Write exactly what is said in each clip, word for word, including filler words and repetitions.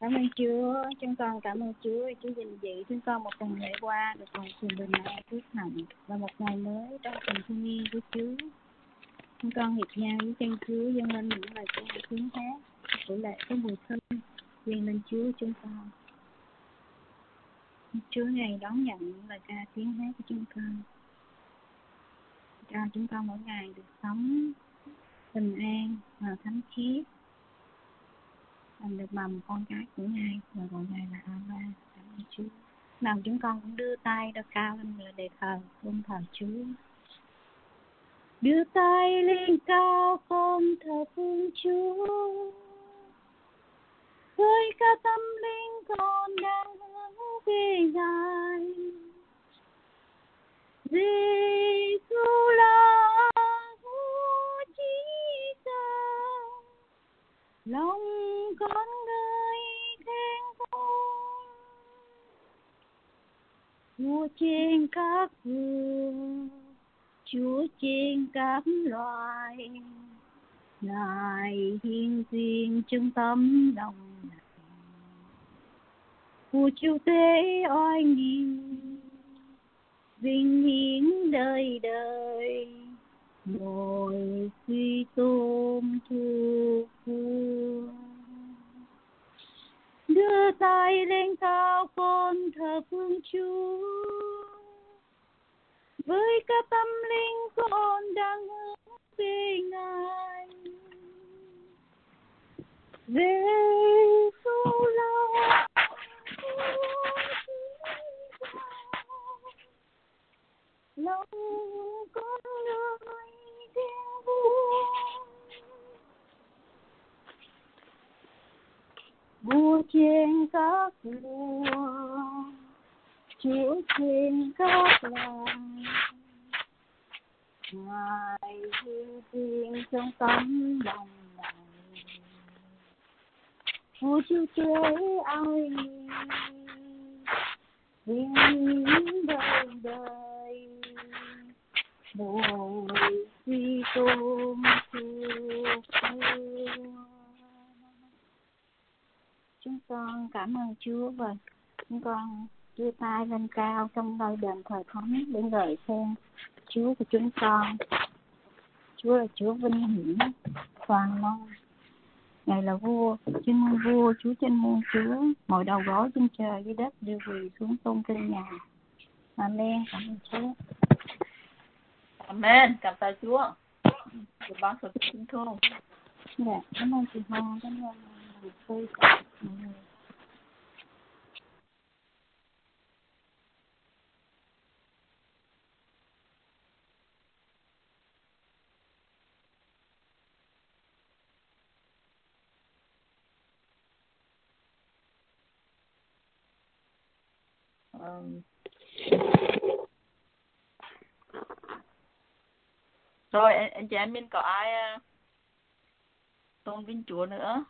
Cảm ơn Chúa, chúng con cảm ơn Chúa, Chúa gìn giữ chúng con một tuần lễ qua được cùng sự bình an phước hạnh và một ngày mới trong tình thương yêu của Chúa. Chúng con hiệp nhau với chân Chúa dâng lên những lời ca tiếng hát của lễ có mùi thơm dâng lên Chúa chúng con. Chúa ngày đón nhận những lời ca tiếng hát của chúng con, cho chúng con mỗi ngày được sống bình an và thánh khiết, làm được mầm con cái của Ngài và gọi Ngài là Abba. Cảm ơn Chúa. Nào chúng con cũng đưa tay đo cao lên người để thờ tôn thờ Chúa. Đưa tay lên cao con thờ phượng Chúa, với cả tâm linh con đang hướng về Ngài. Giê-xu là Vua chí cao, lòng con người khen con. Vua trên các vua, Chúa trên các loài, Ngài hiến duyên trong tấm lòng này. Vua Chúa tế oai nghi, vinh hiển đời đời, ngồi suy tôn thuộc vua. Đưa tay lên cao con thờ phượng Chúa, với cả tâm linh con đang hướng về Ngài. Giê-xu là lòng con người thiên vua. Vua trên các vua, Chúa trên các loài, Ngài hiến duyên trong tấm lòng này. Vua Chúa tế ai vinh hiển đời đời, ngồi suy tôn thuộc vua. Chúng con cảm ơn Chúa và chúng con đưa tay lên cao trong nơi đền thờ thánh để ngợi khen Chúa của chúng con. Chúa là Chúa vinh hiển, toàn năng. Ngài là vua, trên muôn vua, Chúa trên muôn Chúa, mọi đầu gối trên trời dưới đất đều quỳ xuống tôn trên Ngài. Amen. Cảm ơn Chúa. Amen. Cảm tạ Chúa. Chúa ban phước chúng thương. Dạ, cảm ơn chị Hoa, cảm ơn chị Tư. Um, rồi anh, anh chị em mình có ai uh, tôn vinh Chúa nữa?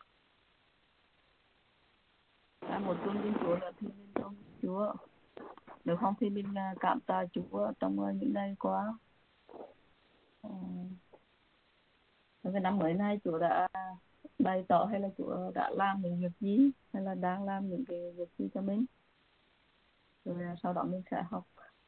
Ai một tôn vinh Chúa nữa thì mình tôn vinh Chúa. Nếu không thì mình uh, cảm tạ Chúa trong uh, những ngày qua. Uh, trong cái năm mới này Chúa đã bày tỏ hay là Chúa đã làm những việc gì hay là đang làm những cái việc gì cho mình. Rồi sau đó mình sẽ học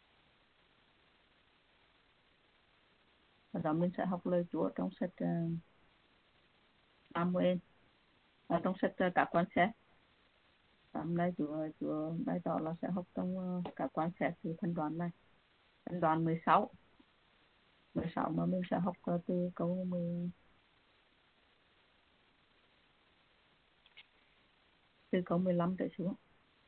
sau đó mình sẽ học lời Chúa trong sách uh, Samuel, ở trong sách uh, các quan xét. Hôm nay Chúa Chúa bày tỏ là sẽ học trong uh, các quan xét từ phân đoạn này, phân đoạn mười sáu mười sáu mà mình sẽ học uh, từ câu mười từ câu mười lăm trở xuống.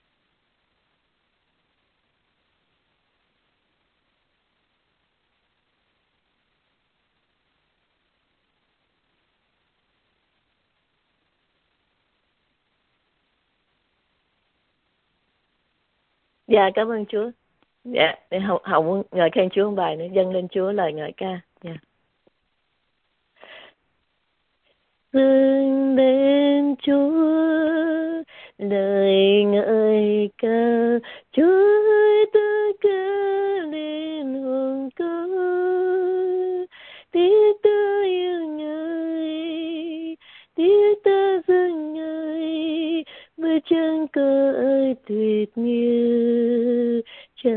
Dạ, cảm ơn Chúa. Dạ, để Hậu Hậu ngợi khen Chúa một bài nữa, dâng lên Chúa lời ngợi ca. Dạ. Dâng lên Chúa lời ngợi ca, Chúa ơi ta ca lên hồn ca, tiếng ta yêu Ngài, tiếng ta dâng Ngài, chân cõi tuyệt như cha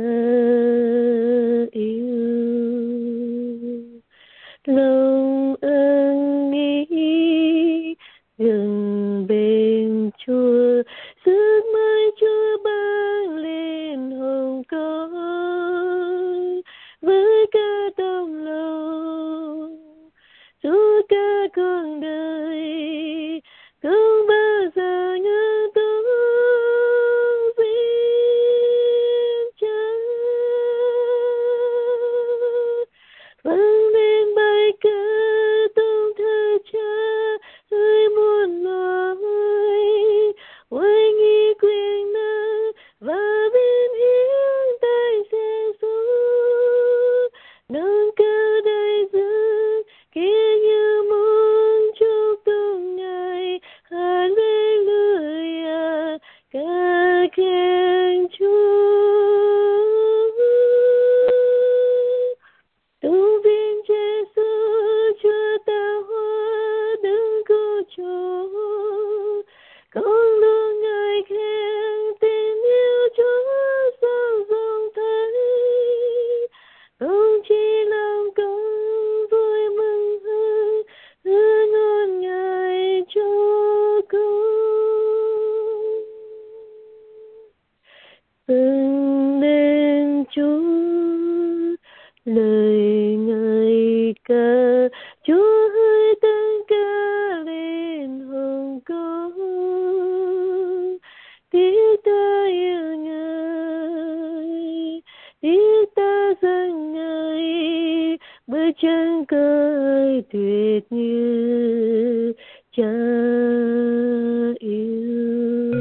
yêu. Lòng ân ý gần bên Chúa, sức mới Chúa ban lên hồn con với cả đồng lòng suốt cả con đời, không bao giờ ngỡ tung viên chân vang lên bài ca tôn thờ Cha ơi muôn loài, oai nghi quyền năng và biến hiến tay xe xuống nâng cao đại dương kia như muốn chúc tụng Ngài. Hallelujah, ca khen Chúa. Tụng viên Giêsu Chúa tạo hóa đấng cứu Chúa, con luôn ngợi khen tình yêu Chúa sao rộng thấy, không chỉ lòng con vui mừng hơn hứa ngôn Ngài cho con. Dâng lên Chúa lời ngợi ca, Chúa hỡi tăng ca lên hồn con, tiếng ta yêu Ngài, tiếng ta dâng Ngài bước chân cõi tuyệt như cha yêu.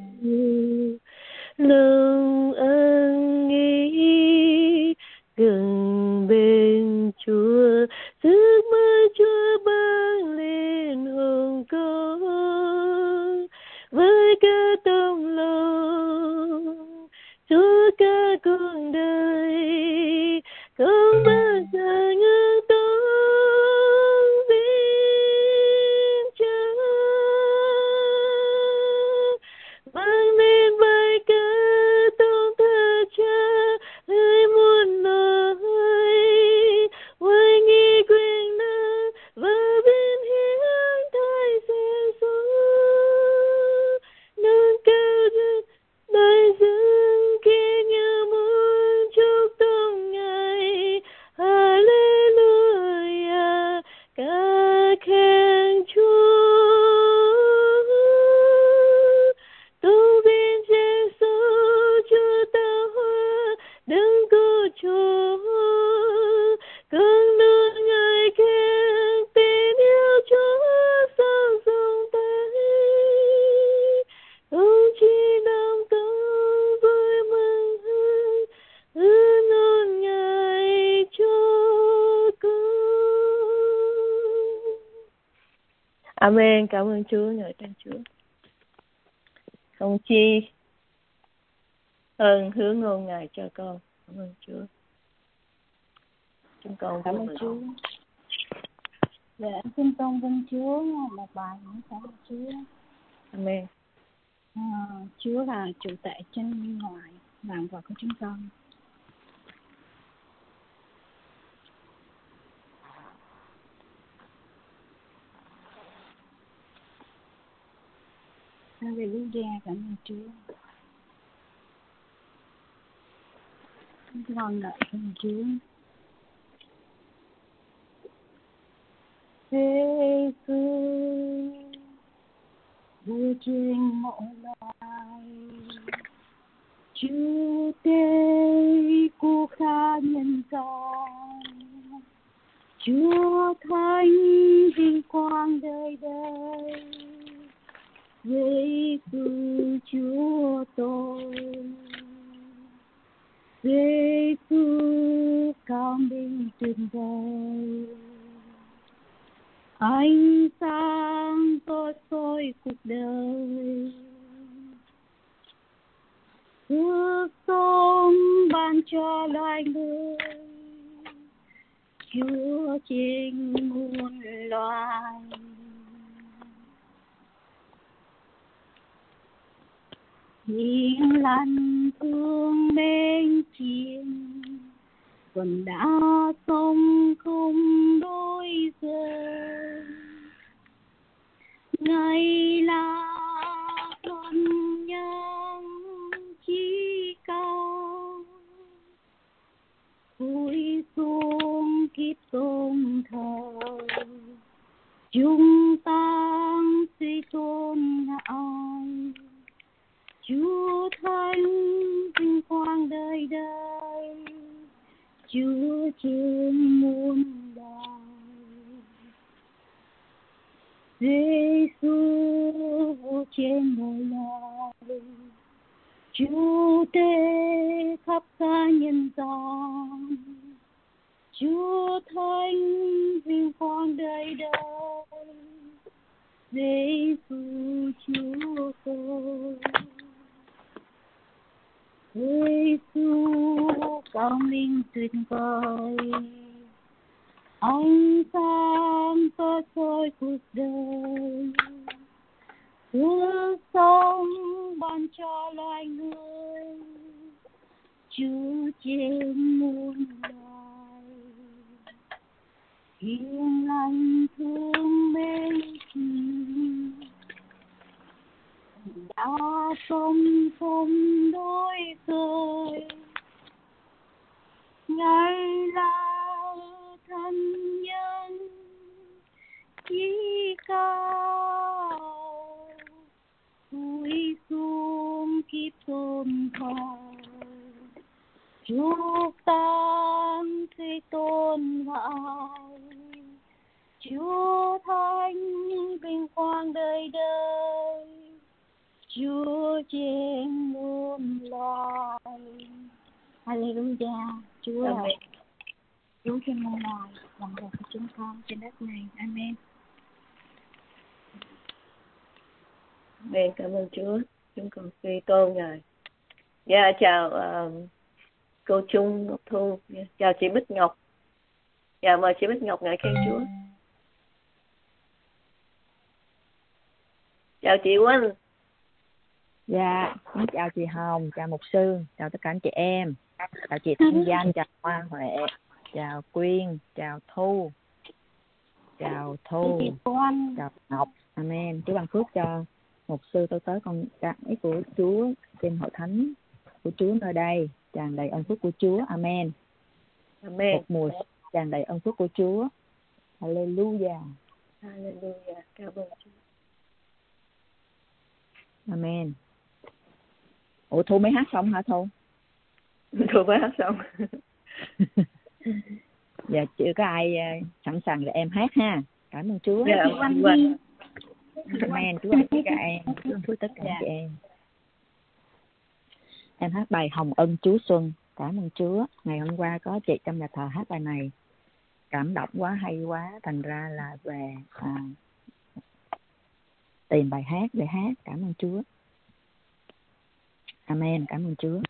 Lòng ân ý gần bên Chúa, sức mới Chúa ban lên hồn con với cả tấm lòng suốt cả cuộc đời, không bao giờ ngưng tông viên chân vang lên bài ca tôn thờ Cha ơi muôn loài, oai nghi quyền năng và biến hiến thay xe xuống nâng cao đại dương kia như muốn chúc tụng Ngài. Hallelujah, ca khen Chúa. Tụng viên Giêsu Chúa tạo hóa đấng cứu Chúa, con luôn ngợi khen tình yêu Chúa sao rộng thấy, không chỉ lòng con vui mừng hơn hứa ngôn Ngài cho con. Amen. Cảm ơn Chúa, ngợi khen Chúa. Không chi hơn hứa ngôn Ngài cho con. Cảm ơn Chúa. Chúng con Cảm ơn Chúa. Dạ, xin con vâng Chúa một bài những cảm ơn Chúa. Amen. À, Chúa là chủ tể trên ngoài vạn vật của chúng con. Hallelujah, cảm ơn Chúa. Chúng con ngợi khen Chúa. Giêsu vua trên mọi loài, Chúa tể của cả nhân gian, Chúa thánh vinh quang đời đời. Giêsu Chúa tôi, Giêsu con đi tuyệt vời, ánh sáng tôi soi cuộc đời, cuộc sống ban cho loài người, Chúa trên muôn loài. hiền lành thương bên chiền, còn đã sống không đôi giờ. Ngày là con nhân chỉ cao, vui xuống kiếp tôn thờ, chúng ta suy tôn ngài. Chúa Thánh vinh quang đời đời, Chúa trên muôn đời. Giê-xu trên đời đời, Chúa tể khắp cả nhân gian. Chúa Thánh vinh quang đời đời, Giê-xu Chúa tôi. Giê-xu cao minh tuyệt vời, ánh sáng tỏa soi cuộc đời, Chúa sống ban cho loài người, Chúa trên muôn loài. Hiền lành thương bên chiền, đã sống không đôi cười. Ngài là thân nhân chí cao, vui xuống kiếp tôn thờ, chúc tang khi tôn ngài. Chúa Thánh vinh quang đời đời, Chúa trên muôn loài. Hallelujah. Chúa là Chúa trên muôn loài, lòng đẹp của chúng con trên đất này. Amen. Amen. Cảm ơn Chúa. Chúng con suy tôn Ngài. Dạ, chào uh, cô Trung Ngọc Thu. Yeah. Chào chị Bích Ngọc. Dạ, mời chị Bích Ngọc ngợi khen Chúa. Chào chị Quỳnh. Dạ, xin chào chị Hồng, chào mục sư, chào tất cả anh chị em, chào chị Thanh Danh, chào Hoa Huệ, chào Quyên, chào Thu, chào Thu, chào Ngọc. Amen. Chúa ban phước cho mục sư tôi tới con cái của Chúa trên hội thánh của Chúa nơi đây, tràn đầy ơn phước của Chúa. Amen. Amen. Một mùa tràn đầy ơn phước của Chúa. Hallelujah. Hallelujah. Cảm ơn Chúa. Amen. Ủa Thu mới hát xong hả Thu? Thu mới hát xong. Dạ chưa có ai uh, sẵn sàng để em hát ha. Cảm ơn Chúa. Dạ, Amen. Amen. Chúa ơn tất cả em. Chúa ơn tất cả chị em. Em hát bài Hồng Ân Chúa Xuân. Cảm ơn Chúa. Ngày hôm qua có chị trong nhà thờ hát bài này. Cảm động quá, hay quá. Thành ra là về à, tìm bài hát để hát. Cảm ơn Chúa. Amen. Cảm ơn Chúa.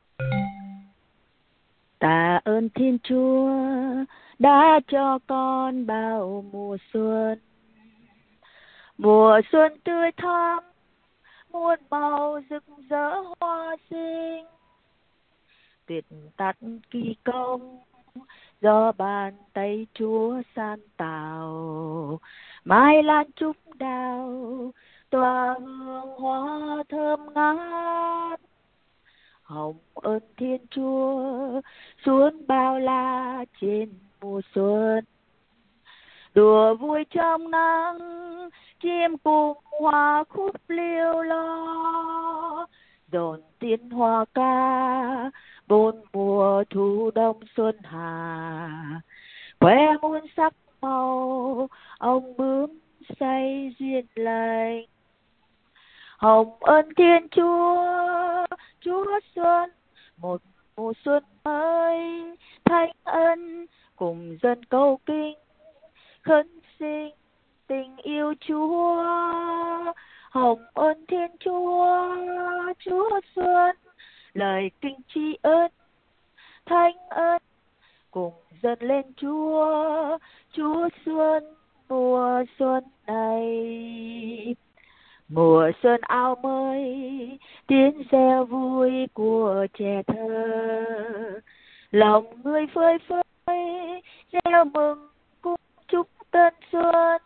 Tạ ơn Thiên Chúa đã cho con bao mùa xuân. Mùa xuân tươi thắm, muôn màu rực rỡ hoa xinh. Tuyệt tắt kỳ công do bàn tay Chúa san tạo. Mai lan trúc đào tỏa hương hoa thơm ngát. Hồng ơn Thiên Chúa xuống bao la trên mùa xuân. Đùa vui trong nắng, chim cùng hoa khúc liêu lo. Dồn tiếng hoa ca, bốn mùa thu đông xuân hạ. Khoe muôn sắc màu, ông bướm say duyên lành. Hồng ơn Thiên Chúa, Chúa Xuân, một mùa xuân mới. Thánh ân cùng dân câu kinh, khấn xin tình yêu Chúa. Hồng ơn Thiên Chúa, Chúa Xuân, lời kinh tri ân. Thánh ân cùng dâng lên Chúa, Chúa Xuân mùa xuân này. Mùa xuân áo mới, tiếng reo vui của trẻ thơ, lòng người phơi phới, reo mừng cung chúc tân xuân.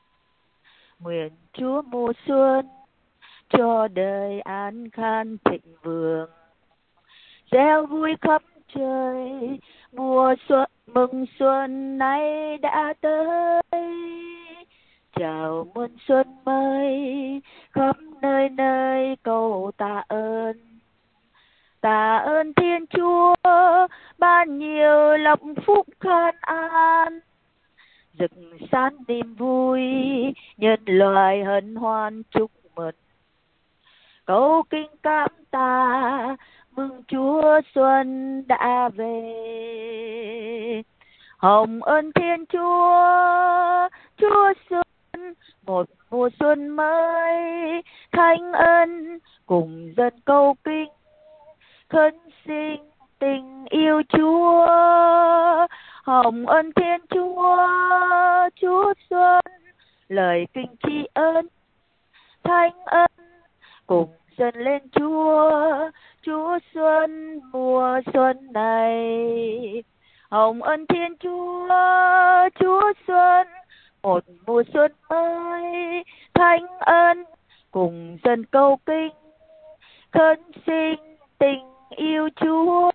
Nguyện Chúa mùa xuân cho đời an khang thịnh vượng, reo vui khắp trời, mùa xuân mừng xuân nay đã tới. Chào mừng xuân mới, khắp nơi nơi cầu tạ ơn. Tạ ơn Thiên Chúa ban nhiều lộc phúc khan an, rực sáng niềm vui, nhân loại hân hoan chúc mừng. Câu kinh cảm tạ, mừng Chúa xuân đã về. Hồng ơn Thiên Chúa, Chúa xuân, một mùa xuân mới, thánh ân cùng dân câu kinh, khấn sinh tình yêu Chúa. Hồng ơn Thiên Chúa, Chúa xuân, lời kinh tri ân, thánh ân cùng dâng lên Chúa, Chúa xuân mùa xuân này. Hồng ân Thiên Chúa, Chúa xuân, một mùa xuân mới, thánh ân cùng dân câu kinh, khấn sinh tình yêu Chúa.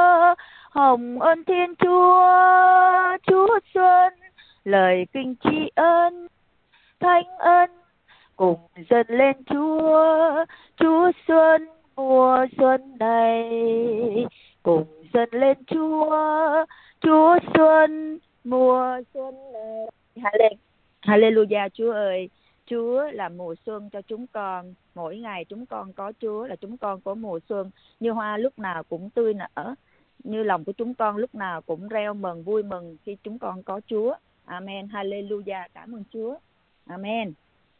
Hồng ân Thiên Chúa, Chúa xuân, lời kinh tri ân, thánh ân cùng dâng lên Chúa, Chúa xuân mùa xuân này. Cùng dâng lên Chúa, Chúa xuân mùa xuân này. Hallelujah. Chúa ơi, Chúa là mùa xuân cho chúng con. Mỗi ngày chúng con có Chúa là chúng con có mùa xuân. Như hoa lúc nào cũng tươi nở, như lòng của chúng con lúc nào cũng reo mừng vui mừng khi chúng con có Chúa. Amen. Hallelujah. Cảm ơn Chúa. Amen.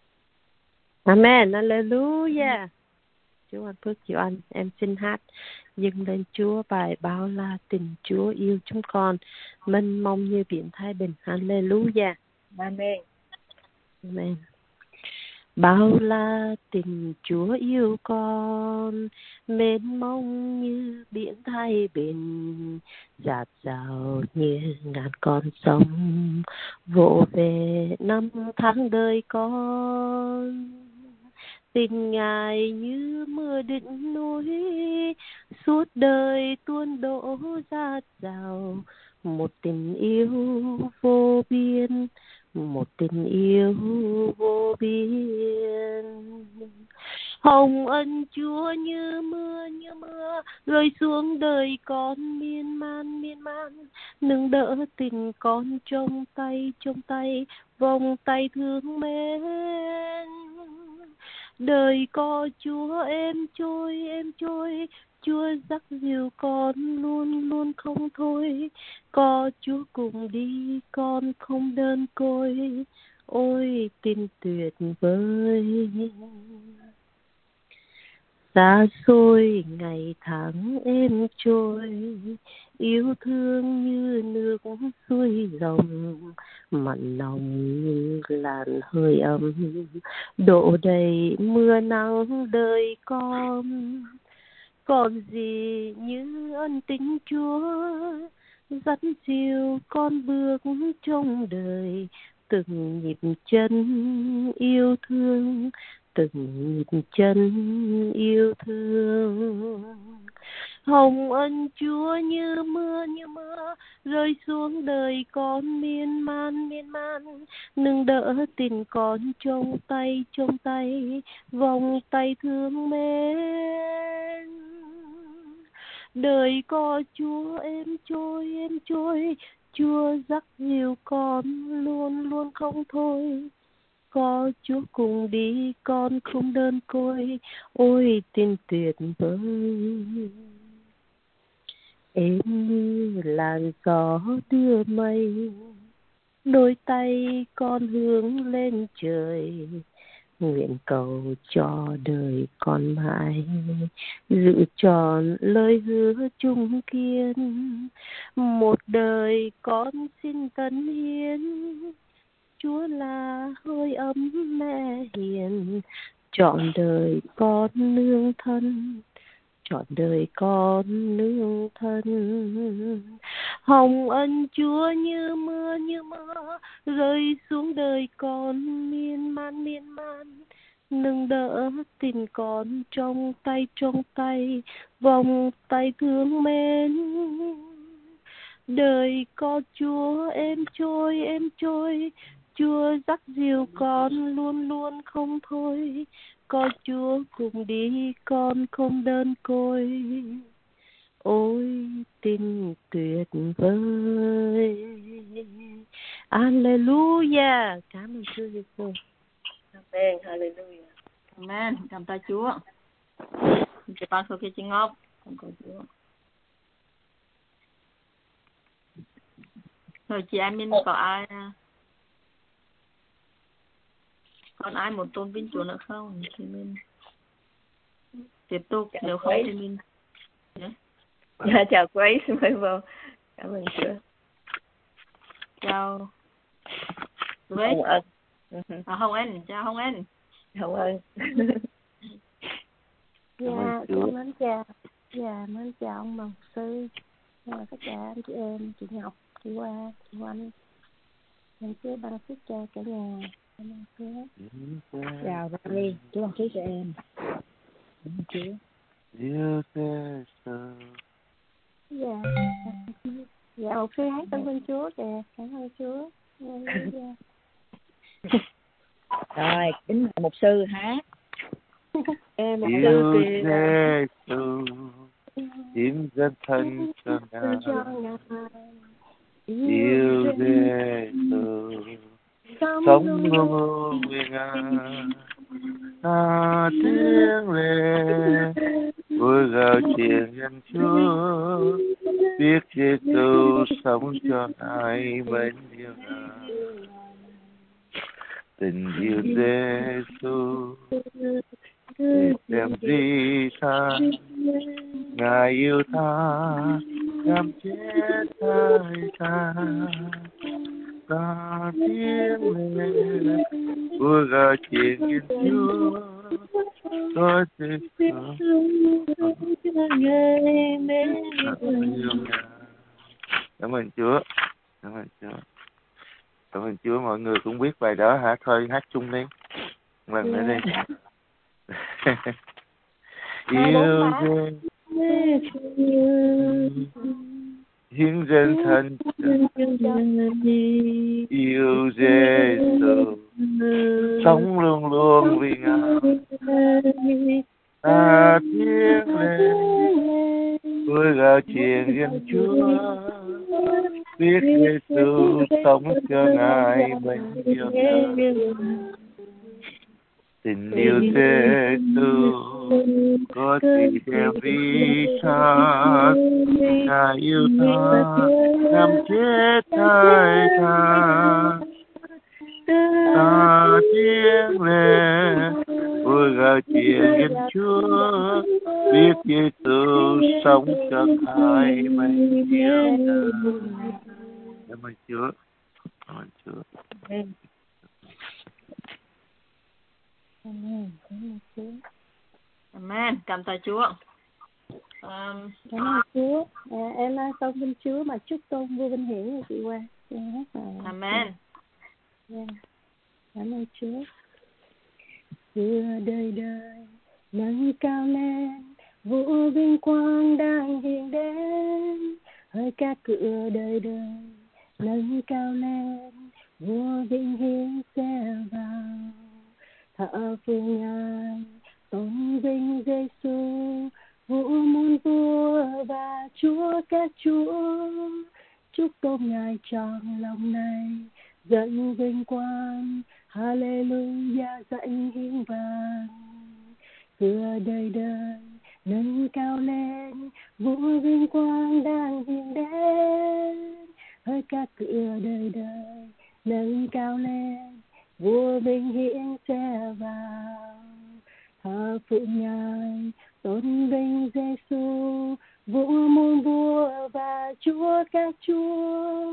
Amen. Hallelujah. Chúa ban phước chịu anh. Em xin hát dâng lên Chúa bài bao la tình Chúa yêu chúng con, mênh mông như biển Thái Bình. Hallelujah. Amen. Amen. Bao la tình Chúa yêu con, mênh mông như biển Thái Bình, dạt dào như ngàn con sông vỗ về năm tháng đời con. Tình Ngài như mưa đỉnh núi, suốt đời tuôn đổ dạt dào, một tình yêu vô biên, một tình yêu vô biên. Hồng ân Chúa như mưa như mưa rơi xuống đời con miên man miên man, nâng đỡ tình con trong tay trong tay, vòng tay thương mến. Đời có Chúa êm trôi êm trôi, Chúa dắt dìu con luôn luôn không thôi. Có Chúa cùng đi con không đơn côi, ôi tình tuyệt vời. Xa xôi ngày tháng êm trôi, yêu thương như nước suối rồng, mặn nồng như làn hơi ấm, đổ đầy mưa nắng đời con. Còn gì như ân tình Chúa, dắt dìu con bước trong đời, từng nhịp chân yêu thương, từng nhịp chân yêu thương. Hồng ân Chúa như mưa như mưa rơi xuống đời con miên man miên man, nâng đỡ tình con trong tay trong tay, vòng tay thương mến. Đời có Chúa êm trôi êm trôi, Chúa dắt dìu con luôn luôn không thôi. Có Chúa cùng đi con không đơn côi, ôi tình tuyệt vời. Êm như làn gió đưa mây, đôi tay con hướng lên trời, nguyện cầu cho đời con mãi giữ tròn lời hứa chung kiên. Một đời con xin tấn hiến, Chúa là hơi ấm mẹ hiền, trọn đời con nương thân, trọn đời con nương thân. Hồng ân Chúa như mưa như mưa rơi xuống đời con miên man miên man. Nâng đỡ tình con trong tay trong tay, vòng tay thương mến. Đời có Chúa êm trôi êm trôi, Chúa dắt dìu con luôn luôn không thôi. Có Chúa cùng đi con không đơn côi. Ôi tình tuyệt vời. Alleluia. Cảm ơn Chúa Giêsu. Amen, hallelujah. Amen, cảm tạ Chúa. Chị ban số kia chị Ngọc, cảm tạ Chúa. Rồi chị em mình có ai còn ai muốn tôn vinh Chúa nữa không? Thì mình tiếp tục, nếu không thì mình yeah. Dạ, chào Grace, mời vào. Cảm ơn Chúa. Chào Grace. Hồng Ân. À, Hồng Ân, chào Hồng Ân. Hồng Ân. Dạ, con mến chào. Dạ, mến chào ông mục sư, tất cả anh chị em, chị Ngọc, chị Hoa, chị Oanh. Mình sẽ ban phước cho cả nhà. Cảm ơn Chúa. Chào Rami, Chúa ban phước cho em. Cảm ơn Chúa. Dạ, dạ, một sư hát cảm ơn Chúa kìa. Cảm ơn Chúa. Dạ. Rồi, kính mời mục sư hát. Em một Yêu sư kìa. Giêsu hiến dân thân cho Ngài. Yêu Giêsu sống luôn với Ngài. Ta tiếng lên vui gào chuyện nhân Chúa, biết Giêsu sống cho Ngài mến yêu Ngài. Tình yêu Giêsu đem di than, Ngài yêu ta cam chết thay ta. Ta tiếng lên vui gào chuyện nhân Chúa, có Giêsu cảm ơn Chúa, cảm ơn Chúa, cảm ơn Chúa. Mọi người cũng biết bài đó hả? Thôi hát chung đi, lần nữa đi. Yêu hiến dân thân, yêu Giêsu sống luôn luôn vì Ngài. Ta tiếng lên vui gào chuyện dân Chúa, biết Giêsu sống cho Ngài mình yêu Ngài. Tình yêu Giêsu có gì đem vi tha, Ngài yêu ta nằm chết thay ta. Ta tiếng lên vui gào chuyện nhân Chúa, biết Giêsu sống cho Ngài mình yêu Ngài. Cảm ơn Chúa, cảm ơn Chúa. Amen, cảm ơn Chúa. Amen, cảm tạ Chúa. Um, Cảm ơn Chúa. À, em nói tôn vinh Chúa mà chúc tôn vua vinh hiển cho chị Hoa. Amen. Yeah. Cảm ơn Chúa. Xưa đời đời nâng cao lên, vũ vinh quang đang hiện đến. Hỡi các cửa đời đời nâng cao lên, vua vinh hiển sẽ vào. Thờ phượng Ngài tôn vinh Giêsu, vũ muôn vua và Chúa các chúa. Chúc tôn Ngài trọn lòng này, dẫn vinh quang, Hallelujah dạy hiến vàng. Cửa đời đời nâng cao lên, vũ vinh quang đang hiện đến. Hỡi các cửa đời đời nâng cao lên, vua vinh hiển sẽ vào. Thờ phượng Ngài tôn vinh Giêsu, vũ muôn vua và Chúa các chúa.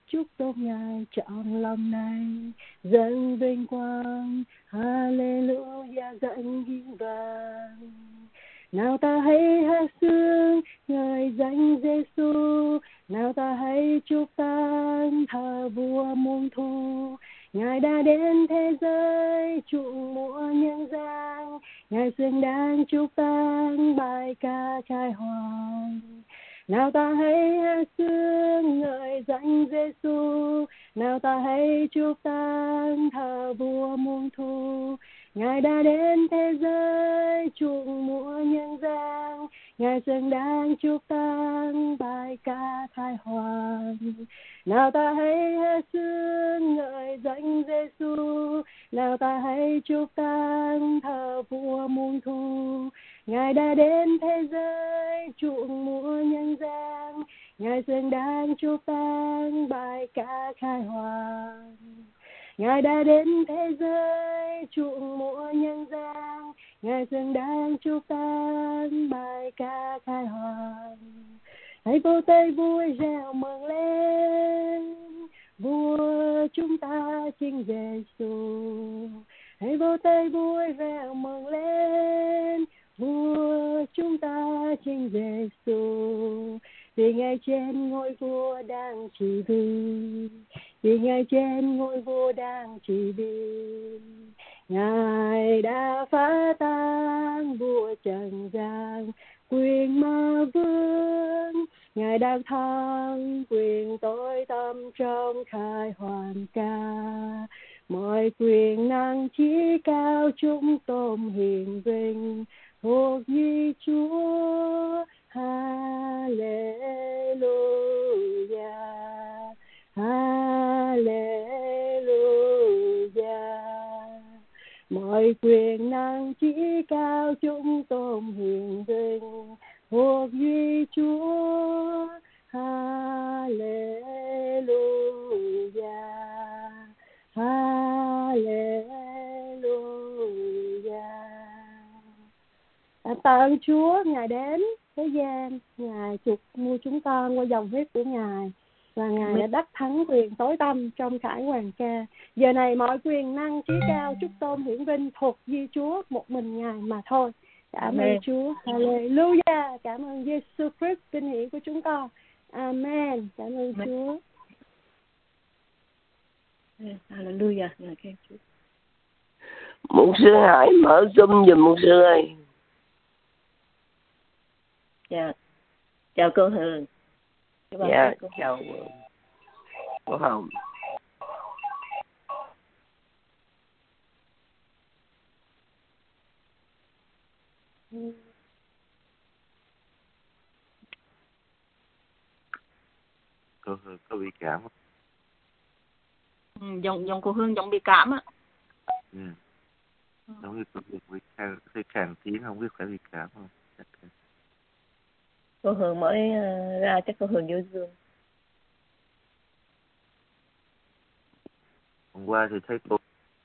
chúc tôn Ngài trọn lòng này, dâng vinh quang Hallelujah dâng hiến vàng. Nào ta hãy hát sướng ngợi danh Giêsu, nào ta hãy chúc tán thờ vua muôn thu. Ngài đã đến thế giới chuộng mùa nhân gian, Ngài xứng đáng chúc tán bài ca khai hoàng. Nào ta hãy hát sướng ngợi danh Giêsu, nào ta hãy chúc tán thờ vua muôn thu. Ngài đã đến thế giới chuộng mùa nhân gian, Ngài xứng đáng chúc tán bài ca khai hoàng. Nào ta hãy hát sướng ngợi danh Giêsu, nào ta hãy chúc tán thờ vua muôn thu. Ngài đã đến thế giới chuộng mùa nhân gian, Ngài xứng đáng chúc tán bài ca khai hoàng. Ngài đã đến thế giới chuộng mùa nhân gian, Ngài xứng đáng chúc tán bài ca khai hoàng. Hãy vỗ tay vui reo mừng lên, vua chúng ta chính Giêsu. Hãy vỗ tay vui reo mừng lên, vua chúng ta chính Giêsu. Vì Ngài trên ngôi vua đang trị vì, vì Ngài trên ngôi vua đang trị vì. Ngài đã phá tan vua trần gian, quyền ma vương. Ngài đang thắng quyền tối tăm trong khai hoàn ca. Mọi quyền năng chí cao chúng tôn hiền vinh thuộc như Chúa. Hallelujah, Hallelujah. Mọi quyền năng chí cao chúng tôn hiền vinh thuộc duy Chúa. Hallelujah, Hallelujah. À, tạ ơn Chúa, Ngài đến thế gian, Ngài chuộc mua chúng con qua dòng huyết của Ngài, và Ngài đã đắc thắng quyền tối tăm trong khải hoàn ca. Giờ này mọi quyền năng trí cao chúc tôn hiển vinh thuộc Duy Chúa, một mình Ngài mà thôi. Cảm ơn Chúa. Hallelujah. Cảm ơn Giêsu Christ vinh hiển của chúng con. Amen. Cảm ơn Amen. Chúa. Hallelujah. Ngài khen Chúa. Mục sư Hải mở Zoom giùm mục sư ơi. Dạ. Chào cô Hường. Dạ, chào cô Hồng. Cô Hương có bị cảm không? Ừ, giọng giọng cô Hương giọng bị cảm á. Ừ. Giống như cô Hương bị khàn, khàn tiếng, không biết phải bị cảm không? Cô Hương mới uh, ra chắc cô Hương vô Dương. Hôm qua thì thấy cô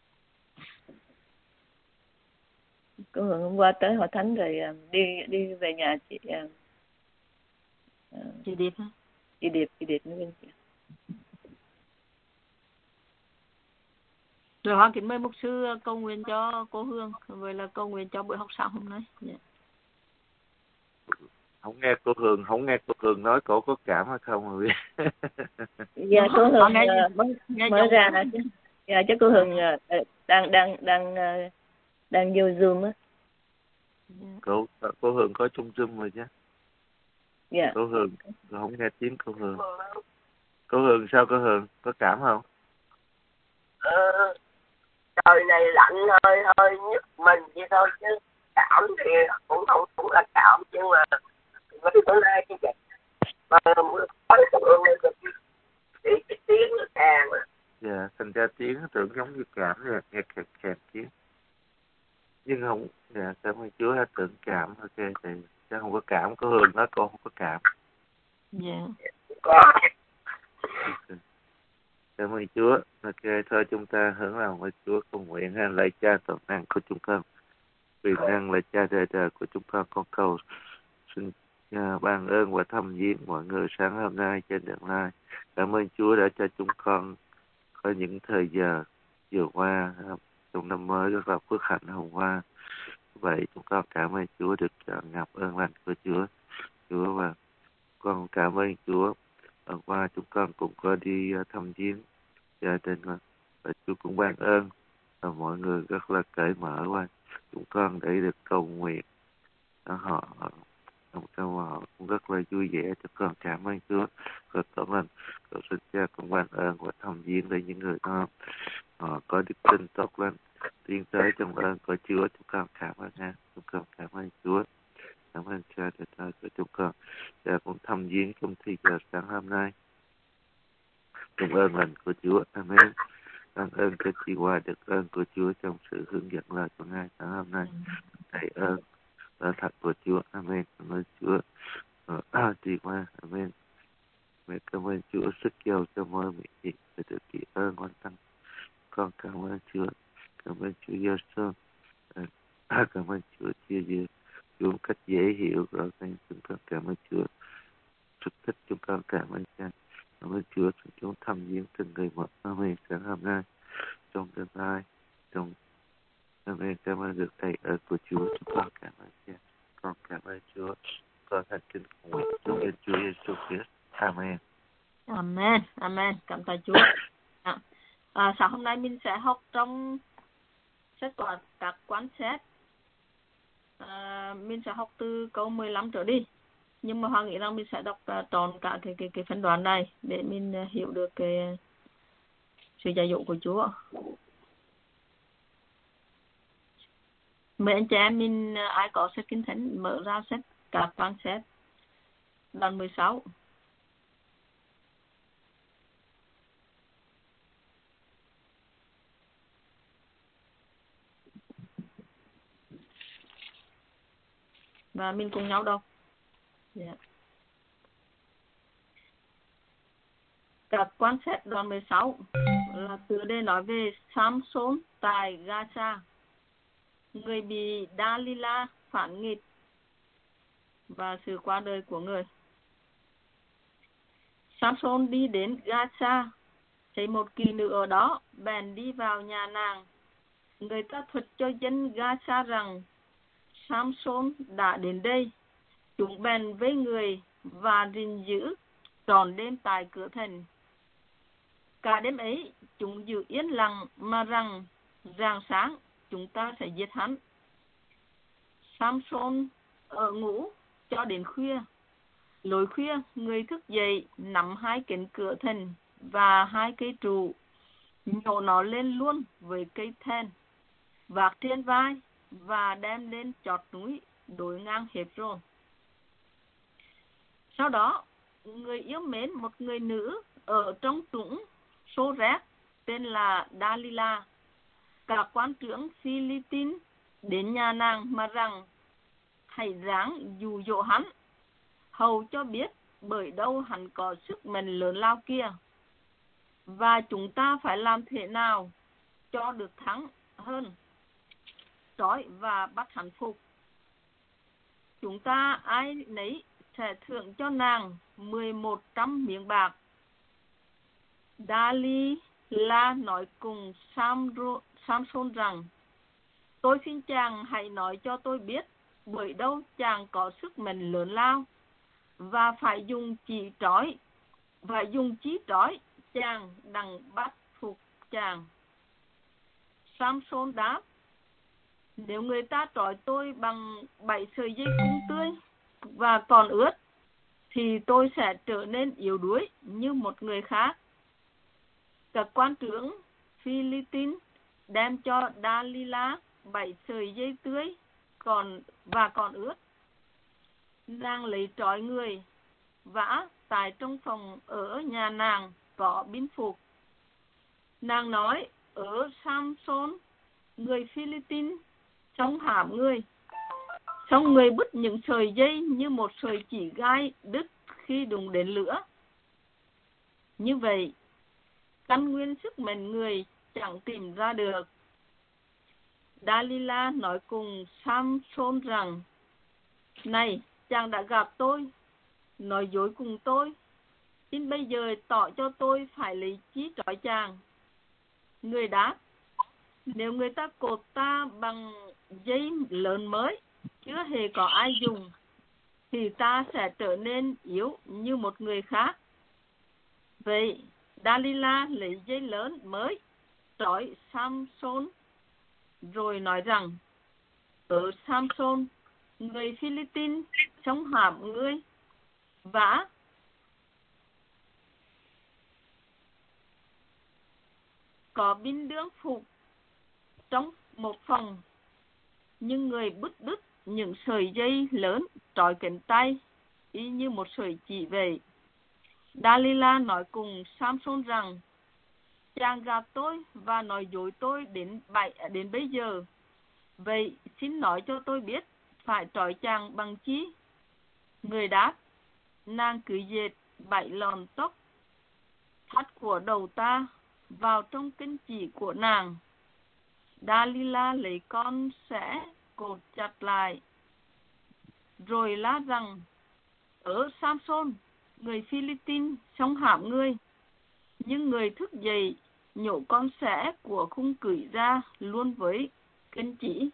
cô Hương hôm qua tới hội thánh rồi uh, đi đi về nhà chị uh, chị Điệp hả? Chị Điệp, chị Điệp nữa bên chị. Rồi Hoàng kính mời mục sư cầu nguyện cho cô Hương, rồi là cầu nguyện cho buổi học sáng hôm nay. Yeah. Không nghe cô Hương, không nghe cô Hương nói cổ có cảm hay không rồi biết. Dạ cô Hương nghe, uh, mới, nghe mới ra chứ. Dạ chắc cô Hương uh, đang đang đang uh, đang vô Zoom á. Cô cô Hương có chung Zoom rồi chứ. Dạ. Cô Hương, cô không nghe tiếng cô Hương. Cô Hương sao cô Hương, có cảm không? Ờ, trời này lạnh hơi hơi nhức mình vậy thôi chứ cảm thì cũng không cũng là cảm, nhưng mà mấy bữa nay như vậy mà có cái Hương này thì cái tiếng nó càng. Dạ, thành ra tiếng tưởng giống như cảm rồi, nghe kẹt kẹt tiếng. Nhưng không, dạ, cảm ơn Chúa đã tưởng cảm, ok, thì chắc không có cảm, có Hương nói con không có cảm. Dạ. Có. Okay. Cảm ơn Chúa, ok, thôi chúng ta hướng lòng với Chúa cầu nguyện ha, lạy Cha toàn năng của chúng con, quyền năng lạy Cha đời đời của chúng con, con cầu xin à, ban ơn và thăm viếng mọi người sáng hôm nay trên đường lai. Cảm ơn Chúa đã cho chúng con có những thời giờ vừa qua trong năm mới rất là phước hạnh hôm qua. Vậy chúng con cảm ơn Chúa được ngập ơn lành của Chúa. Chúa và con cảm ơn Chúa. Hôm qua chúng con cũng có đi thăm viếng gia đình và Chúa cũng ban ơn và mọi người rất là cởi mở qua chúng con để được cầu nguyện. Họ trong họ cũng rất là vui vẻ. Chúng con cảm ơn Chúa. Và cảm ơn cầu xin Cha con ban ơn và thăm viếng để những người đó họ có đức tin tốt lên tiến tới trong ơn của Chúa. Chúng con cảm ơn Ngài. Chúng con cảm ơn Chúa. Cảm ơn Cha để ta của chúng con. Cha cũng thăm viếng trong thi giờ sáng hôm nay. Trong ơn lành của Chúa. Amen. Cảm ơn cho chị Hoa được ơn của Chúa trong sự hướng dẫn lời của Ngài sáng hôm nay. Thầy ơn là thật của Chúa. Amen. Cảm ơn Chúa. À, chị Hoa. Amen. Mẹ cảm ơn Chúa sức giàu cho mỗi mẹ chị để được kỳ ơn quan tâm. Con cảm ơn Chúa. Cảm ơn Chúa Giêsu. À, cảm ơn Chúa chia sẻ Chúa một cách dễ hiểu rõ ràng. Chúng con cảm ơn Chúa. Rất thích chúng con cảm ơn Cha. Cảm ơn Chúa chúng thăm viếng từng người một. Amen. Sáng hôm nay trong tương lai trong Amen. Cảm ơn được thầy ơn của Chúa. Chúng con cảm ơn Cha. Con cảm ơn Chúa. Con thành kính cầu nguyện trong tên Chúa Giêsu Christ. Amen. Amen. Amen. Cảm tạ Chúa. À, à, sáng hôm nay mình sẽ học trong sách của các quán xét. À, mình sẽ học từ câu mười lăm trở đi. Nhưng mà Hoàng nghĩ rằng mình sẽ đọc uh, tròn cả cái cái cái phân đoạn này để mình uh, hiểu được cái sự dạy dỗ của Chúa. Mời anh chị em mình uh, ai có sách Kinh Thánh mở ra sách các quán xét đoạn mười sáu. Và mình cùng nhau đọc. Yeah. Các quan sát đoạn mười sáu là tựa đề nói về Samson tại Gaza, người bị Dalila phản nghịch và sự qua đời của người. Samson đi đến Gaza, thấy một kỳ nữ ở đó, bèn đi vào nhà nàng. Người ta thuật cho dân Gaza rằng Samson đã đến đây. Chúng bèn với người và gìn giữ trọn đêm tại cửa thành. Cả đêm ấy, chúng giữ yên lặng mà rằng rạng sáng chúng ta sẽ giết hắn. Samson ở ngủ cho đến khuya. Lối khuya, người thức dậy nắm hai cánh cửa thành và hai cây trụ, nhổ nó lên luôn với cây then, vác trên vai và đem lên chót núi đối ngang Hebron. Sau đó, người yêu mến một người nữ ở trong trũng Sorek tên là Dalila. Cả quan trưởng Philippines đến nhà nàng mà rằng hãy ráng dụ dỗ hắn, hầu cho biết bởi đâu hắn có sức mạnh lớn lao kia, và chúng ta phải làm thế nào cho được thắng hơn, trói và bắt hắn phục. Chúng ta ai nấy sẽ thưởng cho nàng mười một trăm miếng bạc. Dalila nói cùng Samson rằng, tôi xin chàng hãy nói cho tôi biết bởi đâu chàng có sức mạnh lớn lao, và phải dùng chỉ trói và dùng chí trói chàng đặng bắt phục chàng. Samson đáp, nếu người ta trói tôi bằng bảy sợi dây cung tươi và còn ướt, thì tôi sẽ trở nên yếu đuối như một người khác. Các quan trưởng Philippines đem cho Dalila bảy sợi dây tươi còn và còn ướt. Nàng lấy trói người vã tại trong phòng ở nhà nàng có binh phục. Nàng nói, ở Samson, người Philippines trong hãm người. Xong người bứt những sợi dây như một sợi chỉ gai đứt khi đụng đến lửa. Như vậy, căn nguyên sức mạnh người chẳng tìm ra được. Dalila nói cùng Samson rằng, này, chàng đã gặp tôi, nói dối cùng tôi, xin bây giờ tỏ cho tôi phải lấy chí trói chàng. Người đáp, nếu người ta cột ta bằng dây lớn mới, chưa hề có ai dùng, thì ta sẽ trở nên yếu như một người khác. Vậy, Dalila lấy dây lớn mới, trói Samson, rồi nói rằng, ở Samson, người Philippines chống hãm ngươi, và có binh đương phục trong một phòng, nhưng người bứt đứt những sợi dây lớn trói cánh tay, y như một sợi chỉ vậy. Dalila nói cùng Samson rằng, chàng gặp tôi và nói dối tôi đến bảy đến bây giờ. Vậy xin nói cho tôi biết phải trói chàng bằng chi? Người đáp, nàng cứ dệt bảy lọn tóc thắt của đầu ta vào trong kinh chỉ của nàng. Dalila lấy con sẻ cột chặt lại, rồi la rằng, ở Samson, người Philippines sống hãm ngươi, nhưng người thức dậy nhổ con sẻ của khung cửi ra luôn với kinh chỉ.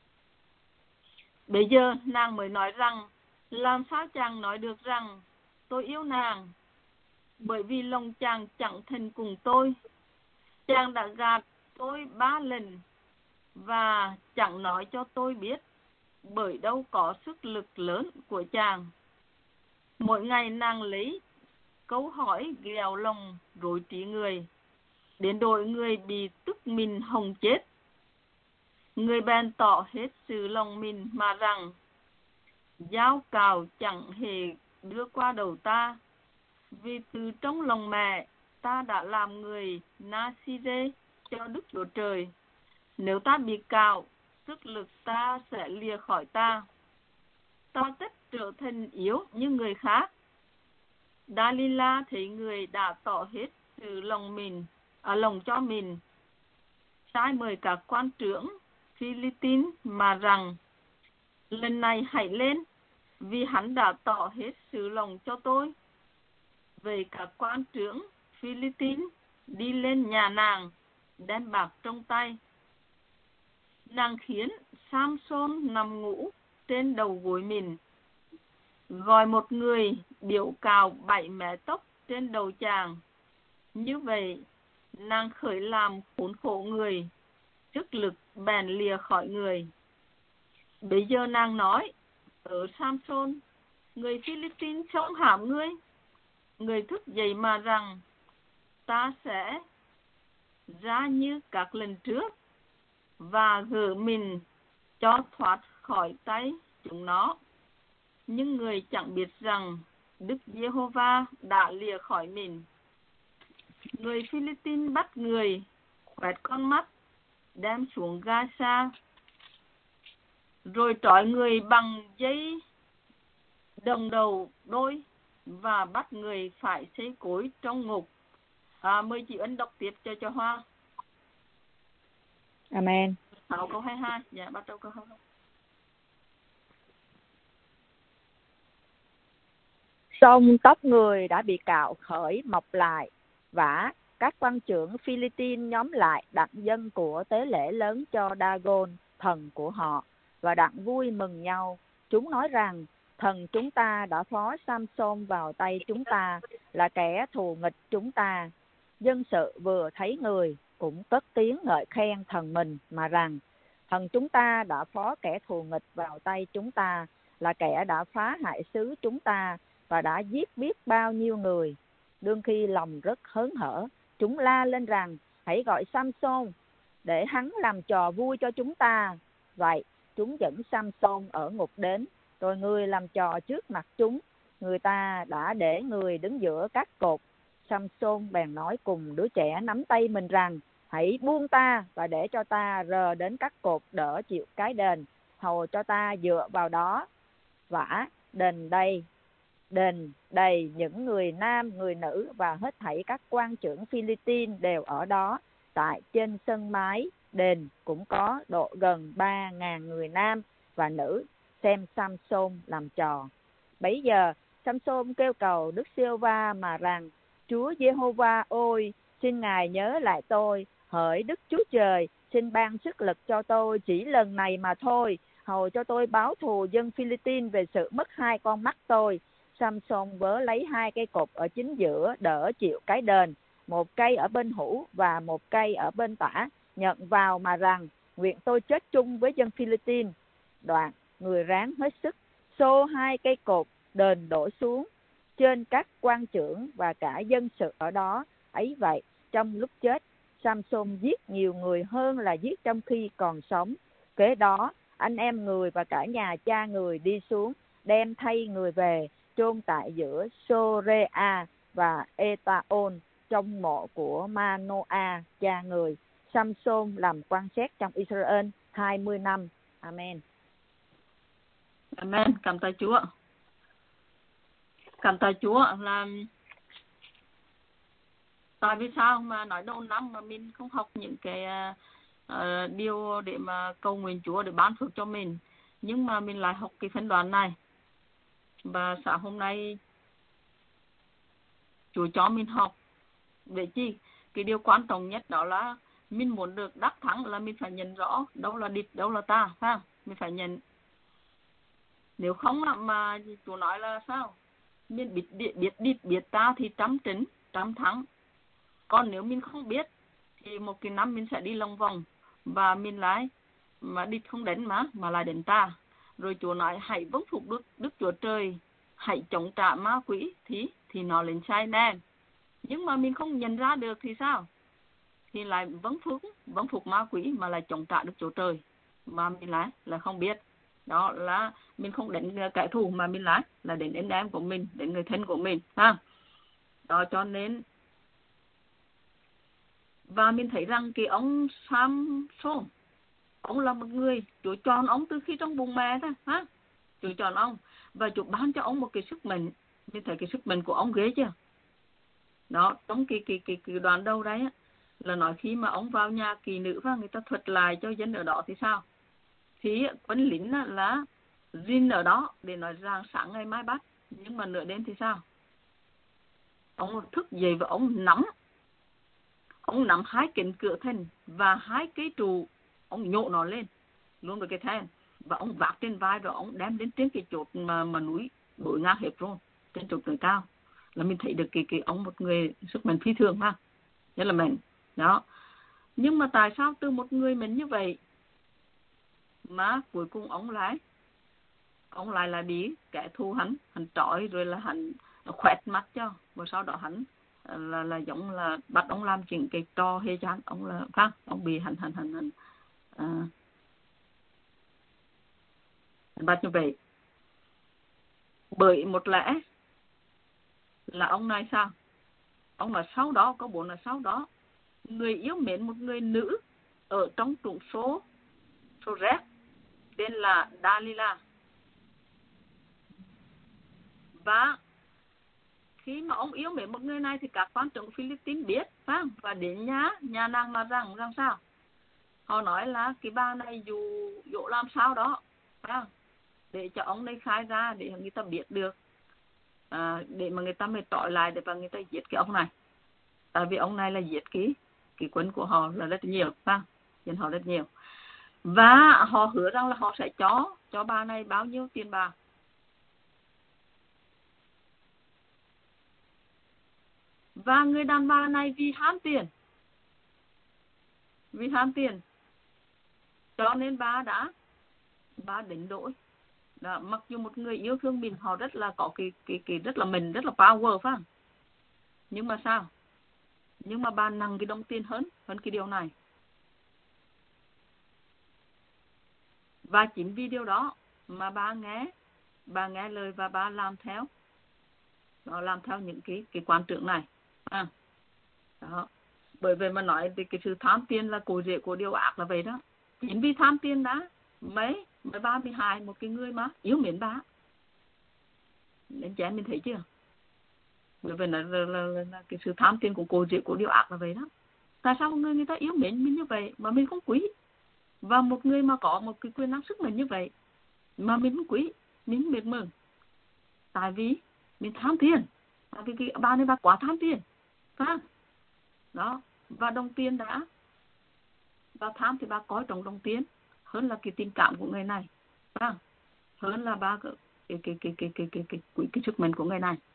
Bây giờ nàng mới nói rằng, làm sao chàng nói được rằng tôi yêu nàng, bởi vì lòng chàng chẳng thành cùng tôi. Chàng đã gạt tôi ba lần và chẳng nói cho tôi biết, bởi đâu có sức lực lớn của chàng. Mỗi ngày nàng lấy câu hỏi ghẹo lòng rối trí người, đến đội người bị tức mình hồng chết. Người bèn tỏ hết sự lòng mình mà rằng, dao cào chẳng hề đưa qua đầu ta, vì từ trong lòng mẹ ta đã làm người Nasire cho Đức Chúa Trời. Nếu ta bị cào, sức lực ta sẽ lìa khỏi ta. Ta tất trở thành yếu như người khác. Dalila thấy người đã tỏ hết sự lòng mình, à, lòng cho mình, sai mời các quan trưởng Philippines mà rằng, lần này hãy lên, vì hắn đã tỏ hết sự lòng cho tôi. Vậy các quan trưởng Philippines đi lên nhà nàng, đem bạc trong tay. Nàng khiến Samson nằm ngủ trên đầu gối mình, gọi một người biểu cào bảy mẻ tóc trên đầu chàng. Như vậy, nàng khởi làm khốn khổ người, sức lực bèn lìa khỏi người. Bây giờ nàng nói, ở Samson, người Philippines chống hãm ngươi. Người thức dậy mà rằng, ta sẽ ra như các lần trước và gỡ mình cho thoát khỏi tay chúng nó. Nhưng người chẳng biết rằng Đức Giê-hô-va đã lìa khỏi mình. Người Philippines bắt người, quẹt con mắt, đem xuống Gaza, rồi trói người bằng dây đồng đầu đôi và bắt người phải xây cối trong ngục. À, mời chị Ân đọc tiếp cho cho Hoa. Amen. sáu câu hai mươi hai. Dạ, bắt đầu câu hai mươi hai. Xong tóc người đã bị cạo khởi mọc lại, và các quan trưởng Philippines nhóm lại đặt dân của tế lễ lớn cho Dagon, thần của họ, và đặng vui mừng nhau. Chúng nói rằng, thần chúng ta đã phó Samson vào tay chúng ta, là kẻ thù nghịch chúng ta. Dân sự vừa thấy người, cũng cất tiếng ngợi khen thần mình mà rằng, thần chúng ta đã phó kẻ thù nghịch vào tay chúng ta, là kẻ đã phá hại xứ chúng ta, và đã giết biết bao nhiêu người. Đương khi lòng rất hớn hở, chúng la lên rằng, hãy gọi Samson, để hắn làm trò vui cho chúng ta. Vậy, chúng dẫn Samson ở ngục đến, rồi người làm trò trước mặt chúng. Người ta đã để người đứng giữa các cột. Samson bèn nói cùng đứa trẻ nắm tay mình rằng, hãy buông ta và để cho ta rờ đến các cột đỡ chịu cái đền, hầu cho ta dựa vào đó. Vả, đền đây, đền đầy những người nam, người nữ và hết thảy các quan trưởng Philippines đều ở đó. Tại trên sân mái đền cũng có độ gần ba ngàn người nam và nữ xem Samson làm trò. Bấy giờ Samson kêu cầu Đức Giê-hô-va mà rằng: Chúa Giê-hô-va ôi, xin Ngài nhớ lại tôi, hỡi Đức Chúa Trời, xin ban sức lực cho tôi chỉ lần này mà thôi, hầu cho tôi báo thù dân Phi-li-tin về sự mất hai con mắt tôi. Samson vớ lấy hai cây cột ở chính giữa đỡ chịu cái đền, một cây ở bên hữu và một cây ở bên tả, nhận vào mà rằng: nguyện tôi chết chung với dân Phi-li-tin. Đoạn người ráng hết sức xô hai cây cột đền đổ xuống trên các quan trưởng và cả dân sự ở đó. Ấy vậy, trong lúc chết, Samson giết nhiều người hơn là giết trong khi còn sống. Kế đó, anh em người và cả nhà cha người đi xuống, đem thay người về, chôn tại giữa Sorea và Etaon trong mộ của Manoa cha người. Samson làm quan xét trong Israel hai mươi năm. Amen. Amen. Cảm tạ Chúa. Cảm tạ Chúa là tại vì sao mà nói đầu năm mà mình không học những cái uh, điều để mà cầu nguyện Chúa để ban phước cho mình, nhưng mà mình lại học cái phân đoạn này. Và sáng hôm nay Chúa cho mình học để chi? Cái điều quan trọng nhất đó là mình muốn được đắc thắng là mình phải nhận rõ đâu là địch, đâu là ta, phải không? Mình phải nhận. Nếu không mà Chúa nói là sao? Mình biết biết biết địch biết ta thì trăm trận trăm thắng. Còn nếu mình không biết thì một cái năm mình sẽ đi lòng vòng và mình lại mà địch không đến mà mà lại đến ta. Rồi Chúa nói hãy vâng phục Đức Đức Chúa Trời, hãy chống trả ma quỷ thì thì nó lên sai nè. Nhưng mà mình không nhận ra được thì sao? Thì lại vâng phục vâng phục ma quỷ mà lại chống trả Đức Chúa Trời mà mình lại là không biết. Đó là mình không đến kẻ thù mà mình lại là đến anh em của mình, đến người thân của mình ha. Đó cho nên và mình thấy rằng cái ông Samson, ông là một người Chúa chọn ông từ khi trong bụng mẹ thôi ha. Chúa chọn ông và Chúa ban cho ông một cái sức mạnh. Mình thấy cái sức mạnh của ông ghê chưa? Đó, trong cái cái cái, cái đoạn đầu đấy á, là nói khi mà ông vào nhà kỳ nữ và người ta thuật lại cho dân ở đó thì sao? Thì quân lính là riêng ở đó để nói rằng sáng ngày mai bắt, nhưng mà nửa đêm thì sao? Ông thức dậy và ông nắm ông nắm hai cánh cửa thành và hai cái trụ, ông nhổ nó lên luôn với cái then và ông vác trên vai rồi ông đem đến trên cái chốt mà mà núi bối ngang hết rồi, trên chốt tường cao. Là mình thấy được cái cái ông một người sức mạnh phi thường ha, nhất là mình đó. Nhưng mà tại sao từ một người mình như vậy mà cuối cùng ông lại ông lại là đi kẻ thù hắn hắn trói rồi là hắn khoét mắt cho, và sau đó hắn là là giống là bắt ông làm chuyện cái trò hê chán, ông là khác ông bị hắn hắn hắn hắn à, bắt như vậy. Bởi một lẽ là ông này sao? Ông là sau đó, có bốn là sau đó người yêu mến một người nữ ở trong trũng số số rét tên là Dalila. Và khi mà ông yêu mến một người này thì các quan trưởng Philippines biết, phải không? Và đến nhà nhà nàng mà rằng rằng sao? Họ nói là cái bà này dù dỗ làm sao đó, phải không? Để cho ông này khai ra để người ta biết được, à, để mà người ta mới trói lại để và người ta giết cái ông này. Tại vì ông này là giết cái cái quân của họ là rất nhiều, phải không? Dân họ rất nhiều. Và họ hứa rằng là họ sẽ cho cho bà này bao nhiêu tiền bạc. Và người đàn bà này vì ham tiền, vì ham tiền, cho nên bà đã bà đánh đổi. Đó, mặc dù một người yêu thương mình, họ rất là có cái cái cái rất là mình rất là power, phải không? Nhưng mà sao? Nhưng mà bà nặng cái đồng tiền hơn hơn cái điều này. Và chính vì điều đó mà bà nghe bà nghe lời và bà làm theo. Đó, làm theo những cái cái quan trưởng này. À, đó. Bởi vậy mà nói thì cái sự tham tiền là cội rễ của điều ác là vậy đó. Chính vì tham tiền đã mấy mấy ba mươi hai một cái người mà yêu mến bà. Đến chén mình thấy chưa? Bởi vậy là, là, là, là, là cái sự tham tiền của cội rễ của điều ác là vậy đó. Tại sao một người người ta yêu mến mình như vậy mà mình không quý? Và một người mà có một cái quyền năng sức mạnh như vậy mà mình không quý, mình không biết mừng. Tại vì mình tham tiền, tại vì cái bà này bà quá tham tiền, phải đó. Và đồng tiền đã, bà tham thì bà coi trọng đồng tiền hơn là cái tình cảm của người này, phải hơn là bà cái cái cái cái cái cái cái cái, cái, cái sức mạnh của người này.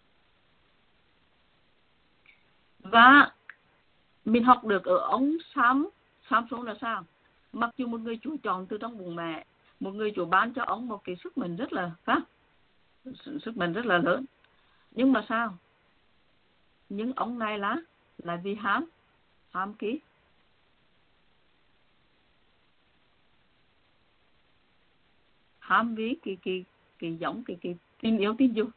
Và mình học được ở ông Sam Samson là sao? Mặc dù một người Chúa chọn từ trong bụng mẹ, một người Chúa ban cho ông một cái sức mạnh rất là phải sức mạnh rất là lớn, nhưng mà sao? Nhưng ông này là là vì ham ham ký ham vì cái cái cái giống cái cái tình yêu tình dục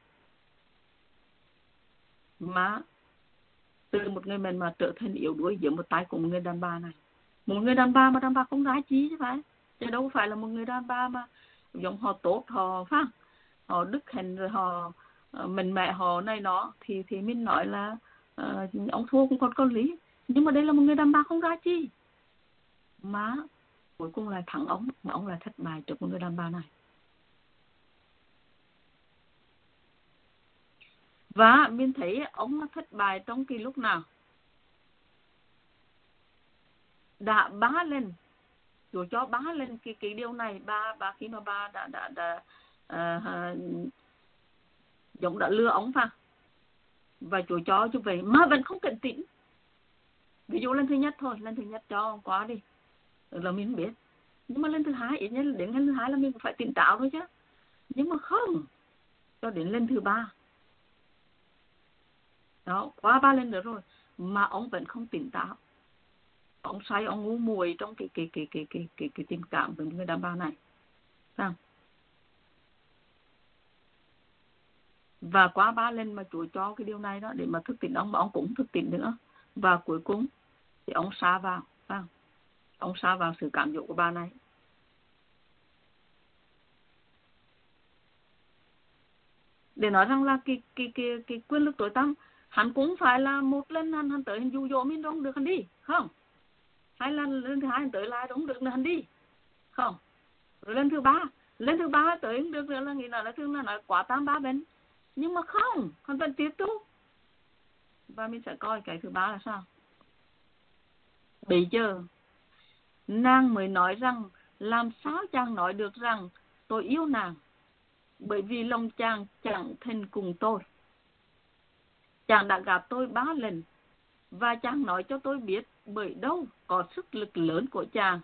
mà từ một người mình mà trở thành yếu đuối giữa một tay của một người đàn bà này. Một người đàn bà mà đàn bà không giá trị chứ phải, chứ đâu phải là một người đàn bà mà giống họ tốt, họ phải họ đức hạnh, rồi họ mình mẹ họ này nó thì thì mình nói là uh, ông thua cũng còn có lý. Nhưng mà đây là một người đàn bà không giá trị mà cuối cùng lại thắng ông, mà ông lại thất bại trước một người đàn bà này. Và mình thấy ông thất bại trong cái lúc nào? Đã bá lên, Chúa cho bá lên cái cái điều này, ba ba khi mà ba đã đã đã uh, giống đã lừa ông vào, và Chúa cho như vậy mà vẫn không cẩn tĩnh. Ví dụ lần thứ nhất thôi, lần thứ nhất cho quá đi là mình không biết, nhưng mà lần thứ hai, ít nhất đến lần thứ hai là mình cũng phải tỉnh táo thôi chứ. Nhưng mà không, cho đến lần thứ ba đó, quá ba lần nữa rồi mà ông vẫn không tỉnh táo. Ông say, ông ngu muội trong cái cái cái cái cái cái, cái tình cảm với người đàn bà này, không? Và quá ba lần mà Chúa cho cái điều này đó để mà thức tỉnh ông, mà ông cũng thức tỉnh nữa, và cuối cùng thì ông sa vào, không? Ông sa vào sự cám dỗ của bà này. Để nói rằng là cái cái cái cái quyền lực tối tăm, hắn cũng phải là một lần hắn hắn tới hắn dụ dỗ mình không được hắn đi, không? Hai lần lần thứ hai hắn tới lại không được nữa hắn đi, không? Rồi lần thứ ba, lần thứ ba tới không được nữa là nghĩ là thường là nói quá tam ba bên, nhưng mà không, hắn vẫn tiếp tục. Và mình sẽ coi cái thứ ba là sao. Bây giờ nàng mới nói rằng làm sao chàng nói được rằng tôi yêu nàng, bởi vì lòng chàng chẳng thành cùng tôi. Chàng đã gặp tôi ba lần, và chàng nói cho tôi biết bởi đâu có sức lực lớn của chàng.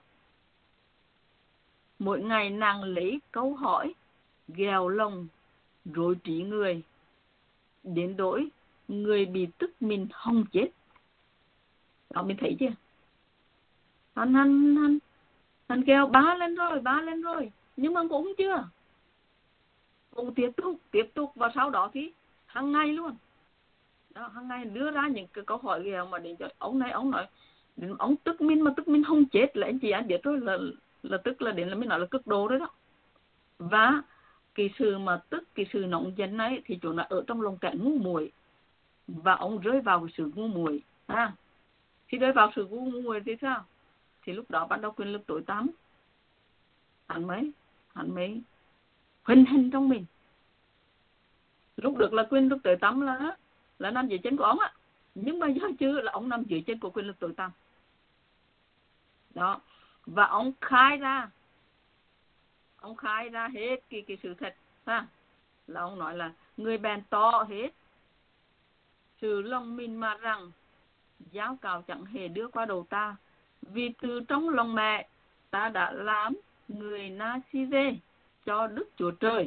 Mỗi ngày nàng lấy câu hỏi, ghèo lòng, rối trí người, đến đổi người bị tức mình không chết. Đó, mình thấy chưa? Hắn, hắn, hắn, hắn ghèo ba lần rồi, ba lần rồi, nhưng mà cũng chưa. Cũng tiếp tục, tiếp tục, và sau đó thì hàng ngày luôn. Đó, hàng ngày đưa ra những cái câu hỏi ghèo mà để cho ông này, ông nói, ông tức mình mà tức mình không chết là anh chị anh biết rồi, là là tức là đến là mình nói là cực độ đấy đó. Và cái sự mà tức, cái sự nóng giận ấy thì chúng là ở trong lòng kẻ ngu muội, và ông rơi vào cái sự ngu muội. À, khi rơi vào sự ngu muội thì sao? Thì lúc đó bắt đầu quyền lực tối tăm hắn mới hắn mới hình hình trong mình. Lúc được là quyền lực tối tăm là là nằm dưới chân của ông á, nhưng mà giờ chưa là ông nằm dưới chân của quyền lực tối tăm đó. Và ông khai ra ông khai ra hết cái cái sự thật ha, là ông nói là người bèn to hết sự lòng mình mà rằng giáo cào chẳng hề đưa qua đầu ta, vì từ trong lòng mẹ ta đã làm người Na-si-rê cho Đức Chúa Trời.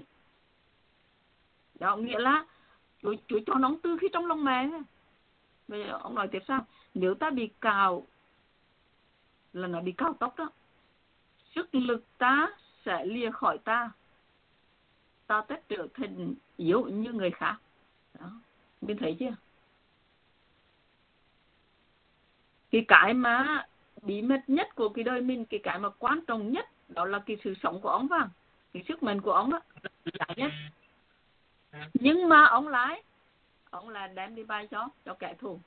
Đó nghĩa là Chúa, Chúa cho nó từ khi trong lòng mẹ. Bây giờ ông nói tiếp sao? Nếu ta bị cào, là nó bị cào tóc đó, sức lực ta sẽ lìa khỏi ta, ta tất trở thành yếu như người khác. Đó, mình thấy chưa? Cái cái mà bí mật nhất của cái đời mình, cái cái mà quan trọng nhất, đó là cái sự sống của ông, vào cái sức mạnh của ông đó là nhất. Nhưng mà ông lại ông là đem đi bay cho cho kẻ thù,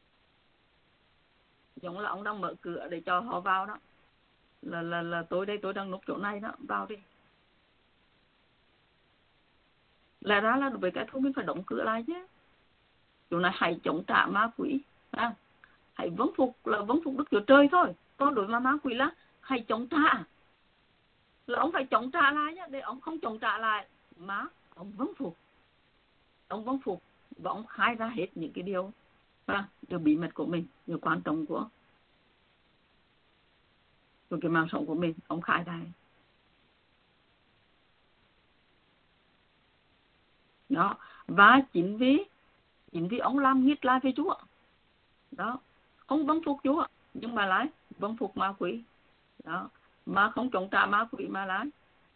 giống là ông đang mở cửa để cho họ vào đó, là là là tôi đây, tôi đang núp chỗ này đó, vào đi. Lẽ ra là đối với kẻ thù mình phải đóng cửa lại chứ. Chỗ này hãy chống trả ma quỷ. À, hãy vâng phục là vâng phục Đức Chúa Trời thôi. Còn đối với ma quỷ là hãy chống trả. Là ông phải chống trả lại nhá. Để ông không chống trả lại mà ông vâng phục. Ông vâng phục và ông khai ra hết những cái điều, à, điều bí mật của mình, điều quan trọng của, của cái mạng sống của mình. Ông khai ra. Đó. Và chính vì chính vì ông làm nghịch lại với Chúa. Đó. Không vâng phục Chúa nhưng mà lại vâng phục ma quỷ. Đó. Mà không chống trả ma quỷ mà lại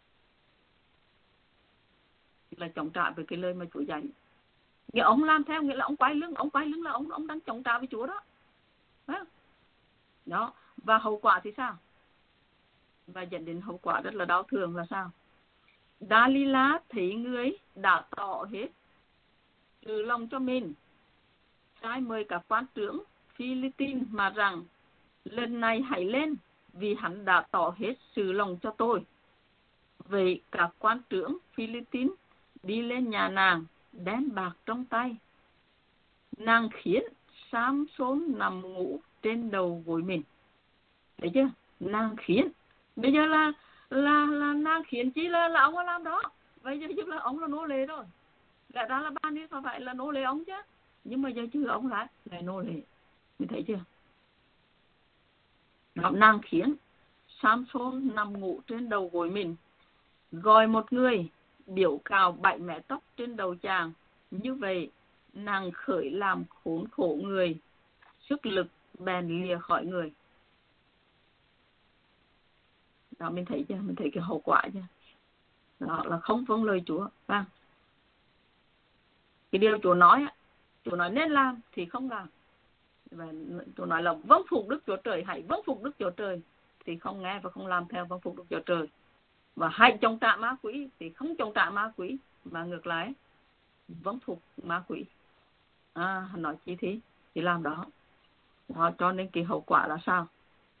là chống trả với cái lời mà Chúa dạy. Nghĩa ông làm theo nghĩa là ông quay lưng, ông quay lưng là ông ông đang chống trả với Chúa đó. Đó. Đó. Và hậu quả thì sao? Và dẫn đến hậu quả rất là đau thương là sao? Dalila thấy người đã tỏ hết trừ lòng cho mình, sai mời các quan trưởng Philippines mà rằng lần này hãy lên vì hắn đã tỏ hết sự lòng cho tôi. Vậy các quan trưởng Philippines đi lên nhà nàng đem bạc trong tay. Nàng khiến Samson nằm ngủ trên đầu gối mình. Thấy chưa? Nàng khiến. Bây giờ là là là nàng khiến chi là là ông có làm đó. Bây giờ chứ là ông là nô lệ rồi. Lẽ ra là ban đi phải phải là nô lệ ông chứ. Nhưng mà giờ chứ ông lại là nô lệ. Mình thấy chưa? Đó, nàng khiến Samson nằm ngủ trên đầu gối mình. Gọi một người biểu cào bảy mẻ tóc trên đầu chàng. Như vậy nàng khởi làm khốn khổ người, sức lực bèn lìa khỏi người. Đó, mình thấy chưa? Mình thấy cái hậu quả chưa? Đó là không vâng lời Chúa. Vâng. Cái điều Chúa nói, Chúa nói nên làm thì không làm. Và Chúa nói là vâng phục Đức Chúa Trời, hãy vâng phục Đức Chúa Trời thì không nghe và không làm theo vâng phục Đức Chúa Trời. Và hãy chống trả ma quỷ thì không chống trả ma quỷ mà ngược lại vâng phục ma quỷ. À, nói chi thế thì làm đó. Đó. Cho nên cái hậu quả là sao?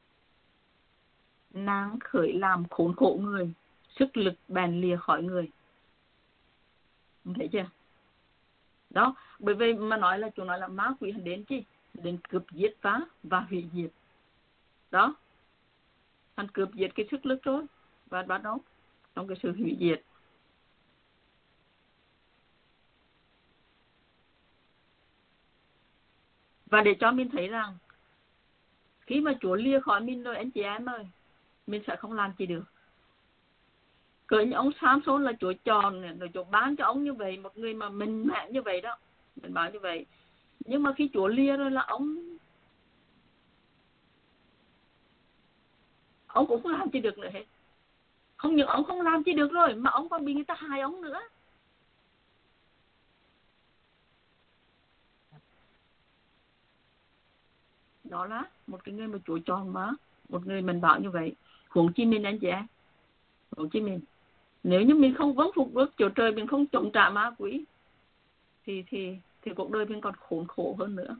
Nàng khởi làm khốn khổ người, sức lực bèn lìa khỏi người. Thấy chưa? Đó, bởi vì mà nói là Chúa nói là ma quỷ hắn đến chi? Đến cướp giết phá và hủy diệt. Đó. Hắn cướp giết cái sức lực rồi và bắt đầu trong cái sự hủy diệt. Và để cho mình thấy rằng khi mà Chúa lìa khỏi mình rồi anh chị em ơi, mình sẽ không làm gì được. Cỡ như ông Samson là Chúa chọn rồi Chúa bán cho ông như vậy, một người mà mình mẹ như vậy đó, mình bảo như vậy. Nhưng mà khi Chúa lìa rồi là ông ông cũng không làm gì được nữa hết. Không những ông không làm gì được rồi mà ông còn bị người ta hại ông nữa. Đó là một cái người mà Chúa chọn mà, một người mình bảo như vậy. Huống chi mình anh chị em, huống chi mình. Nếu như mình không vâng phục Đức Chúa Trời, mình không chống trả ma quỷ thì thì thì cuộc đời mình còn khốn khổ hơn nữa.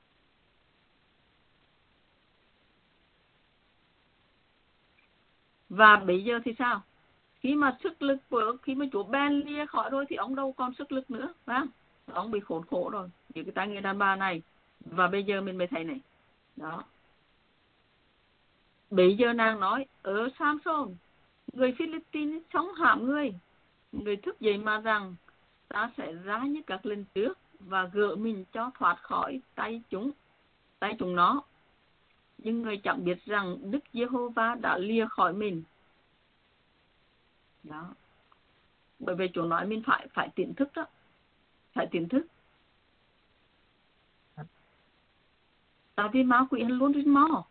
Và bây giờ thì sao? Khi mà sức lực của khi mà Chúa ban lia khỏi rồi thì ông đâu còn sức lực nữa, phải không? Ông bị khốn khổ rồi, những cái tay người đàn bà này. Và bây giờ mình mới thấy này. Đó. Bây giờ nàng nói, ở Samson, người Philippines sống hãm người. Người thức dậy mà rằng, ta sẽ ra như các lần trước và gỡ mình cho thoát khỏi tay chúng, tay chúng nó. Nhưng người chẳng biết rằng Đức Giê-hô-va đã lìa khỏi mình. Đó. Bởi vì Chúa nói mình phải phải tỉnh thức đó. Phải tỉnh thức. Tại vì ma quỷ hắn luôn rinh mò.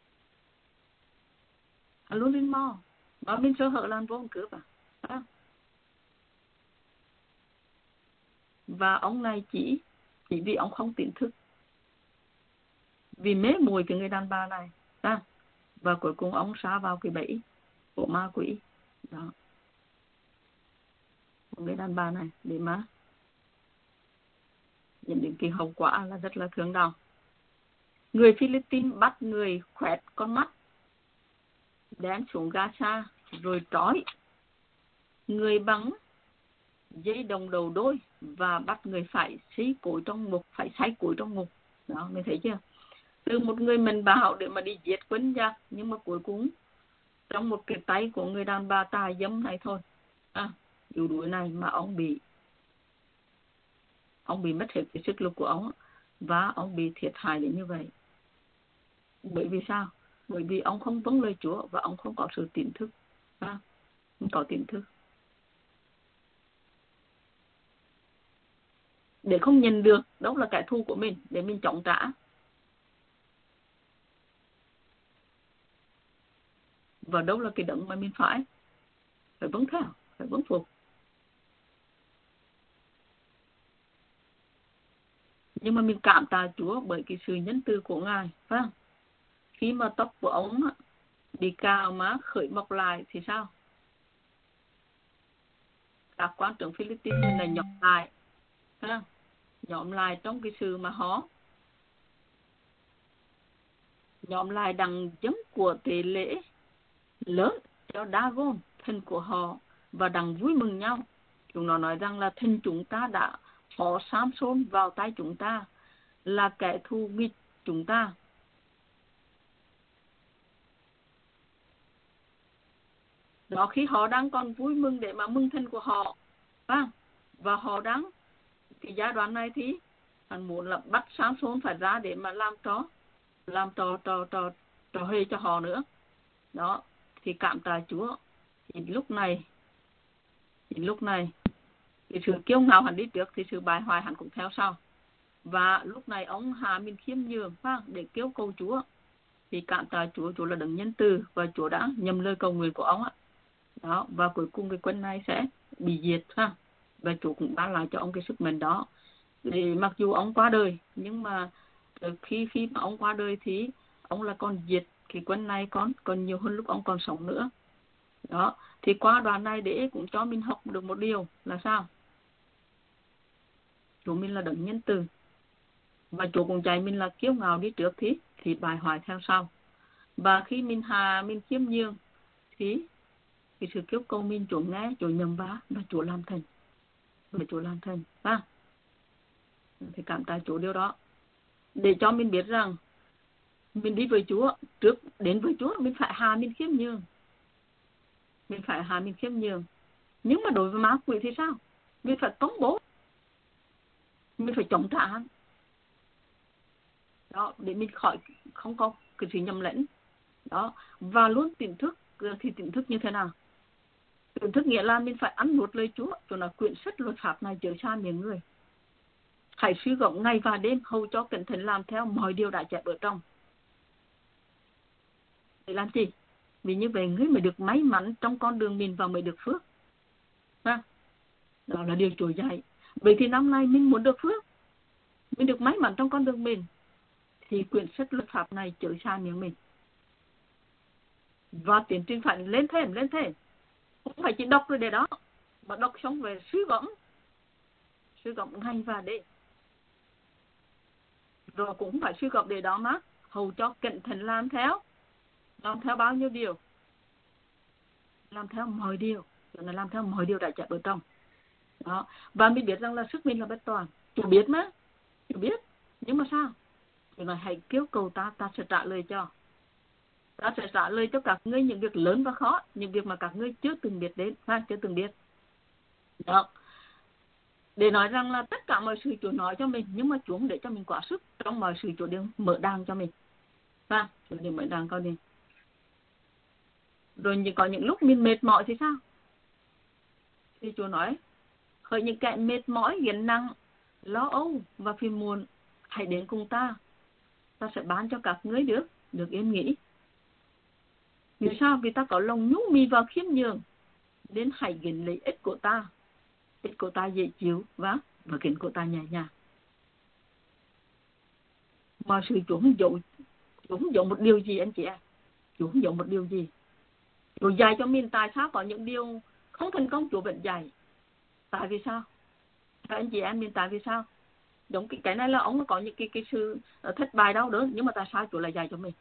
Hắn luôn rinh mò. Mà mình sơ hở là hắn vô hắn cướp à. Đó. Và ông này chỉ chỉ vì ông không tỉnh thức. Vì mê mùi cái người đàn bà này. Đó. Và cuối cùng ông sa vào cái bẫy của ma quỷ. Đó. Người đàn bà này để mà dẫn đến cái hậu quả là rất là thương đau. Người Philippines bắt người khoét con mắt, đem xuống Gaza rồi trói người bằng dây đồng đầu đôi và bắt người phải xí cối trong ngục, phải say cối trong ngục. Đó, mình thấy chưa? Từ một người mình bảo để mà đi giết quân giặc, nhưng mà cuối cùng trong một cái tay của người đàn bà tà dâm này thôi, à, yếu đuối này mà ông bị ông bị mất hết cái sức lực của ông và ông bị thiệt hại đến như vậy. Bởi vì sao? Bởi vì ông không vâng lời Chúa và ông không có sự tỉnh thức, à, không có tỉnh thức. Để không nhận được đâu là kẻ thù của mình, để mình chống trả. Và đâu là cái đấng mà mình phải phải vâng theo, phải vâng phục. Nhưng mà mình cảm tạ Chúa bởi cái sự nhân từ của Ngài, phải không? Khi mà tóc của ông bị cào má khởi mọc lại thì sao? Các quan trưởng Philippines này nhóm lại, phải không? Nhóm lại trong cái sự mà họ nhóm lại đằng dâng của tế lễ lớn cho Dagon, thần của họ, và đằng vui mừng nhau. Chúng nó nói rằng là thần chúng ta đã phó Samson vào tay chúng ta, là kẻ thù nghịch chúng ta. Đó, khi họ đang còn vui mừng để mà mừng thần của họ, à, và họ đang cái giai đoạn này thì hắn muốn là bắt Samson phải ra để mà làm trò làm trò trò trò trò hề cho họ nữa. Đó, thì cảm tạ Chúa. Thì lúc này thì lúc này cái sự kiêu ngạo hắn đi trước thì sự bại hoại hắn cũng theo sau. Và lúc này ông hạ mình khiêm nhường, phải không? Để kêu cầu Chúa. Thì cảm tạ Chúa, Chúa là đấng nhân từ và Chúa đã nhầm lời cầu nguyện của ông á. Đó, và cuối cùng cái quân này sẽ bị diệt, ha. Và Chúa cũng ban lại cho ông cái sức mạnh đó. Thì mặc dù ông qua đời, nhưng mà khi khi mà ông qua đời thì ông là còn diệt cái quân này còn còn nhiều hơn lúc ông còn sống nữa. Đó, thì qua đoạn này để cũng cho mình học được một điều là sao? Chúa mình là đấng nhân từ, và Chúa cũng dạy mình là kiêu ngạo đi trước thì thì bại hoại theo sau. Và khi mình hà mình khiêm nhường thì cái sự kiêu cầu mình Chúa nghe, Chúa nhầm vá và Chúa làm thành, và Chúa làm thành, ha. Thì cảm tạ Chúa điều đó, để cho mình biết rằng mình đi với Chúa, trước đến với Chúa mình phải hà mình khiêm nhường, mình phải hà mình khiêm nhường. Nhưng mà đối với ma quỷ thì sao? Mình phải công bố, mình phải chống trả hắn. Đó, để mình khỏi không có cái sự nhầm lẫn. Đó, và luôn tỉnh thức. Thì tỉnh thức như thế nào? Tỉnh thức nghĩa là mình phải ăn nuốt lời Chúa, cho là quyển sách luật pháp này chớ xa miệng người. Hãy suy gẫm ngày và đêm, hầu cho cẩn thận làm theo mọi điều đã chép ở trong. Để làm gì? Vì như vậy người mới được may mắn trong con đường mình và mới được phước. Ha? Đó là điều Chúa dạy. Vậy thì năm nay mình muốn được phước, mình được may mắn trong con đường mình, thì quyển sách luật pháp này chớ xa miệng mình. Và tiến trình phải lên thêm, lên thêm. Không phải chỉ đọc rồi để đó, mà đọc xong về suy gẫm, suy gẫm ngày và đêm. Rồi cũng phải suy gẫm để đó mà hầu cho cẩn thận làm theo. Làm theo bao nhiêu điều? Làm theo mọi điều. Là làm theo mọi điều đã chép ở trong. Đó. Và mình biết rằng là sức mình là bất toàn. Chủ biết mà. Chủ biết. Nhưng mà sao? Chủ nói hãy kêu cầu ta, ta sẽ trả lời cho. Ta sẽ trả lời cho các ngươi những việc lớn và khó, những việc mà các ngươi chưa từng biết đến, ha, chưa từng biết. Đó. Để nói rằng là tất cả mọi sự Chúa nói cho mình, nhưng mà Chúa không để cho mình quá sức. Trong mọi sự Chúa đều mở đàng cho mình. Ha, Chúa đều mở đàng cho mình. Rồi có những lúc mình mệt mỏi thì sao? Thì Chúa nói, hỡi những kẻ mệt mỏi, gánh nặng, lo âu và phiền muộn, hãy đến cùng ta. Ta sẽ ban cho các ngươi được, được yên nghỉ. Vì sao? Vì ta có lòng nhũ mì và khiêm nhường, đến hãy gìn lấy ích của ta. Ích của ta dễ chịu và và gìn của ta nhẹ nhàng. Mọi sự Chúa không dụ, Chúa không dụ một điều gì anh chị em. Chúa không dụ một điều gì. Chúa dạy cho mình tại sao có những điều không thành công Chúa vẫn dạy. Tại vì sao? Các anh chị em mình tại vì sao? Đúng, cái, cái này là ông có những cái, cái sự thất bại đau đớn, nhưng mà tại sao Chúa lại dạy cho mình?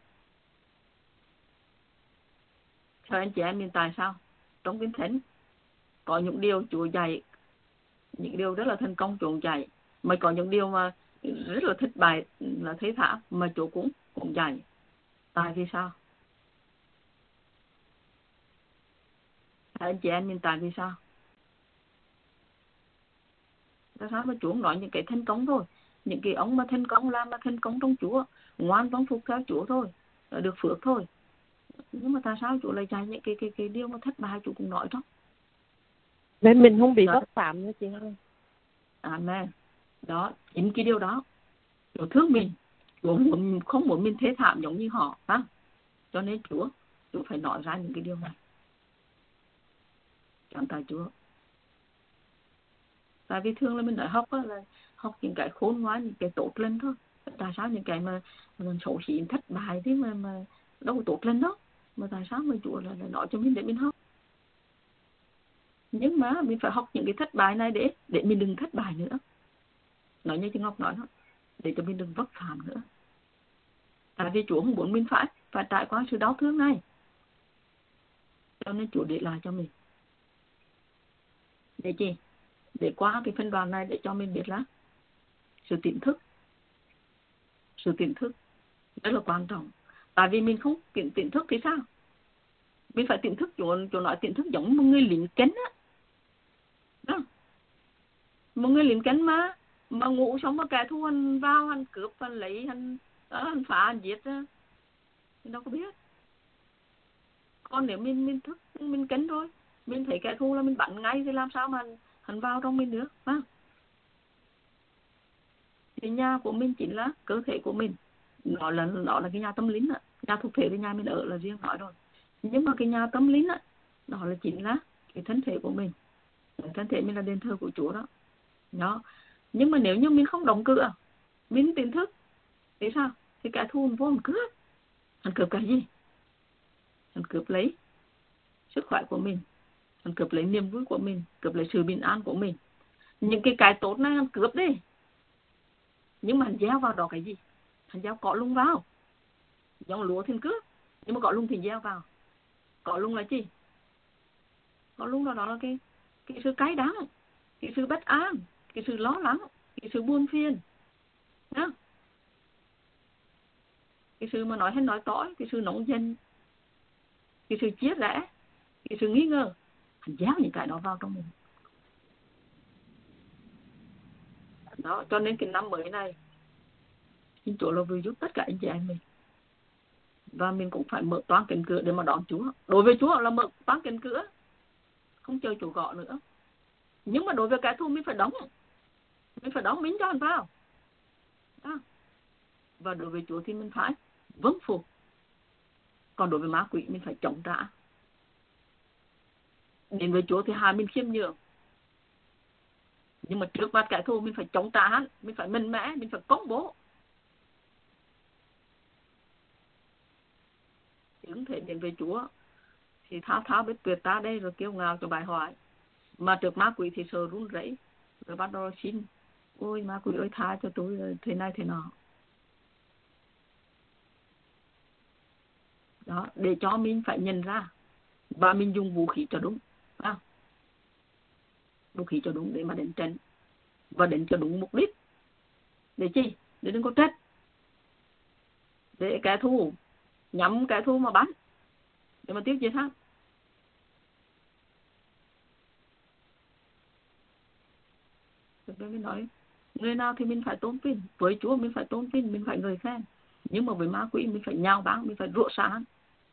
Các anh chị em mình tại sao? Trong Kinh Thánh có những điều Chúa dạy những điều rất là thành công Chúa dạy, mà có những điều mà rất là thất bại là thế thả mà Chúa cũng cũng dạy. Tại vì sao? Anh chị em mình tại vì sao? Tại sao mà Chúa không nói những cái thành công thôi, những cái ông mà thành công làm mà thành công trong Chúa, ngoan vâng phục theo Chúa thôi, được phước thôi. Nhưng mà tại sao Chúa lại dạy những cái cái cái điều mà thất bại Chúa cũng nói đó? Để mình không bị vấp phạm nữa chị ơi. Amen. Đó, chính cái điều đó. Chúa thương mình, Chúa muốn, không muốn mình thế thảm giống như họ, ha? Cho nên Chúa, Chúa phải nói ra những cái điều này. Cảm tạ Chúa. Tại vì thường là mình nói học á, là học những cái khôn ngoan, những cái tốt lên thôi. Tại sao những cái mà mình xấu xí thất bại thế mà mà đâu có tốt lên đó? Mà tại sao mà Chúa lại, lại nói cho mình để mình học? Nhưng mà mình phải học những cái thất bại này để để mình đừng thất bại nữa. Nói như chị Ngọc nói đó, để cho mình đừng vấp phạm nữa. Tại vì Chúa không muốn mình phải phải trải qua sự đau thương này. Cho nên Chúa để lại cho mình. Để chi? Để qua cái phân đoạn này để cho mình biết là sự tỉnh thức. Sự tỉnh thức rất là quan trọng. Tại vì mình không tỉnh, tỉnh thức thì sao? Mình phải tỉnh thức, Chúa, Chúa nói tỉnh thức giống một người lính cánh á. Đó. Một người lính cánh mà mà ngủ xong mà kẻ thù hắn vào, hắn cướp, hắn lấy, hắn, hắn phá, hắn giết á. Mình đâu có biết. Còn nếu mình mình thức, mình cánh thôi, mình thấy kẻ thù là mình bắn ngay thì làm sao mà hắn, hắn vào trong mình được, phải không? Thì nhà của mình chính là cơ thể của mình. Nó là, nó là cái nhà tâm linh á. Nhà thuộc thể thì nhà mình ở là riêng nói rồi. Nhưng mà cái nhà tâm linh á, đó là chính là cái thân thể của mình. Thân thể mình là đền thờ của Chúa đó. Đó. Nhưng mà nếu như mình không đóng cửa, mình tỉnh thức, thì sao? Thì kẻ thù vô hắn cướp. Hắn cướp cái gì? Hắn cướp lấy sức khỏe của mình. Hắn cướp lấy niềm vui của mình, cướp lấy sự bình an của mình. Những cái cái tốt này hắn cướp đi. Nhưng mà hắn gieo vào đó cái gì? Hắn gieo cỏ lung vào. Giống lúa thì cướp, nhưng mà cỏ lung thì gieo vào. Cỏ lung là gì? Cỏ lung đó, đó là cái, cái sự cay đắng, cái sự bất an, cái sự lo lắng, cái sự buồn phiền. Đó. Cái sự mà nói hết nói tỏi, cái sự nóng giận, cái sự chia rẽ, cái sự nghi ngờ. Hắn gieo những cái đó vào trong mình. Đó, cho nên cái năm mới này, xin Chúa là vừa giúp tất cả anh chị em mình. Và mình cũng phải mở toán cánh cửa để mà đón Chúa. Đối với Chúa là mở toán cánh cửa, không chờ Chúa gọi nữa. Nhưng mà đối với kẻ thù mình phải đóng. Mình phải đóng mình cho hắn vào. Đó. Và đối với Chúa thì mình phải vâng phục. Còn đối với ma quỷ mình phải chống trả. Đến với Chúa thì hai mình khiêm nhường. Nhưng mà trước mặt kẻ thù mình phải chống trả hắn. Mình phải mạnh mẽ, mình phải công bố. Ứng thể đến với Chúa thì thao thao biết tuyệt ta đây rồi kêu ngào cho bài hỏi. Mà trước ma quỷ thì sợ run rẩy, rồi bắt đầu xin, ôi ma quỷ ơi tha cho tôi thế này thế nọ. Đó, để cho mình phải nhận ra và mình dùng vũ khí cho đúng. À, vũ khí cho đúng để mà đánh trận và đánh cho đúng mục đích. Để chi? Để đừng có trách. Để kẻ thù nhắm kẻ thù mà bắn, để mà tiêu diệt hắn. Rồi mình nói, người nào thì mình phải tôn vinh. Với Chúa mình phải tôn vinh, mình phải ngợi khen. Nhưng mà với ma quỷ mình phải nhào báng, mình phải rủa xả hắn.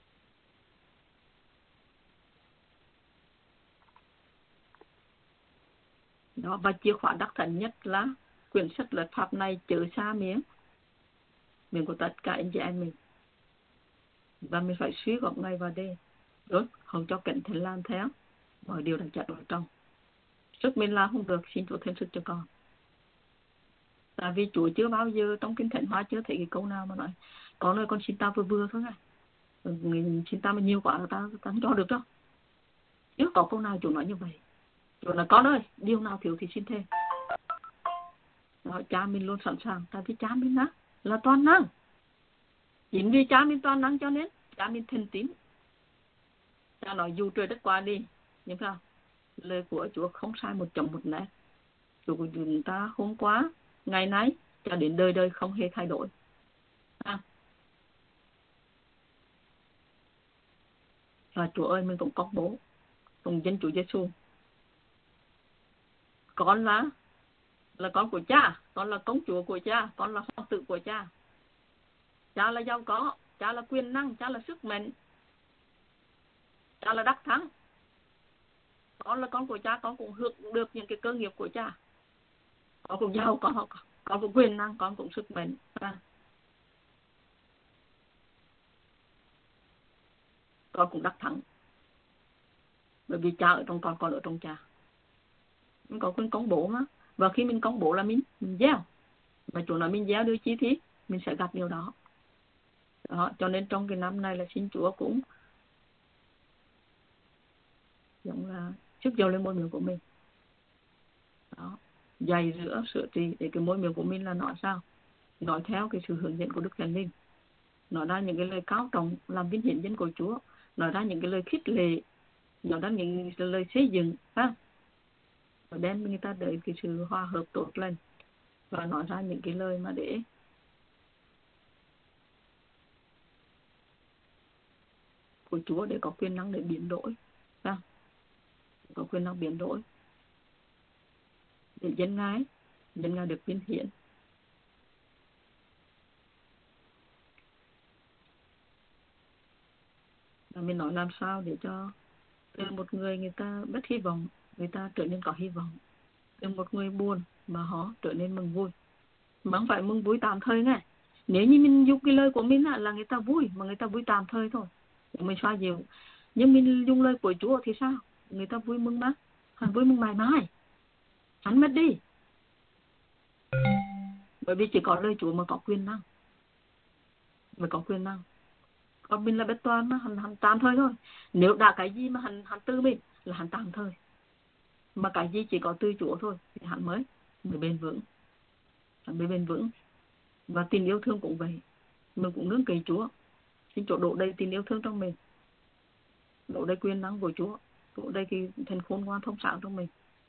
Đó, và chìa khóa đắc thánh nhất là quyển sách luật pháp này chớ xa miếng miệng của tất cả anh chị em mình. Và mình phải suy gẫm ngày và đêm. Đúng, không cho cẩn thận làm theo mọi điều đang chặt vào trong. Sức mình làm không được, xin Chúa thêm sức cho con. Tại vì Chúa chưa bao giờ trong Kinh Thánh Hoa chưa thấy cái câu nào mà nói con ơi con xin ta vừa vừa thôi à. Xin ta mà nhiều quá là ta, ta không cho được đâu. Chưa có câu nào Chúa nói như vậy. Chúa nói con ơi, điều nào thiếu thì xin thêm. Đó, cha mình luôn sẵn sàng. Tại vì cha mình á, là toàn năng. Chính vì cha mình toàn năng cho nên cha mình thần tín. Cha nói dù trời đất qua đi, nhưng sao? Lời của Chúa không sai một chấm một nét. Chúa của chúng ta hôm qua, ngày nay, cho đến đời đời không hề thay đổi. À. Và Chúa ơi, mình cũng công bố cùng dân Chúa Giêsu, con là là con của Cha, con là công chúa của Cha, con là hoàng tử của Cha. Cha là giàu có, Cha là quyền năng, Cha là sức mạnh, Cha là đắc thắng. Con là con của Cha, con cũng hưởng được những cái cơ nghiệp của Cha. Con cũng giàu có, con cũng quyền năng, con cũng sức mạnh. À. Con cũng đắc thắng. Bởi vì Cha ở trong con, con ở trong Cha. Mình có quyền công bố mà. Và khi mình công bố là mình, mình gieo. Và Chúa nói mình gieo điều chi thì mình sẽ gặp điều đó. Đó. Cho nên trong cái năm này là xin Chúa cũng giống là sức dầu lên môi miệng của mình. Đó. Dày rửa, sửa trị để cái môi miệng của mình là nói sao? Nói theo cái sự hướng dẫn của Đức Thánh Linh. Nói ra những cái lời cao trọng làm vinh hiển danh của Chúa. Nói ra những cái lời khích lệ. Nói ra những cái lời xây dựng. Ha? Và đem người ta đợi cái sự hòa hợp tốt lên. Và nói ra những cái lời mà để của Chúa để có quyền năng để biến đổi. Ha? Có quyền năng biến đổi. Để dân Ngài, dân Ngài được vinh hiển. Và mình nói làm sao để cho từ một người người ta bất hy vọng, người ta trở nên có hy vọng. Từ một người buồn mà họ trở nên mừng vui. Mà không phải mừng vui tạm thời nghe. Nếu như mình dùng cái lời của mình là người ta vui, mà người ta vui tạm thời thôi. Mình xoa dịu. Nhưng mình dùng lời của Chúa thì sao? Người ta vui mừng mà. Hắn vui mừng mãi mãi. Hắn mất đi. Bởi vì chỉ có lời Chúa mà có quyền năng. Mới có quyền năng. Còn mình là bất toàn mà, hắn, hắn tạm thời thôi. Nếu đã cái gì mà hắn, hắn tư mình là hắn tạm thời. Mà cái gì chỉ có từ Chúa thôi thì hắn mới, mới bền vững. Hắn mới bền vững. Và tình yêu thương cũng vậy. Mình cũng nương cậy Chúa. Xin Chúa đổ đầy tình yêu thương trong mình. Đổ đầy quyền năng của Chúa. Đổ đầy cái thần khôn ngoan thông sáng trong mình.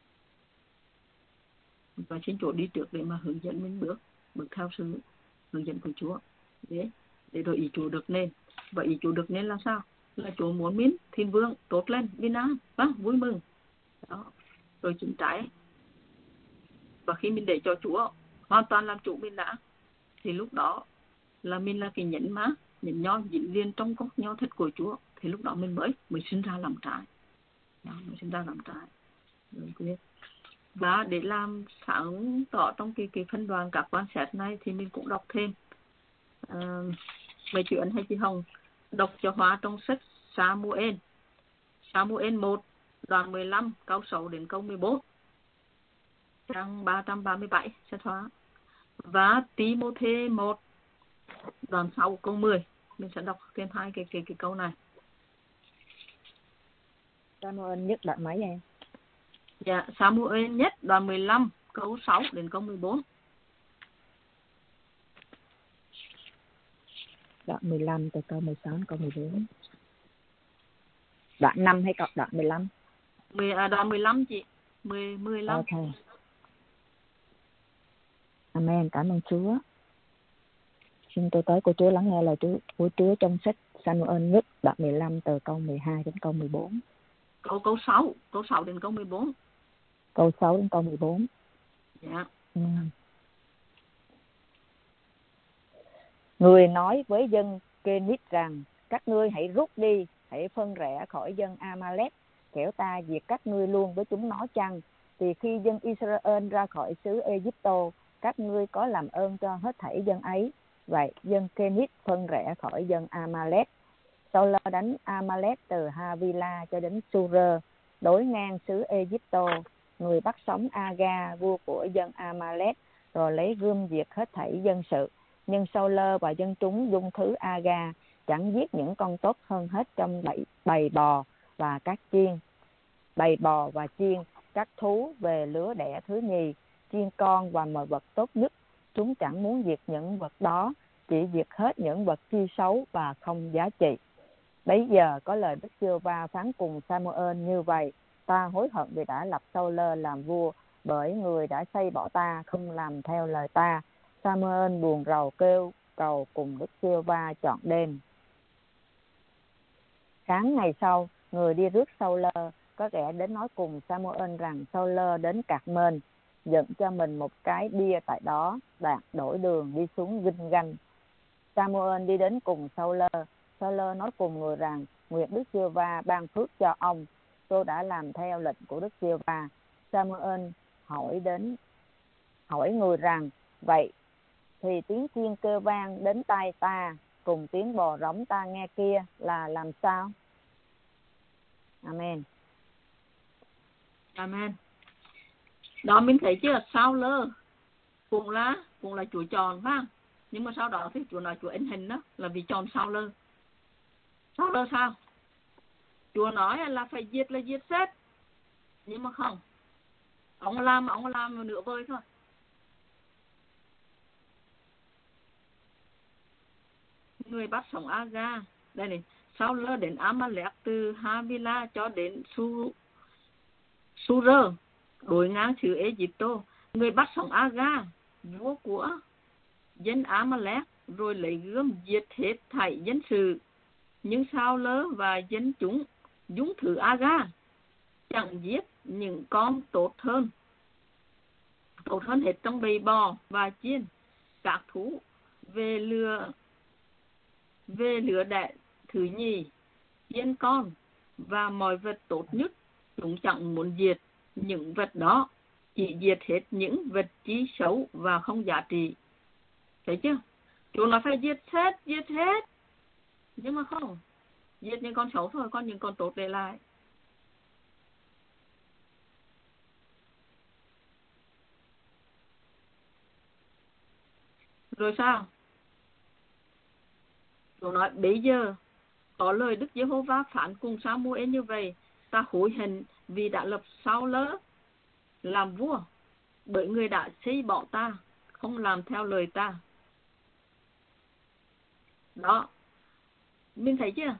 Và xin Chúa đi trước để mà hướng dẫn mình bước. Bước theo sự hướng dẫn của Chúa. Để, để rồi ý Chúa được nên. Và ý Chúa được nên là sao? Là Chúa muốn mình, thiên vương, tốt lên, bình an, vâng, vui mừng. Đó. Rồi chính trái. Và khi mình để cho Chúa hoàn toàn làm chủ mình đã, thì lúc đó là mình là cái nhẫn má, nhẫn nho dính liền trong gốc nho thật của Chúa. Thì lúc đó mình mới mới sinh ra làm trái. Đó, mới sinh ra làm trái. Rồi, và để làm sáng tỏ trong cái, cái phân đoạn các quan sát này thì mình cũng đọc thêm uh, mấy chuyện hay chị Hồng đọc cho Hóa trong sách Sa-mu-ên Sa-mu-ên một đoạn mười lăm câu sáu đến câu mười bốn trang ba trăm ba mươi bảy sách Hóa, và Ti-mô-thê một đoạn sáu câu mười. Mình sẽ đọc thêm hai cái, cái, cái câu này. Sa-mu-ên nhất đoạn mấy em? Dạ, Sa-mu-ên nhất đoạn mười lăm câu sáu đến câu mười bốn. Đoạn mười lăm từ câu mười sáu đến câu mười bốn. Đoạn năm hay đoạn mười lăm? mười, à, đoạn mười lăm chị. mười, mười lăm. Ok. Amen, cảm ơn Chúa. Xin tôi tới của Chúa lắng nghe lời Chúa, của Chúa trong sách Sa-mu-ên nhất đoạn mười lăm từ câu mười hai đến câu mười bốn. Câu câu sáu, câu sáu đến câu mười bốn. Câu sáu đến câu mười bốn. Dạ. Ừ. Người nói với dân Kê-nít rằng: các ngươi hãy rút đi, hãy phân rẽ khỏi dân A-ma-lét, kẻo ta diệt các ngươi luôn với chúng nó chăng? Vì khi dân Israel ra khỏi xứ Ê-díp-tô, các ngươi có làm ơn cho hết thảy dân ấy. Vậy dân Kê-nít phân rẽ khỏi dân A-ma-lét. Sau-lơ đánh A-ma-lét từ Ha-vi-la cho đến Su-rơ, đối ngang xứ Ê-díp-tô. Người bắt sống A-ga, vua của dân A-ma-lét, rồi lấy gươm diệt hết thảy dân sự. Nhưng Sau-lơ và dân chúng dung thứ A-ga, chẳng giết những con tốt hơn hết trong bầy, bầy bò và các chiên. Bầy bò và chiên, các thú về lứa đẻ thứ nhì, chiên con và mọi vật tốt nhất. Chúng chẳng muốn diệt những vật đó, chỉ diệt hết những vật chi xấu và không giá trị. Bấy giờ có lời Đức Giê-hô-va phán cùng Sa-mu-ên như vậy: ta hối hận vì đã lập Sau-lơ làm vua bởi người đã xây bỏ ta, không làm theo lời ta. Sa-muel buồn rầu kêu cầu cùng Đức Giê-hô-va trọn đêm. Sáng ngày sau, người đi rước Sa-ul-lơ có kẻ đến nói cùng Sa-muel rằng Sa-ul-lơ đến Cạc-mên, dựng cho mình một cái bia tại đó, đoạn đổi đường đi xuống Ginh-ganh. Sa-muel đi đến cùng Sa-ul-lơ. Sa-ul-lơ nói cùng người rằng, nguyện Đức Giê-hô-va ban phước cho ông, tôi đã làm theo lệnh của Đức Giê-hô-va. Sa-muel hỏi đến hỏi người rằng, vậy thì tiếng chiên kêu vang đến tai ta cùng tiếng bò rống ta nghe kia là làm sao? Amen. Amen. Đó mình thấy chưa, Sa-ul-lơ cũng là cũng là Chúa chọn phải không? Nhưng mà sau đó thì Chúa nói Chúa ân hình đó là vì chọn Sa-ul-lơ. Sa-ul-lơ sao? Chúa nói là phải giết là giết hết, nhưng mà không, ông làm ông làm nửa vời thôi. Người bắt sống Aga, đây này, Sa-ul-lơ đến A-ma-lek từ Ha-vi-la cho đến Su Su-rơ, đối ngang xứ Ê-díp-tô. Người bắt sống Aga, vua của dân A-ma-lek, rồi lấy gươm giết hết thảy dân sự. Nhưng Sa-ul-lơ và dân chúng dung thứ Aga, chẳng giết những con tốt hơn, tốt hơn hết trong bầy bò và chiên, các thú về lừa về lừa đẻ thứ nhì, chiên con và mọi vật tốt nhất. Chúng chẳng muốn diệt những vật đó, chỉ diệt hết những vật chí xấu và không giá trị. Thấy chưa? Chúng nó phải diệt hết, diệt hết, nhưng mà không, giết những con xấu thôi, còn những con tốt để lại. Rồi sao? Chúa nói bây giờ có lời Đức Giê-hô-va phán cùng Sa-mu-el như vậy, ta hối hận vì đã lập Sa-ul-lơ làm vua, bởi người đã xây bỏ ta, không làm theo lời ta. Đó, mình thấy chưa?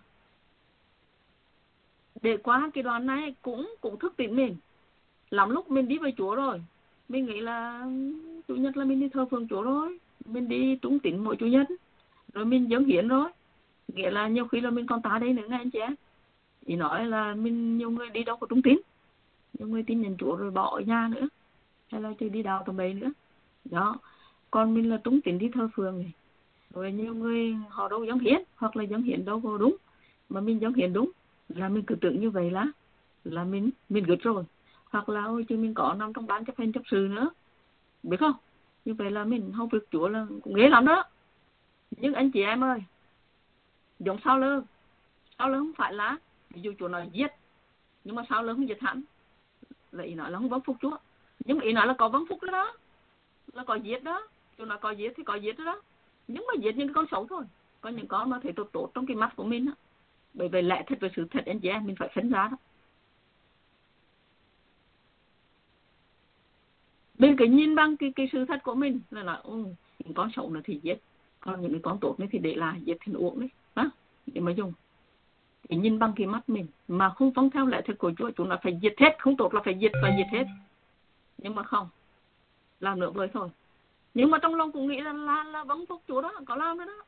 Để qua cái đoạn này cũng cũng thức tỉnh mình. Lắm lúc mình đi với Chúa rồi, mình nghĩ là Chủ nhật là mình đi thờ phượng Chúa rồi, mình đi trung tín mỗi Chủ nhật, rồi mình dâng hiến rồi. Nghĩa là nhiều khi là mình còn ta đây nữa nghe anh chị em. Chỉ nói là mình nhiều người đi đâu có trung tín, nhiều người tin nhận Chúa rồi bỏ ở nhà nữa, hay là thì đi đào tầm bầy nữa. Đó, còn mình là trung tín đi thờ phượng này. Rồi nhiều người họ đâu dâng hiến, hoặc là dâng hiến đâu có đúng, mà mình dâng hiến đúng là mình cứ tưởng như vậy là là mình mình gật rồi, hoặc là ôi chứ mình có nằm trong ban chấp hành chấp sự nữa, biết không? Như vậy là mình không việc Chúa là cũng ghê lắm đó. Nhưng anh chị em ơi, giống Sa-ul-lơ, Sa-ul-lơ không phải là, ví dụ Chúa nói giết, nhưng mà Sa-ul-lơ không giết hẳn, là ý nói là không vâng phục Chúa, nhưng mà ý nói là có vâng phục đó, đó là có giết đó. Chúa nói có giết thì có giết đó, đó. Nhưng mà giết những con xấu thôi, có những con mà thấy tốt tốt trong cái mắt của mình đó. Bởi vì lẽ thật và sự thật anh chị em mình phải phân ra đó. Mình cứ nhìn bằng cái, cái sự thật của mình là là ừ, những con xấu nó thì giết, còn những cái con tốt này thì để là giết thì uống đấy, đó để mà dùng. Thì nhìn bằng cái mắt mình mà không vâng theo lẽ thật của Chúa, chúng là phải giết hết, không tốt là phải giết và giết hết. Nhưng mà không, làm nửa vời thôi. Nhưng mà trong lòng cũng nghĩ là là, là vâng phục Chúa đó, có làm nữa đó.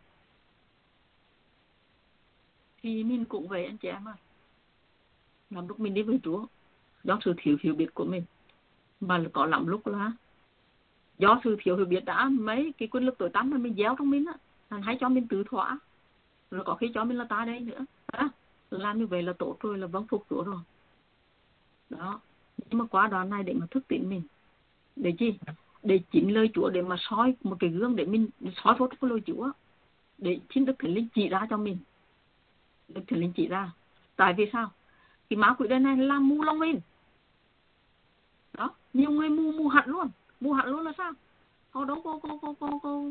Thì mình cũng vậy anh chị em ơi. Làm lúc mình đi với Chúa, do sự thiếu hiểu biết của mình, mà có lắm lúc là do sự thiếu hiểu biết đã mấy cái quyền lực tối tăm mà mình gieo trong mình á, hay cho mình tự thỏa, rồi có khi cho mình là ta đây nữa. Đó, làm như vậy là tốt rồi, là vâng phục Chúa rồi. Đó, nhưng mà qua đoạn này để mà thức tỉnh mình, để chi? Để chính lời Chúa, để mà soi một cái gương, để mình soi phốt cái lời Chúa, để xin Đức Thánh Linh chỉ ra cho mình. Đức Thánh Linh chỉ ra. Tại vì sao? Cái ma quỷ đời này làm mù lòng mình. Đó, nhiều người mù mù hẳn luôn. Mù hẳn luôn là sao? Họ đâu có có có có có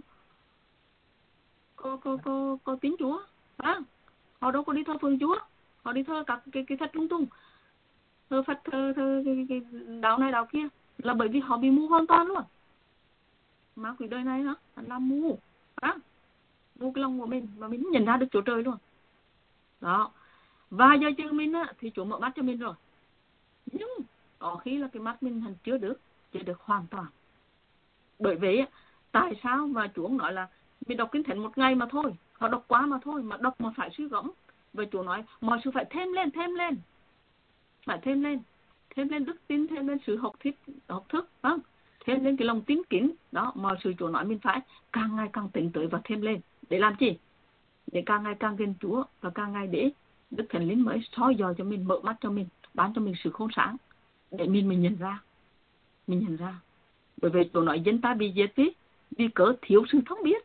có có có có tín Chúa. Đó. Họ đâu có đi thờ phượng Chúa. Họ đi thờ các cái cái Phật lung tung. Thờ Phật, thờ thờ cái, cái đạo này đạo kia, là bởi vì họ bị mù hoàn toàn luôn. Ma quỷ đời này đó, làm mù. Đó. Mù cái lòng của mình mà mình nhận ra được Chúa trời luôn. Đó. Và giờ chứ mình á, thì Chúa mở mắt cho mình rồi. Nhưng có khi là cái mắt mình hẳn chưa được. chưa được hoàn toàn. Bởi vậy tại sao mà Chúa nói là mình đọc kinh thánh một ngày mà thôi, họ đọc quá mà thôi, mà đọc mà phải suy gẫm. Và Chúa nói mọi sự phải thêm lên, thêm lên, phải thêm lên, thêm lên đức tin, thêm lên sự học thức, học thức, không? Thêm lên cái lòng tín kính. Đó, mọi sự Chúa nói mình phải càng ngày càng tỉnh tới và thêm lên. Để làm gì? Để càng ngày càng gần Chúa, và càng ngày để Đức Thánh Linh mới soi dọi cho mình, mở mắt cho mình, bán cho mình sự khôn sáng, để mình mình nhận ra, mình nhận ra. Bởi vì Chúa nói dân ta bị diệt vì vì cớ thiếu sự thông biết.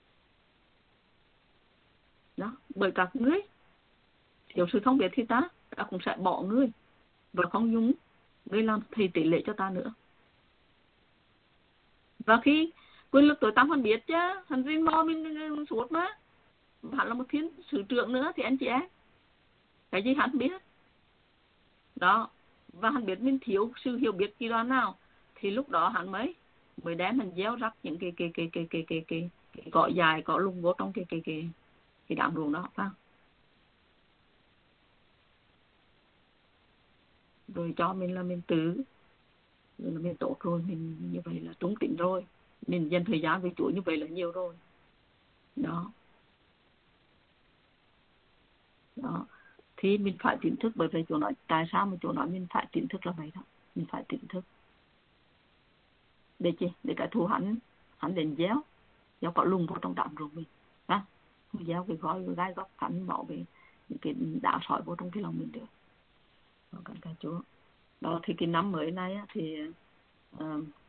Đó, bởi các ngươi thiếu sự thông biết thì ta ta cũng sẽ bỏ ngươi và không dùng ngươi làm thầy tỷ lệ cho ta nữa. Và khi quyền lực tối tăm hắn biết chứ, hắn riêng mò mình suốt mà, hắn là một thiên sứ trưởng nữa thì anh chị em, cái gì hắn biết. Đó, và hắn biết mình thiếu sự hiểu biết kỳ đoạn nào, thì lúc đó hắn mới mới đem mình gieo rắc những cái cái cái cái cái cái cái, cái cỏ dài, cỏ lùng vô trong cái cái cái cái đám ruộng đó, phải không? Rồi cho mình là mình tự là mình tốt rồi, mình như vậy là trung tín rồi, mình dành thời gian với Chúa như vậy là nhiều rồi. Đó, đó, thì mình phải tỉnh thức. Bởi vì Chúa nói, tại sao mà Chúa nói mình phải tỉnh thức là vậy đó, mình phải tỉnh thức. Để chi? Để cái thù hắn hắn đến gieo gieo cỏ lùng vào trong đám ruộng mình, ha, không gieo cái gói cái gai góc hắn bỏ cái những cái đá sỏi vô trong cái lòng mình được. Đó, cảm ơn Chúa. Đó, thì cái năm mới này á, thì uh,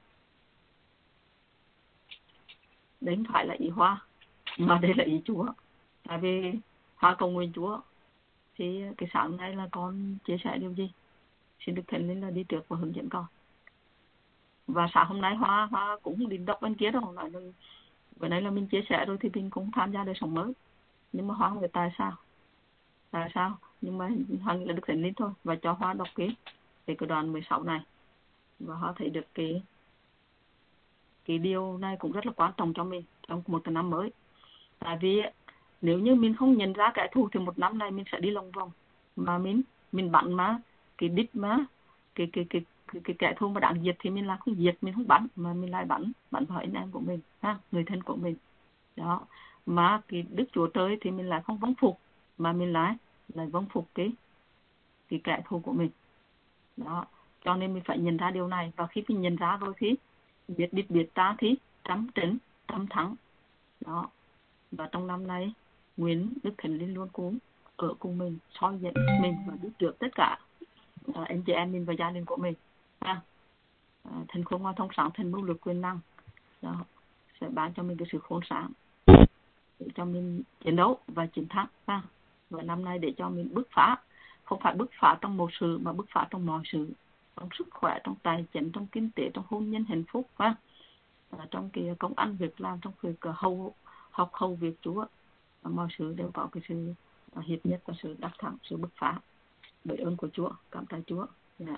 đấy không phải là ý Hoa, mà đây là ý Chúa. Tại vì Hoa cầu nguyện Chúa, thì cái sáng nay là con chia sẻ điều gì, xin Đức Thánh Linh là đi trước và hướng dẫn con. Và sáng hôm nay Hoa Hoa cũng không định đọc bên kia đâu, nói là bữa nay là mình chia sẻ rồi thì mình cũng tham gia đời sống mới. Nhưng mà Hoa không biết tại sao, tại sao nhưng mà Hoa nghĩ là Đức Thánh Linh thôi, và cho Hoa đọc cái cái cái đoạn mười sáu này, và Hoa thấy được cái cái điều này cũng rất là quan trọng cho mình trong một cái năm mới. Tại vì nếu như mình không nhận ra kẻ thù thì một năm này mình sẽ đi lòng vòng, mà mình mình bắn mà cái đích mà cái cái cái cái, cái kẻ thù mà đáng diệt thì mình là không diệt, mình không bắn, mà mình lại bắn bắn vào anh em của mình, ha, người thân của mình. Đó, mà cái Đức Chúa Trời thì mình lại không vâng phục, mà mình lại lại vâng phục cái cái kẻ thù của mình. Đó, cho nên mình phải nhận ra điều này, và khi mình nhận ra rồi thì biết địch biết ta thì trăm trận trăm thắng. Đó, và trong năm nay nguyện Đức Thánh Linh luôn cùng ở cùng mình, soi dẫn mình và biết được tất cả uh, anh chị em mình và gia đình của mình, ha. Uh, thần khôn ngoan thông sáng, thần mưu lược quyền năng, đó, sẽ ban cho mình cái sự khôn sáng để cho mình chiến đấu và chiến thắng, ha. Và năm nay để cho mình bứt phá, không phải bứt phá trong một sự mà bứt phá trong mọi sự, trong sức khỏe, trong tài chính, trong kinh tế, trong hôn nhân hạnh phúc, ha. Uh, trong cái công ăn việc làm, trong việc uh, hầu học hầu việc Chúa, mọi sự đều có cái sự hiệp nhất và sự đắc thắng, sự bứt phá bởi ơn của Chúa. Cảm tạ Chúa. Yeah.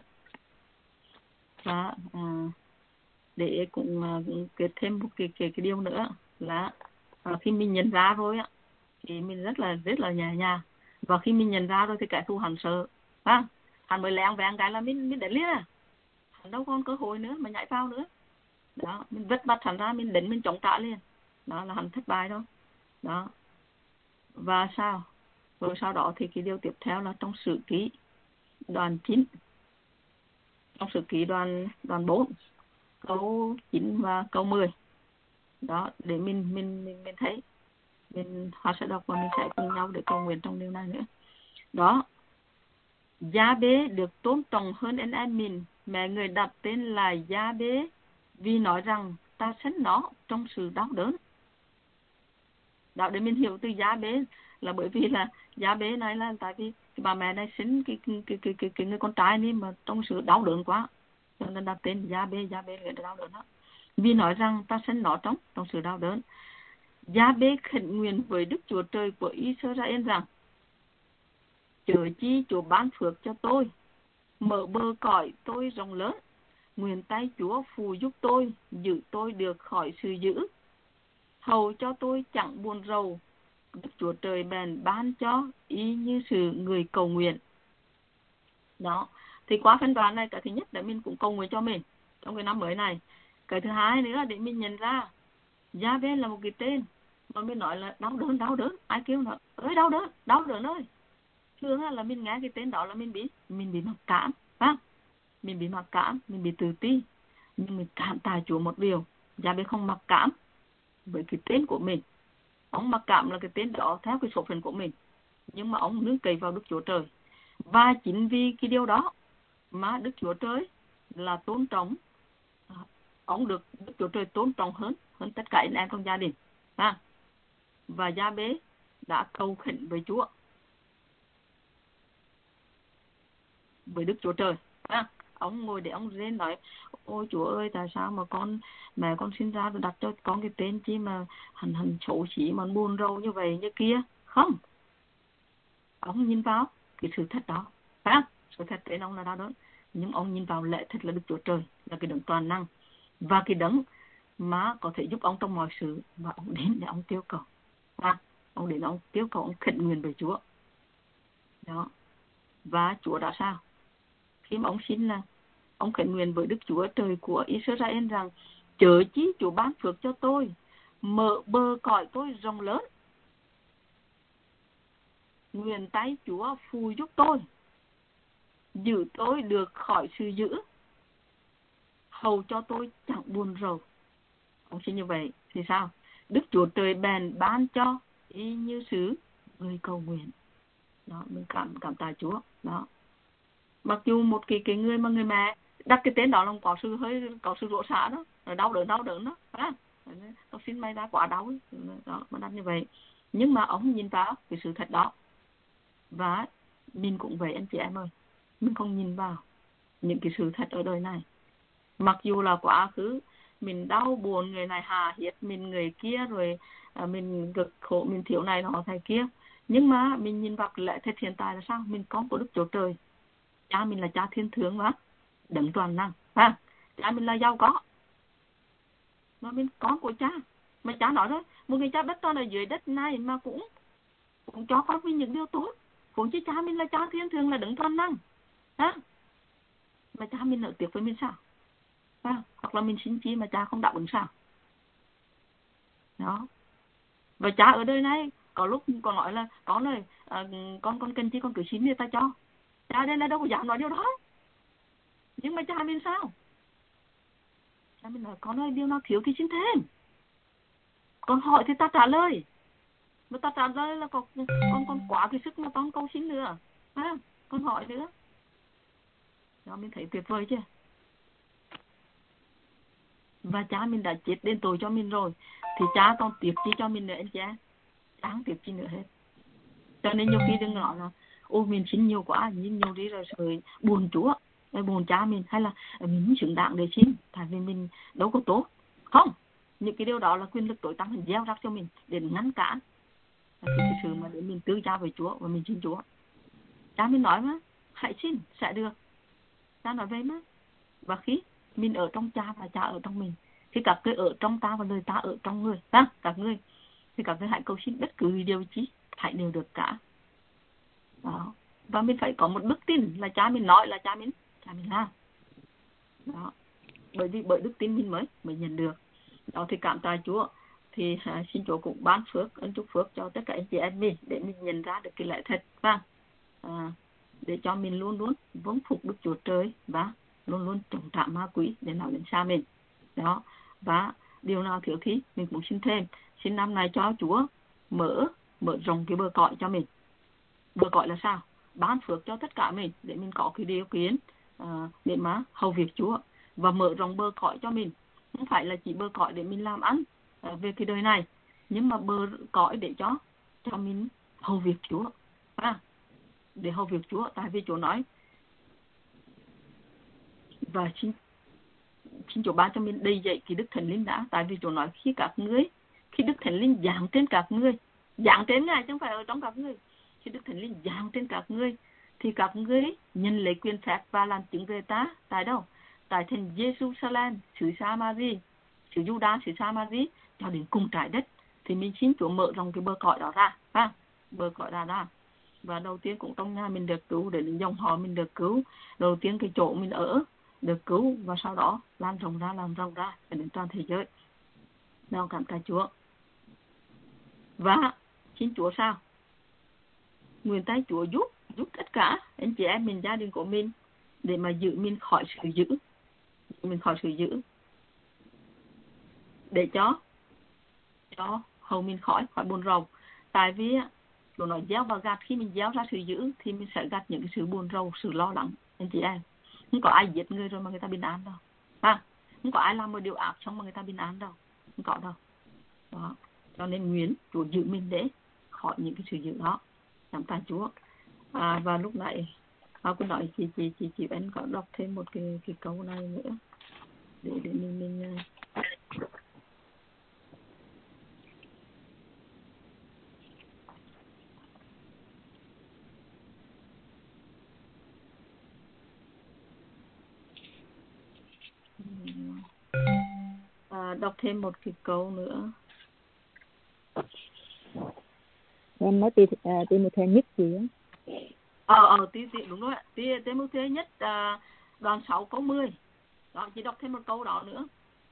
Và à, để cũng à, kết thêm một cái, cái cái điều nữa là à, khi mình nhận ra rồi á thì mình rất là rất là nhẹ nhàng, và khi mình nhận ra rồi thì kẻ thù hắn sợ, ha, hắn mới lén vén cái là mình mình đánh liền à, hắn đâu còn cơ hội nữa mà nhảy vào nữa. Đó, mình vứt bắt hắn ra, mình đánh, mình chống trả liền, đó là hắn thất bại thôi. Đó, và sao rồi sau đó thì cái điều tiếp theo là trong Sử Ký đoạn chín, trong Sử Ký đoạn đoạn bốn câu chín và câu mười. Đó, để mình mình mình mình thấy mình họ sẽ đọc và mình sẽ cùng nhau để cầu nguyện trong điều này nữa. Đó, Gia-bê được tôn trọng hơn anh em mình, mẹ người đặt tên là Gia-bê vì nói rằng ta sinh nó trong sự đau đớn. Đó, để mình hiểu từ Gia-bê là bởi vì là Gia-bê này là tại vì cái bà mẹ này sinh cái cái cái cái cái, cái người con trai này mà trong sự đau đớn quá, cho nên đặt tên Gia-bê. Gia-bê là đau đớn đó. Vì nói rằng ta sinh nó trong trong sự đau đớn. Gia-bê khẩn nguyện với Đức Chúa Trời của Israel rằng: chớ chi Chúa ban phước cho tôi, mở bờ cõi tôi rộng lớn, nguyện tay Chúa phù giúp tôi, giữ tôi được khỏi sự dữ, hầu cho tôi chẳng buồn rầu. Đức Chúa Trời bèn ban cho y như sự người cầu nguyện. Đó, thì qua phân đoạn này, cái thứ nhất là mình cũng cầu nguyện cho mình, trong cái năm mới này. Cái thứ hai nữa để mình nhận ra Gia-bê là một cái tên mà mình nói là đau đớn, đau đớn. Ai kêu nó ơi đau đớn, đau đớn ơi. Thường là mình nghe cái tên đó là mình bị mình bị mặc cảm, phải? Mình bị mặc cảm, mình bị tự ti. Nhưng mình cảm tạ Chúa một điều, Gia-bê không mặc cảm với cái tên của mình. Ông mặc cảm là cái tên đó theo cái số phận của mình, nhưng mà ông nương cậy vào Đức Chúa Trời. Và chính vì cái điều đó mà Đức Chúa Trời là tôn trọng, ông được Đức Chúa Trời tôn trọng hơn hơn tất cả anh em trong gia đình. À, và Gia-bê đã cầu khẩn với Chúa, với Đức Chúa Trời. À, ông ngồi để ông lên nói: ôi Chúa ơi, tại sao mà con mẹ con sinh ra rồi đặt cho con cái tên chi mà hành hành xấu xí mà buồn rầu như vậy như kia. Không, ông nhìn vào cái sự thật đó, phải không? Sự thật tên ông là đau đớn, nhưng ông nhìn vào lẽ thật là Đức Chúa Trời là cái đấng toàn năng và cái đấng mà có thể giúp ông trong mọi sự, và ông đến để ông kêu cầu. À, ông đến ông kêu cầu, ông khẩn nguyện với Chúa đó. Và Chúa đã sao? Khi mà ông xin là ông khẩn nguyện với Đức Chúa Trời của Israel rằng: chớ chi Chúa ban phước cho tôi, mở bờ cõi tôi rộng lớn, nguyện tay Chúa phù giúp tôi, giữ tôi được khỏi sự dữ, hầu cho tôi chẳng buồn rầu. Ông xin như vậy thì sao? Đức Chúa Trời bèn ban cho y như sự người cầu nguyện đó. Mình cảm cảm tạ Chúa đó. Mặc dù một cái cái người mà người mẹ đặt cái tên đó là có sự hơi có sự rỗ xả đó, rồi đau đớn đau đớn đó, à, tôi xin may ra quả đau đó mà đặt như vậy. Nhưng mà ông nhìn vào cái sự thật đó, và mình cũng vậy anh chị em ơi, mình không nhìn vào những cái sự thật ở đời này. Mặc dù là quá khứ mình đau buồn, người này hà hiếp mình, người kia rồi à, mình cực khổ, mình thiếu này nọ thầy kia, nhưng mà mình nhìn vào lẽ thật hiện tại là sao? Mình con của Đức Chúa Trời, cha mình là cha thiên thượng mà đấng toàn năng, à, cha mình là giàu có mà mình con của cha. Mà cha nói đó, một người cha đất toàn ở dưới đất này mà cũng cũng cho con mình những điều tốt, cũng chứ cha mình là cha thiên thượng, là đấng toàn năng, à, mà cha mình nợ tiếc với mình sao? À, hoặc là mình xin chi mà cha không đáp ứng sao? Đó. Và cha ở đời này có lúc còn nói là con ơi, à, con con cần chi con cứ xin người ta cho. Cha đây là đâu có dám nói điều đó. Nhưng mà cha mình sao? Cha mình nói: con ơi, điều nào thiếu thì xin thêm. Con hỏi thì ta trả lời. Mà ta trả lời là con con con quá cái sức mà con câu xin nữa. À, con hỏi nữa. Đó, mình thấy tuyệt vời chưa? Và cha mình đã chết đền tội cho mình rồi, thì cha còn tiếc chi cho mình nữa anh cha? Cha không tiếc chi nữa hết. Cho nên nhiều khi đừng nói là ô mình xin nhiều quá, nhưng nhiều đi rồi rồi buồn Chúa, rồi buồn cha mình, hay là mình không xứng đáng để xin, tại vì mình đâu có tốt. Không, những cái điều đó là quyền lực tối tăng mình gieo rắc cho mình để ngăn cản cái, cái sự mà để mình tư cha với Chúa và mình xin Chúa. Cha mình nói mà, hãy xin sẽ được. Cha nói vậy mà. Và khi mình ở trong cha và cha ở trong mình, thì các ngươi ở trong ta và lời ta ở trong người, ha, các ngươi thì các ngươi hãy cầu xin bất cứ điều chi hãy đều được cả. Đó. Và mình phải có một đức tin là cha mình nói là cha mình cha mình làm. Đó. Bởi vì bởi đức tin mình mới mới nhận được. Đó thì cảm tạ Chúa. Thì à, xin Chúa cũng ban phước, ơn chúc phước cho tất cả anh chị em mình để mình nhận ra được cái lẽ thật, và à, để cho mình luôn luôn vâng phục Đức Chúa Trời và luôn luôn chống trả ma quỷ để nào đến xa mình. Đó. Và điều nào thiếu thí mình cũng xin thêm. Xin năm này cho Chúa mở mở rộng cái bờ cõi cho mình. Bờ cõi là sao? Ban phước cho tất cả mình để mình có cái điều kiện à, để mà hầu việc Chúa, và mở rộng bờ cõi cho mình. Không phải là chỉ bờ cõi để mình làm ăn à, về cái đời này, nhưng mà bờ cõi để cho cho mình hầu việc Chúa, à, để hầu việc Chúa. Tại vì Chúa nói, và xin xin Chúa ban cho mình đầy dậy cái Đức Thánh Linh đã. Tại vì Chúa nói khi các ngươi, khi Đức Thánh Linh giáng trên các ngươi, giáng trên Ngài chứ không phải ở trong các ngươi, khi Đức Thánh Linh giáng trên các ngươi thì các ngươi nhận lấy quyền phép và làm chứng về ta. Tại đâu? Tại thành Jerusalem, xứ Sa-ma-ri, xứ Juda, xứ Sa-ma-ri, cho đến cùng trái đất. Thì mình xin Chúa mở rộng cái bờ cõi đó ra, ha, bờ cõi ra ra. Và đầu tiên cũng trong nhà mình được cứu, để đến dòng họ mình được cứu. Đầu tiên cái chỗ mình ở được cứu, và sau đó lan rộng ra, lan rộng ra đến toàn thế giới. Nào cảm tạ Chúa. Và xin Chúa sao? Nguyện tay Chúa giúp, giúp tất cả anh chị em mình, gia đình của mình, để mà giữ mình khỏi sự dữ, mình khỏi sự dữ, để cho cho hầu mình khỏi khỏi buồn rầu. Tại vì Chúa nói gieo và gặt, khi mình gieo ra sự dữ thì mình sẽ gặt những cái sự buồn rầu, sự lo lắng anh chị em. Không có ai giết người rồi mà người ta bình an đâu, à, không có ai làm một điều ác xong mà người ta bình an đâu, không có đâu. Đó. Cho nên nguyện Chúa giữ mình để khỏi những cái sự dữ đó. Cảm tạ Chúa. À, và lúc nãy họ cứ nói chị chị chị chị em có đọc thêm một cái cái câu này nữa để để mình mình à, đọc thêm một cái câu nữa. Em nói tí tí một thêm nhất gì á. Ờ ờ tí tí đúng rồi ạ. Tí tí một thêm nhất à, đoạn sáu câu mười. Đó, chị đọc thêm một câu đó nữa.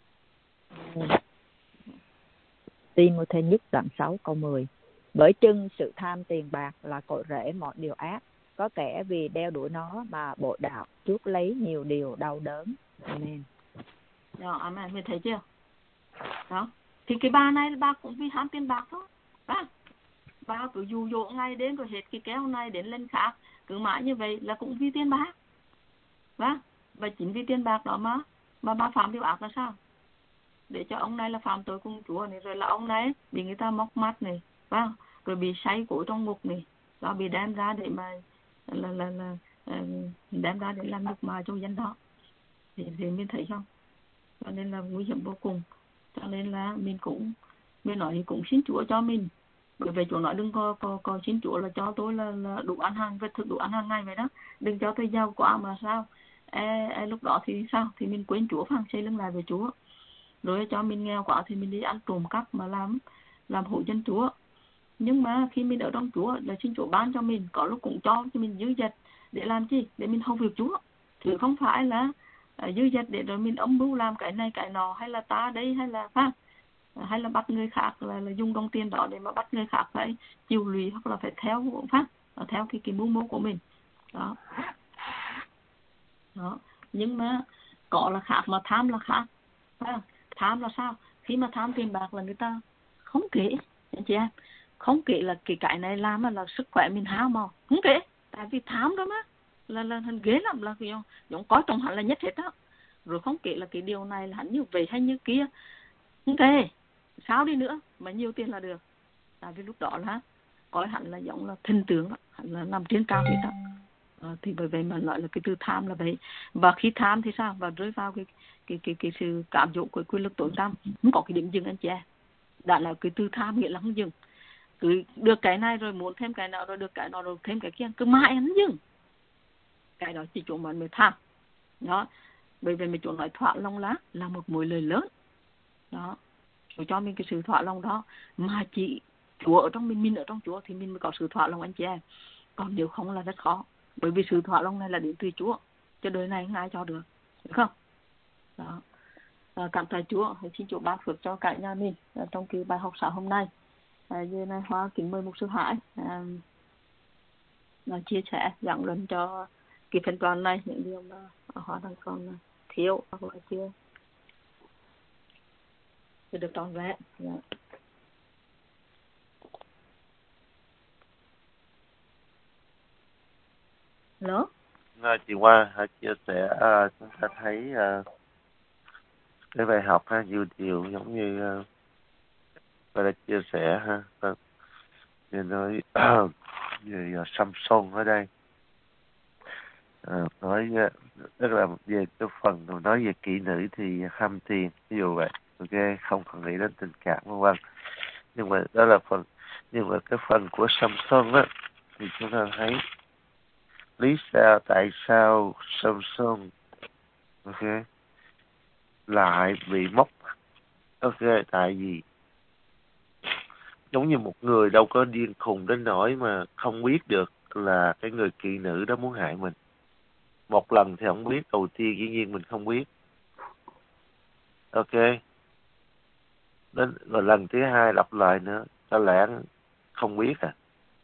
Ti-mô-thê nhất đoạn sáu câu mười. Bởi chưng sự tham tiền bạc là cội rễ mọi điều ác, có kẻ vì đeo đuổi nó mà bộ đạo chuốc lấy nhiều điều đau đớn. Amen. Đó, amen, mình thấy chưa? Đó. Thì cái bà này bà cũng vì ham tiền bạc thôi. Bà, bà cứ dụ dỗ ngày đến rồi hết cái kéo này đến lên khác, cứ mãi như vậy là cũng vì tiền bạc. Và, và chính vì tiền bạc đó mà mà bà phạm điều ác là sao? Để cho ông này là phạm tội cùng Chúa này, rồi là ông này bị người ta móc mắt này, và rồi bị say cổ trong ngục này, đó bị đem ra để mà là là là, là đem ra để làm nhục mà cho dân đó. Thì, thì mình thấy không? Cho nên là nguy hiểm vô cùng. Cho nên là mình cũng mình nói cũng xin Chúa cho mình. Bởi vậy Chúa nói đừng có, có, có xin Chúa là cho tôi là, là đủ ăn hàng, vật thực đủ ăn hàng ngày vậy đó. Đừng cho tôi giàu quá mà sao? Ê, ê, lúc đó thì sao? Thì mình quên Chúa, phang xây lưng lại với Chúa. Rồi cho mình nghèo quá thì mình đi ăn trộm cắp mà làm làm hổ dân Chúa. Nhưng mà khi mình ở trong Chúa là xin Chúa ban cho mình, có lúc cũng cho cho mình dư dật để làm chi? Để mình hầu việc Chúa. Chứ không phải là uh, dư dật để rồi mình âm mưu làm cái này cái nọ, hay là ta đây, hay là ha, hay là bắt người khác là, là dùng đồng tiền đó để mà bắt người khác phải chịu lụy, hoặc là phải theo pháp theo cái cái mưu mô của mình đó. Đó. Nhưng mà có là khác mà tham là khác. Ha. Tham là sao? Khi mà tham tiền bạc là người ta không kể, anh chị em, không kể là cái cái này làm là sức khỏe mình hao mòn, không kể, tại vì tham đó mà là là hắn ghế lắm, là kiểu giống coi trọng hắn là nhất hết đó. Rồi không kể là cái điều này là hắn như vậy hay như kia, không kể, sao đi nữa mà nhiều tiền là được, tại vì lúc đó là coi hắn là giống là thần tướng đó, hắn là nằm trên cao hết đó. À, thì bởi vậy mà nói là cái từ tham là vậy. Và khi tham thì sao? Và rơi vào cái cái cái cái sự cám dỗ của quyền lực tối tăm, không có cái điểm dừng anh chị em. Đã là cái từ tham nghĩa là không dừng. Cứ được cái này rồi muốn thêm cái nào, rồi được cái nào rồi thêm cái kia, cứ mãi hắn dừng. Cái đó chỉ chúng mình mới tham. Đó. Bởi vì mình chúng nói thỏa lòng lá là một mối lời lớn. Đó. Rồi cho mình cái sự thỏa lòng đó, mà chỉ Chúa ở trong mình, mình ở trong Chúa thì mình mới có sự thỏa lòng anh chị em. Còn nếu không là rất khó. Bởi vì sự thỏa lòng này là đến từ Chúa, cho đời này không ai cho được, được không? Đó. À, cảm tạ Chúa, xin Chúa ban phước cho cả nhà mình à, trong cái bài học sáng hôm nay. À, giờ này Hoa kính mời mục sư Hải à, là chia sẻ giảng luận cho cái phần đoạn này, những điều mà Hoa đang còn thiếu hoặc là chưa chưa được trọn vẹn. Dạ. Hello? À, chị Hoa hãy chia sẻ, à, chúng ta thấy à, cái bài học ha, nhiều điều giống như à, bà đã chia sẻ ha, và nói về uh, Samson ở đây, à, nói uh, tức là về cái phần nói về kỹ nữ thì ham tiền, ví dụ vậy, ok, không còn nghĩ đến tình cảm vân vân. Nhưng mà đó là phần, nhưng mà cái phần của Samson á thì chúng ta thấy lý sao tại sao Samson, ok, lại bị móc, ok, tại vì giống như một người đâu có điên khùng đến nỗi mà không biết được là cái người kỵ nữ đó muốn hại mình. một lần thì không biết, đầu tiên dĩ nhiên mình không biết. Ok. Đến rồi lần thứ hai lặp lại nữa, có lẽ không biết à.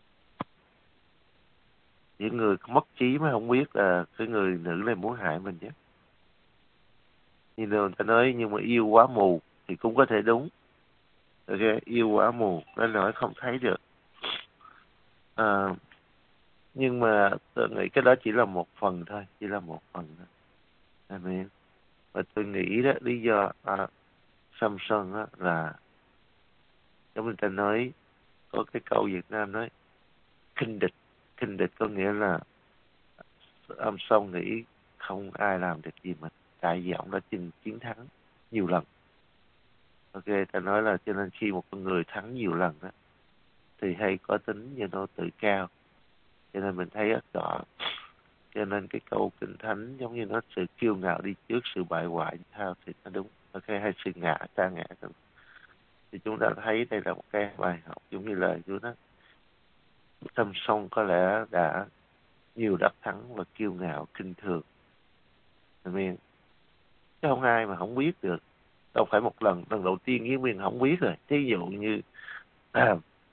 Những người mất trí mới không biết là cái người nữ này muốn hại mình chứ. Như người ta nói nhưng mà yêu quá mù thì cũng có thể đúng. Ok, yêu quá mù nên nói không thấy được. À, nhưng mà tôi nghĩ cái đó chỉ là một phần thôi, chỉ là một phần thôi. Amen. Và tôi nghĩ đó lý do à, Samson đó là giống như ta nói, có cái câu Việt Nam nói khinh địch. Khinh địch có nghĩa là Samson nghĩ không ai làm được gì mình, tại vì ông đã chinh chiến thắng nhiều lần. Ok, ta nói là cho nên khi một con người thắng nhiều lần đó thì hay có tính như nó tự cao, cho nên mình thấy rất rõ. Cho nên cái câu Kinh Thánh giống như nó sự kiêu ngạo đi trước sự bại hoại sao thì nó đúng. Ok, hay sự ngã ta ngã thôi. Thì chúng ta thấy đây là một cái bài học giống như lời Chúa đó. Samson có lẽ đã nhiều đắc thắng và kiêu ngạo kinh thường. Amen. Chứ không ai mà không biết được. Đâu phải một lần, lần đầu tiên với mình không biết rồi. Thí dụ như à,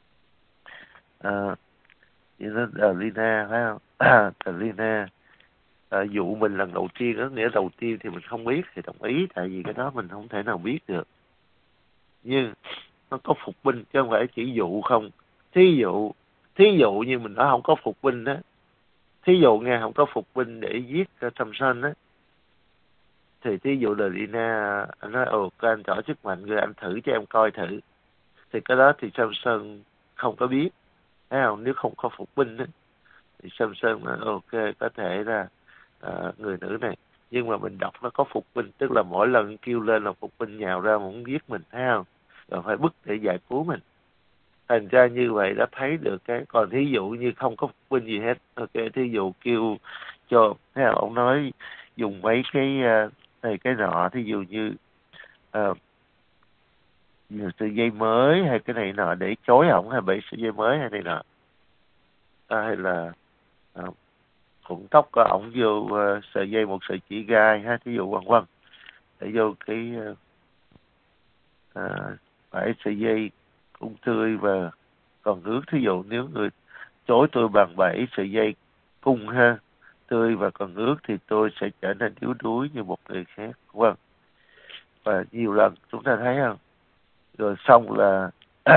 à, như nó Delina phải không? Delina à, dụ mình lần đầu tiên đó, nghĩa đầu tiên thì mình không biết thì đồng ý, tại vì cái đó mình không thể nào biết được. Nhưng nó có phục binh chứ không phải chỉ dụ không. Thí dụ, thí dụ như mình nói không có phục binh đó. Thí dụ nghe không có phục binh để giết Samson đó. Thì thí dụ Delina anh nói ồ các anh tỏ sức mạnh rồi anh thử cho em coi thử. Thì cái đó thì Samson không có biết. Thấy không? Nếu không có phục binh đó, thì Samson nói ok có thể là à, người nữ này. Nhưng mà mình đọc nó có phục binh, tức là mỗi lần kêu lên là phục binh nhào ra muốn giết mình, thấy không? Rồi phải bức để giải cứu mình. Thành ra như vậy đã thấy được cái. Còn thí dụ như không có phục binh gì hết, ok, thí dụ kêu cho, thấy không? Ông nói dùng mấy cái uh, này cái nọ, thí dụ như uh, sợi dây mới hay cái này nọ để chối ổng, hay bị sợi dây mới hay này nọ, à, hay là uh, cuộn tóc của ổng vô uh, sợi dây một sợi chỉ gai ha, thí dụ vân vân, để vô cái uh, uh, phải sợi dây cũng tươi và còn ướt. Thí dụ nếu người chối tôi bằng bảy sợi dây cung ha, tươi và còn ướt thì tôi sẽ trở nên yếu đuối như một người khác. Vâng. Và nhiều lần chúng ta thấy không? Rồi xong là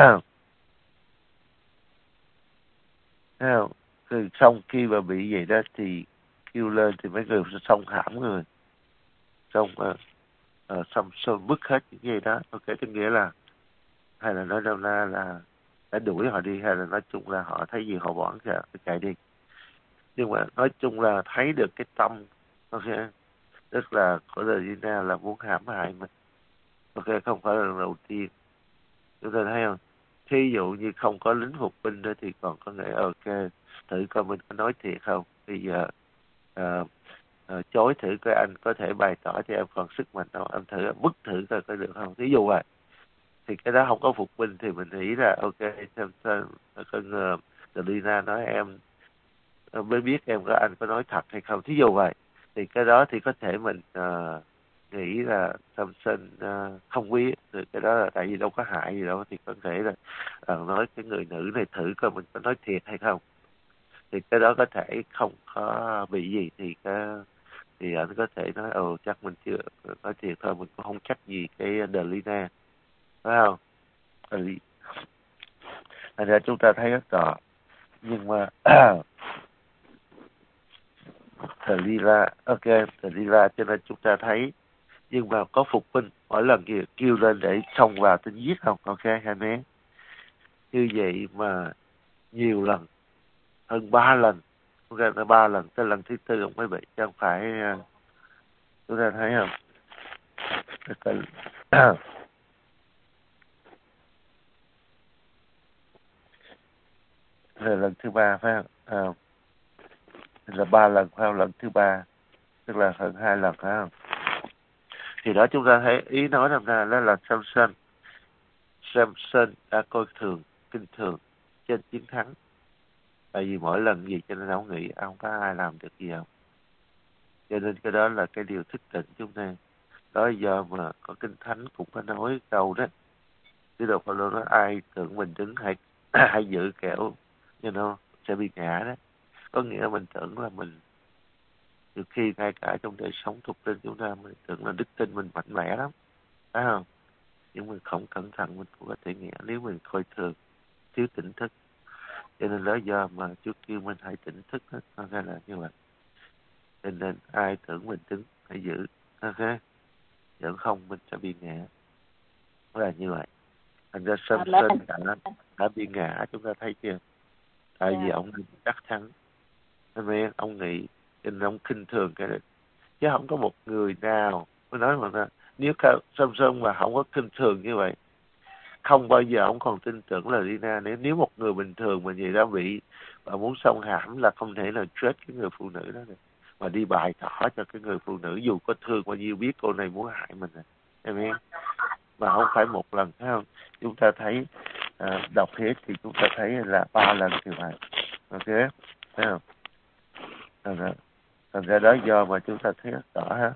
thấy không? Rồi xong khi mà bị vậy đó thì kêu lên thì mấy người sẽ xong hãm người. Xong uh, uh, xong xong bứt hết những gì đó. Ok, có nghĩa là hay là nói đâu ra là đã đuổi họ đi, hay là nói chung là họ thấy gì họ bỏ ra chạy đi. Nhưng mà nói chung là thấy được cái tâm, ok, tức là của Regina là muốn hãm hại mình. Ok, không phải là lần đầu tiên. Chúng ta thấy không? Thí dụ như không có lính phục binh đó thì còn có thể ok, thử coi mình có nói thiệt không. Bây giờ à, à, chối thử coi anh có thể bày tỏ cho em còn sức mạnh đâu, em thử bức thử coi có được không. Ví dụ vậy. Thì cái đó không có phục binh thì mình nghĩ là ok, xem xem con uh, Selina nói em mới biết em có anh có nói thật hay không. Thí dụ vậy. Thì cái đó thì có thể mình uh, nghĩ là Samson uh, không biết. Thì cái đó là tại vì đâu có hại gì đâu. Thì có thể là uh, nói cái người nữ này thử coi mình có nói thiệt hay không. Thì cái đó có thể không có bị gì. Thì cái, thì anh có thể nói ồ chắc mình chưa nói thiệt thôi, mình cũng không chắc gì cái Delina, phải không? Ừ. Thành ra chúng ta thấy rất rõ. Nhưng mà Delila, ok, Delila cho nên chúng ta thấy. Nhưng mà có phục binh mỗi lần kêu, kêu lên để xông vào tính giết không? Ok, hai bé. Như vậy mà nhiều lần, hơn ba lần. Chúng ta nói ba lần, tới lần thứ tư ông mới bị, chứ không phải chúng ta thấy không? Là lần thứ ba phải không? À, là ba lần phải không? Lần thứ ba tức là hơn hai lần phải không? Thì đó chúng ta thấy ý nói làm ra đó là Samson. Samson đã coi thường, kinh thường trên chiến thắng. Tại vì mỗi lần gì cho nên ông nghĩ ông có ai làm được gì không? Cho nên cái đó là cái điều thức tỉnh chúng ta. Đó là do mà có Kinh Thánh cũng có nói câu đó. Chứ đâu phải nói ai tưởng mình đứng hay hay giữ kẻo you know, sẽ bị ngã đó. Có nghĩa mình tưởng là mình từ khi ngay cả trong đời sống thuộc linh chúng ta mình tưởng là đức tin mình mạnh mẽ lắm, phải không? Nhưng mình không cẩn thận mình cũng có thể ngã nếu mình coi thường, thiếu tỉnh thức. Cho nên đó do mà Chúa kêu mình hãy tỉnh thức hết, ok là như vậy. Cho nên ai tưởng mình đứng hãy giữ, ok, vẫn không mình sẽ bị ngã, là như vậy. Thành ra Samson đã, đã bị ngã, chúng ta thấy chưa? Tại vì ông chắc chắn, Amen, ông nghĩ, nên ông khinh thường cái này. Chứ không có một người nào, mới nói mà nếu Samson mà không có khinh thường như vậy, không bao giờ ông còn tin tưởng là Lina. Nếu nếu một người bình thường mà gì đã bị và muốn xông hãm là không thể nào chết cái người phụ nữ đó được, mà đi bày tỏ cho cái người phụ nữ dù có thương bao nhiêu biết cô này muốn hại mình rồi, Amen. Mà không phải một lần, thấy không? Chúng ta thấy à, đọc hết thì chúng ta thấy là ba lần như vậy, ok, thấy không? Thành ra, thành ra đó do mà chúng ta thấy rõ ha.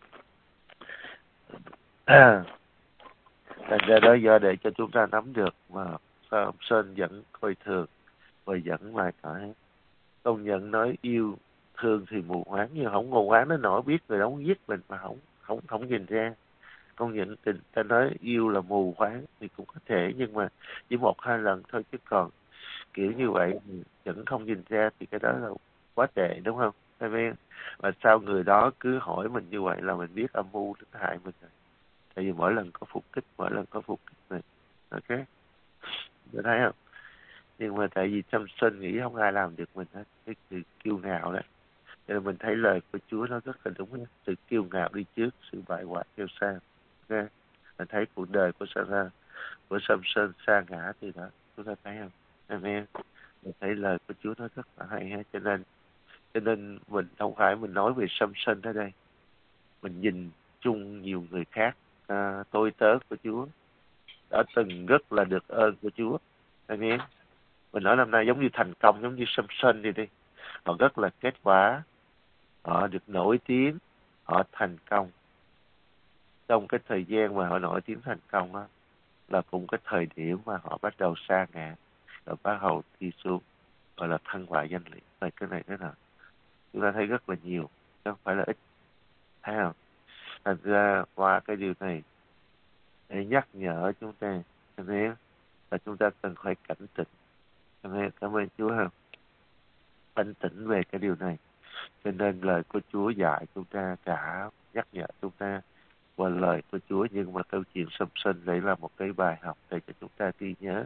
Thành ra đó do để cho chúng ta nắm được mà sao ông Sơn vẫn coi thường và vẫn lại phải công nhận nói yêu thương thì mù quáng, nhưng không mù quáng nó nổi biết người đó muốn giết mình mà không không không nhìn ra. Công nhận tình ta nói yêu là mù quáng thì cũng có thể, nhưng mà chỉ một hai lần thôi, chứ còn kiểu như vậy vẫn không nhìn ra thì cái đó là quá tệ, đúng không? Amen. Và sao người đó cứ hỏi mình như vậy là mình biết âm mưu đến hại mình rồi. Tại vì mỗi lần có phục kích, mỗi lần có phục kích này, ok, bạn thấy không? Nhưng mà tại vì Samson nghĩ không ai làm được mình hết, cái sự kiêu ngạo đó. Cho nên mình thấy lời của Chúa nó rất là đúng đó. Sự kiêu ngạo đi trước, sự bại hoại theo sau. Ok, mình thấy cuộc đời của Sarah, của Samson sa ngã thì đó, chúng ta thấy không? Amen. Mình thấy lời của Chúa nó rất là hay ha. Cho nên cho nên mình không phải mình nói về Samson ở đây, mình nhìn chung nhiều người khác, à, tôi tớ của Chúa đã từng rất là được ơn của Chúa. Amen. Mình nói năm nay giống như thành công, giống như Samson đi đi, họ rất là kết quả, họ được nổi tiếng, họ thành công. Trong cái thời gian mà họ nổi tiếng thành công đó, là cũng cái thời điểm mà họ bắt đầu sa ngã, rồi bắt đầu đi xuống, gọi là thăng hoa danh liệt. Vậy cái này thế nào? Chúng ta thấy rất là nhiều, chứ không phải là ít, thấy không? Thành ra qua cái điều này để nhắc nhở chúng ta, Amen, là chúng ta cần phải cảnh tỉnh. Amen. Cảm ơn Chúa ha. Cảnh tỉnh về cái điều này. Cho nên lời của Chúa dạy chúng ta, cả nhắc nhở chúng ta qua lời của Chúa, nhưng mà câu chuyện Samson đấy là một cái bài học để cho chúng ta ghi nhớ.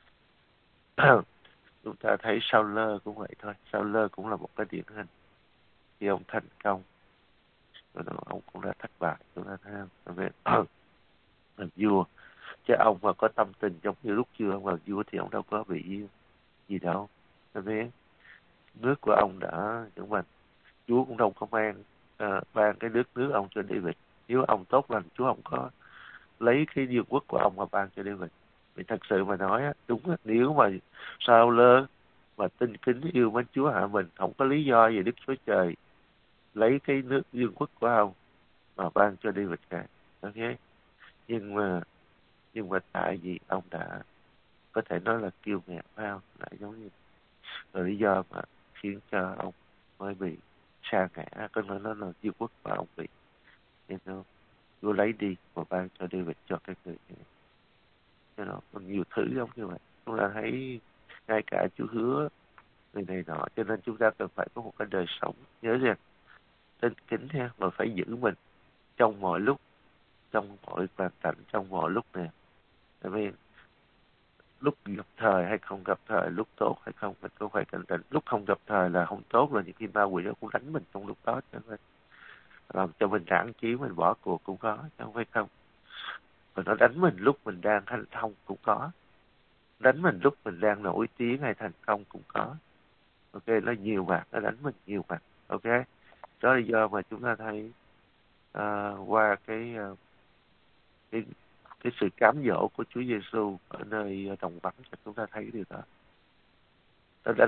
Chúng ta thấy Saul cũng vậy thôi. Saul cũng là một cái điển hình. Khi ông thành công, rồi ông cũng đã thất bại. Chúng ta thấy không? Làm vua. Chứ ông mà có tâm tình giống như lúc chưa ông làm vua thì ông đâu có bị gì đâu. Amen. Nước của ông đã những mình, Chúa cũng đâu có mang uh, ban cái nước nước ông cho David. Nếu ông tốt lành, Chúa không có lấy cái vương quốc của ông mà ban cho David. Vì thật sự mà nói đúng á, nếu mà Saul mà tin kính yêu mến Chúa hạ mình, không có lý do gì Đức Chúa Trời lấy cái nước vương quốc của ông mà ban cho David cả. Ok, nhưng mà nhưng mà tại vì ông đã có thể nói là kiêu ngạo, phải không? Lại giống như là lý do mà khiến cho ông mới bị sa ngã, có nói nó là vương quốc mà ông bị, nên nó Chúa lấy đi và ban cho David cho cái người này. Cho nó còn nhiều thứ giống như vậy. Chúng ta thấy ngay cả Chúa hứa người này nọ, cho nên chúng ta cần phải có một cái đời sống nhớ rằng tin kính ha, mà phải giữ mình trong mọi lúc, trong mọi hoàn cảnh, trong mọi lúc nè. Tại vì lúc gặp thời hay không gặp thời, lúc tốt hay không, mình cũng phải cảnh tỉnh. Lúc không gặp thời là không tốt, là những khi ma quỷ nó cũng đánh mình trong lúc đó, cho nên làm cho mình nản chí, mình bỏ cuộc cũng có, chứ không phải không. Và nó đánh mình lúc mình đang thành thông cũng có, đánh mình lúc mình đang nổi tiếng hay thành công cũng có. Ok, nó nhiều mặt, nó đánh mình nhiều mặt. Ok, đó là do mà chúng ta thấy uh, qua cái, uh, cái cái sự cám dỗ của Chúa Giêsu ở nơi đồng vắng cho chúng ta thấy điều đó. Nó đánh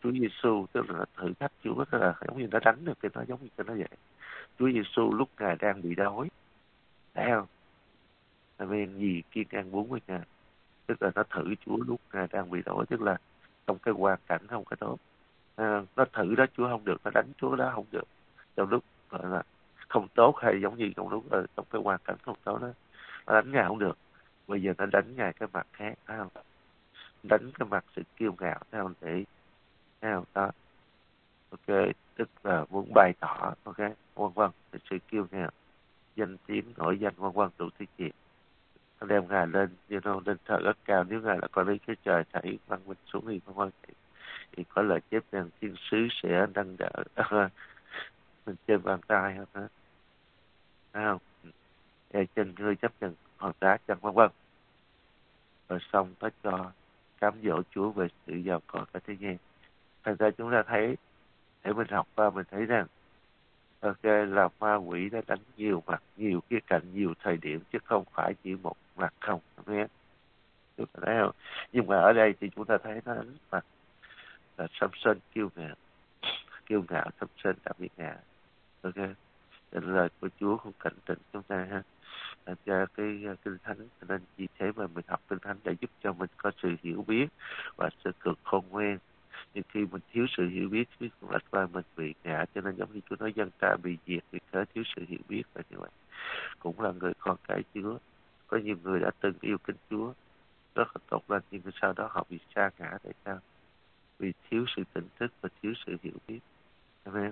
Chúa Giêsu tức là thử thách Chúa, tức là giống như nó đánh được cái nó giống như cái nó vậy. Chúa Giêsu lúc Ngài đang bị đói, thấy không? Tại vì gì kiên ăn bốn mươi ngày, tức là nó thử Chúa lúc Ngài đang bị đói, tức là trong cái hoàn cảnh không có tốt. À, nó thử đó Chúa không được, nó đánh Chúa đó không được. Trong lúc gọi là không tốt, hay giống như trong lúc ở trong cái hoàn cảnh không tốt đó, nó đánh Ngài không được. Bây giờ nó đánh Ngài cái mặt khác, thấy không? Đánh cái mặt sự kiêu ngạo, thấy không? Để thấy không? Đó. Ok, tức là muốn bày tỏ, ok, vân vân, sự kiêu ngạo, danh tiếng, nổi danh, vân vân, đủ thứ chuyện. Nó đem Ngài lên, you know, lên trời rất cao. Nếu Ngài là con lý cái trời thảy văn minh xuống đi, vân vân, thì có lời chép rằng thiên sứ sẽ nâng đỡ mình trên bàn tay hết đó, thấy không? Để trên ngươi chấp nhận hòn đá chân, vân vân. Rồi xong nó cho cám dỗ Chúa về sự giàu có cả thế gian. Thành ra chúng ta thấy, để mình học qua mình thấy rằng ok, là ma quỷ đã đánh nhiều mặt, nhiều khía cạnh, nhiều thời điểm, chứ không phải chỉ một mặt không, nghe được thấy không? Nhưng mà ở đây thì chúng ta thấy nó đánh mặt là Samson kiêu ngạo, kiêu ngạo Samson đã bị ngạo, ok. Nên lời của Chúa không cảnh tỉnh chúng ta ha. Thành ra cái kinh thánh, nên vì thế mà mình học kinh thánh để giúp cho mình có sự hiểu biết và sự cực khôn ngoan. Nhưng khi mình thiếu sự hiểu biết thì cũng lệch qua mình bị ngã, cho nên giống như Chúa nói dân ta bị diệt vì cớ thiếu sự hiểu biết là như vậy. Cũng là người con cái Chúa, có nhiều người đã từng yêu kính Chúa rất là tốt lành, nhưng sau đó họ bị sa ngã. Tại sao? Vì thiếu sự tỉnh thức và thiếu sự hiểu biết. Amen.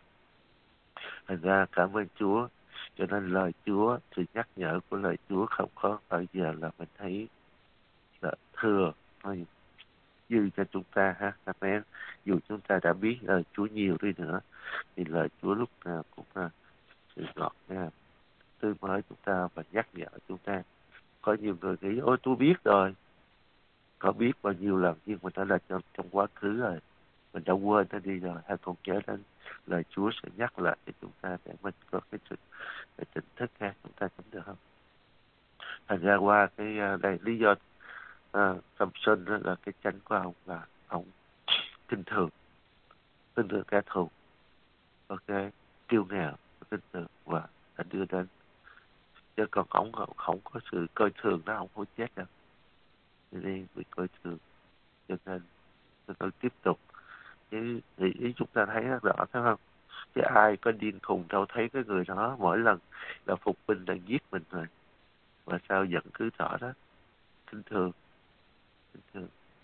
Thành ra cảm ơn Chúa, cho nên lời Chúa, sự nhắc nhở của lời Chúa không có bao giờ là mình thấy là thừa thôi dư cho chúng ta ha. Amen. Dù chúng ta đã biết lời Chúa nhiều đi nữa thì lời Chúa lúc nào cũng là sự ngọt ngào, tươi mới chúng ta và nhắc nhở chúng ta. Có nhiều người nghĩ ôi tôi biết rồi, có biết bao nhiêu lần nhưng mà nó là trong, trong quá khứ rồi, mình đã quên nó đi rồi. Hay còn nhớ đến lời Chúa sẽ nhắc lại cho chúng ta để mình có cái sự cái tỉnh thức ha, chúng ta cũng được không? Thành ra qua cái đây lý do uh, Samson đó là cái chánh của ông là ông kinh thường, kinh thường kẻ thù, ok, kiêu ngạo, kinh thường và đã đưa đến, chứ còn ông không, không có sự coi thường đó, ông không chết đâu, nên bị coi thường. Cho nên tôi, tôi tiếp tục cái ý, ý chúng ta thấy rất rõ, thấy không? Chứ ai có điên khùng đâu thấy cái người đó mỗi lần là phục binh là giết mình rồi, và sao vẫn cứ tỏ đó kinh thường, kinh thường.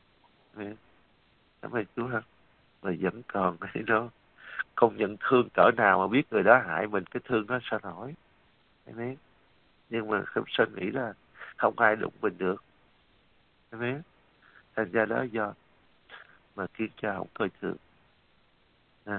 Cảm ơn Chúa ha. Và vẫn còn cái đó không nhận thương cỡ nào mà biết người đó hại mình, cái thương nó sao nổi. Amen. Nhưng mà không sinh nghĩ là không ai đụng mình được. Amen. Thành ra đó do mà khiến cho không coi thường. À.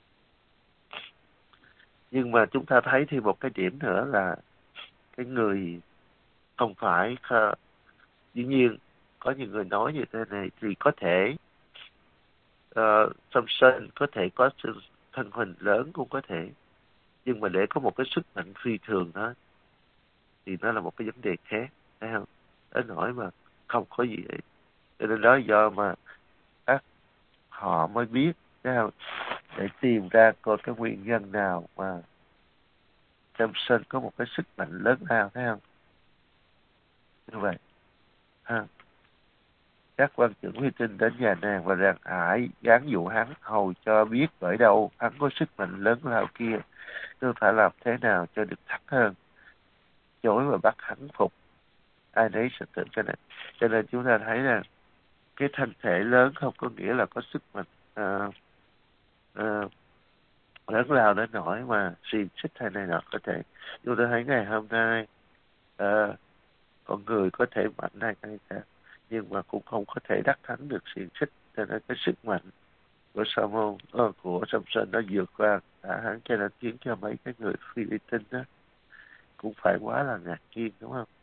Nhưng mà chúng ta thấy thêm một cái điểm nữa là cái người không phải, dĩ nhiên có những người nói như thế này thì có thể uh, Samson có thể có sự thân hình lớn cũng có thể, nhưng mà để có một cái sức mạnh phi thường đó thì nó là một cái vấn đề khác, thấy không? Đến nỗi mà không có gì vậy. Cho nên đó do mà các họ mới biết, thấy không? Để tìm ra coi cái nguyên nhân nào mà Samson có một cái sức mạnh lớn lao, thấy không? Như vậy ha. Các quan trưởng huy tinh đến nhà nàng và rằng hãy giáng dụ hắn hầu cho biết bởi đâu hắn có sức mạnh lớn lao kia, tôi phải làm thế nào cho được thắng hơn, chối và bắt hắn phục, ai nấy sẽ tự cho nên. Cho nên chúng ta thấy là cái thân thể lớn không có nghĩa là có sức mạnh uh, uh, lớn lao đến nỗi mà xiềng xích hay này nọ có thể. Chúng ta thấy ngày hôm nay uh, con người có thể mạnh hay hay cả, nhưng mà cũng không có thể đắc thắng được xiềng xích. Cho nên cái sức mạnh của Samson, uh, của Samson nó vượt qua cả hắn, cho nên khiến cho mấy cái người Philippines đó cũng phải quá là ngạc nhiên, đúng không?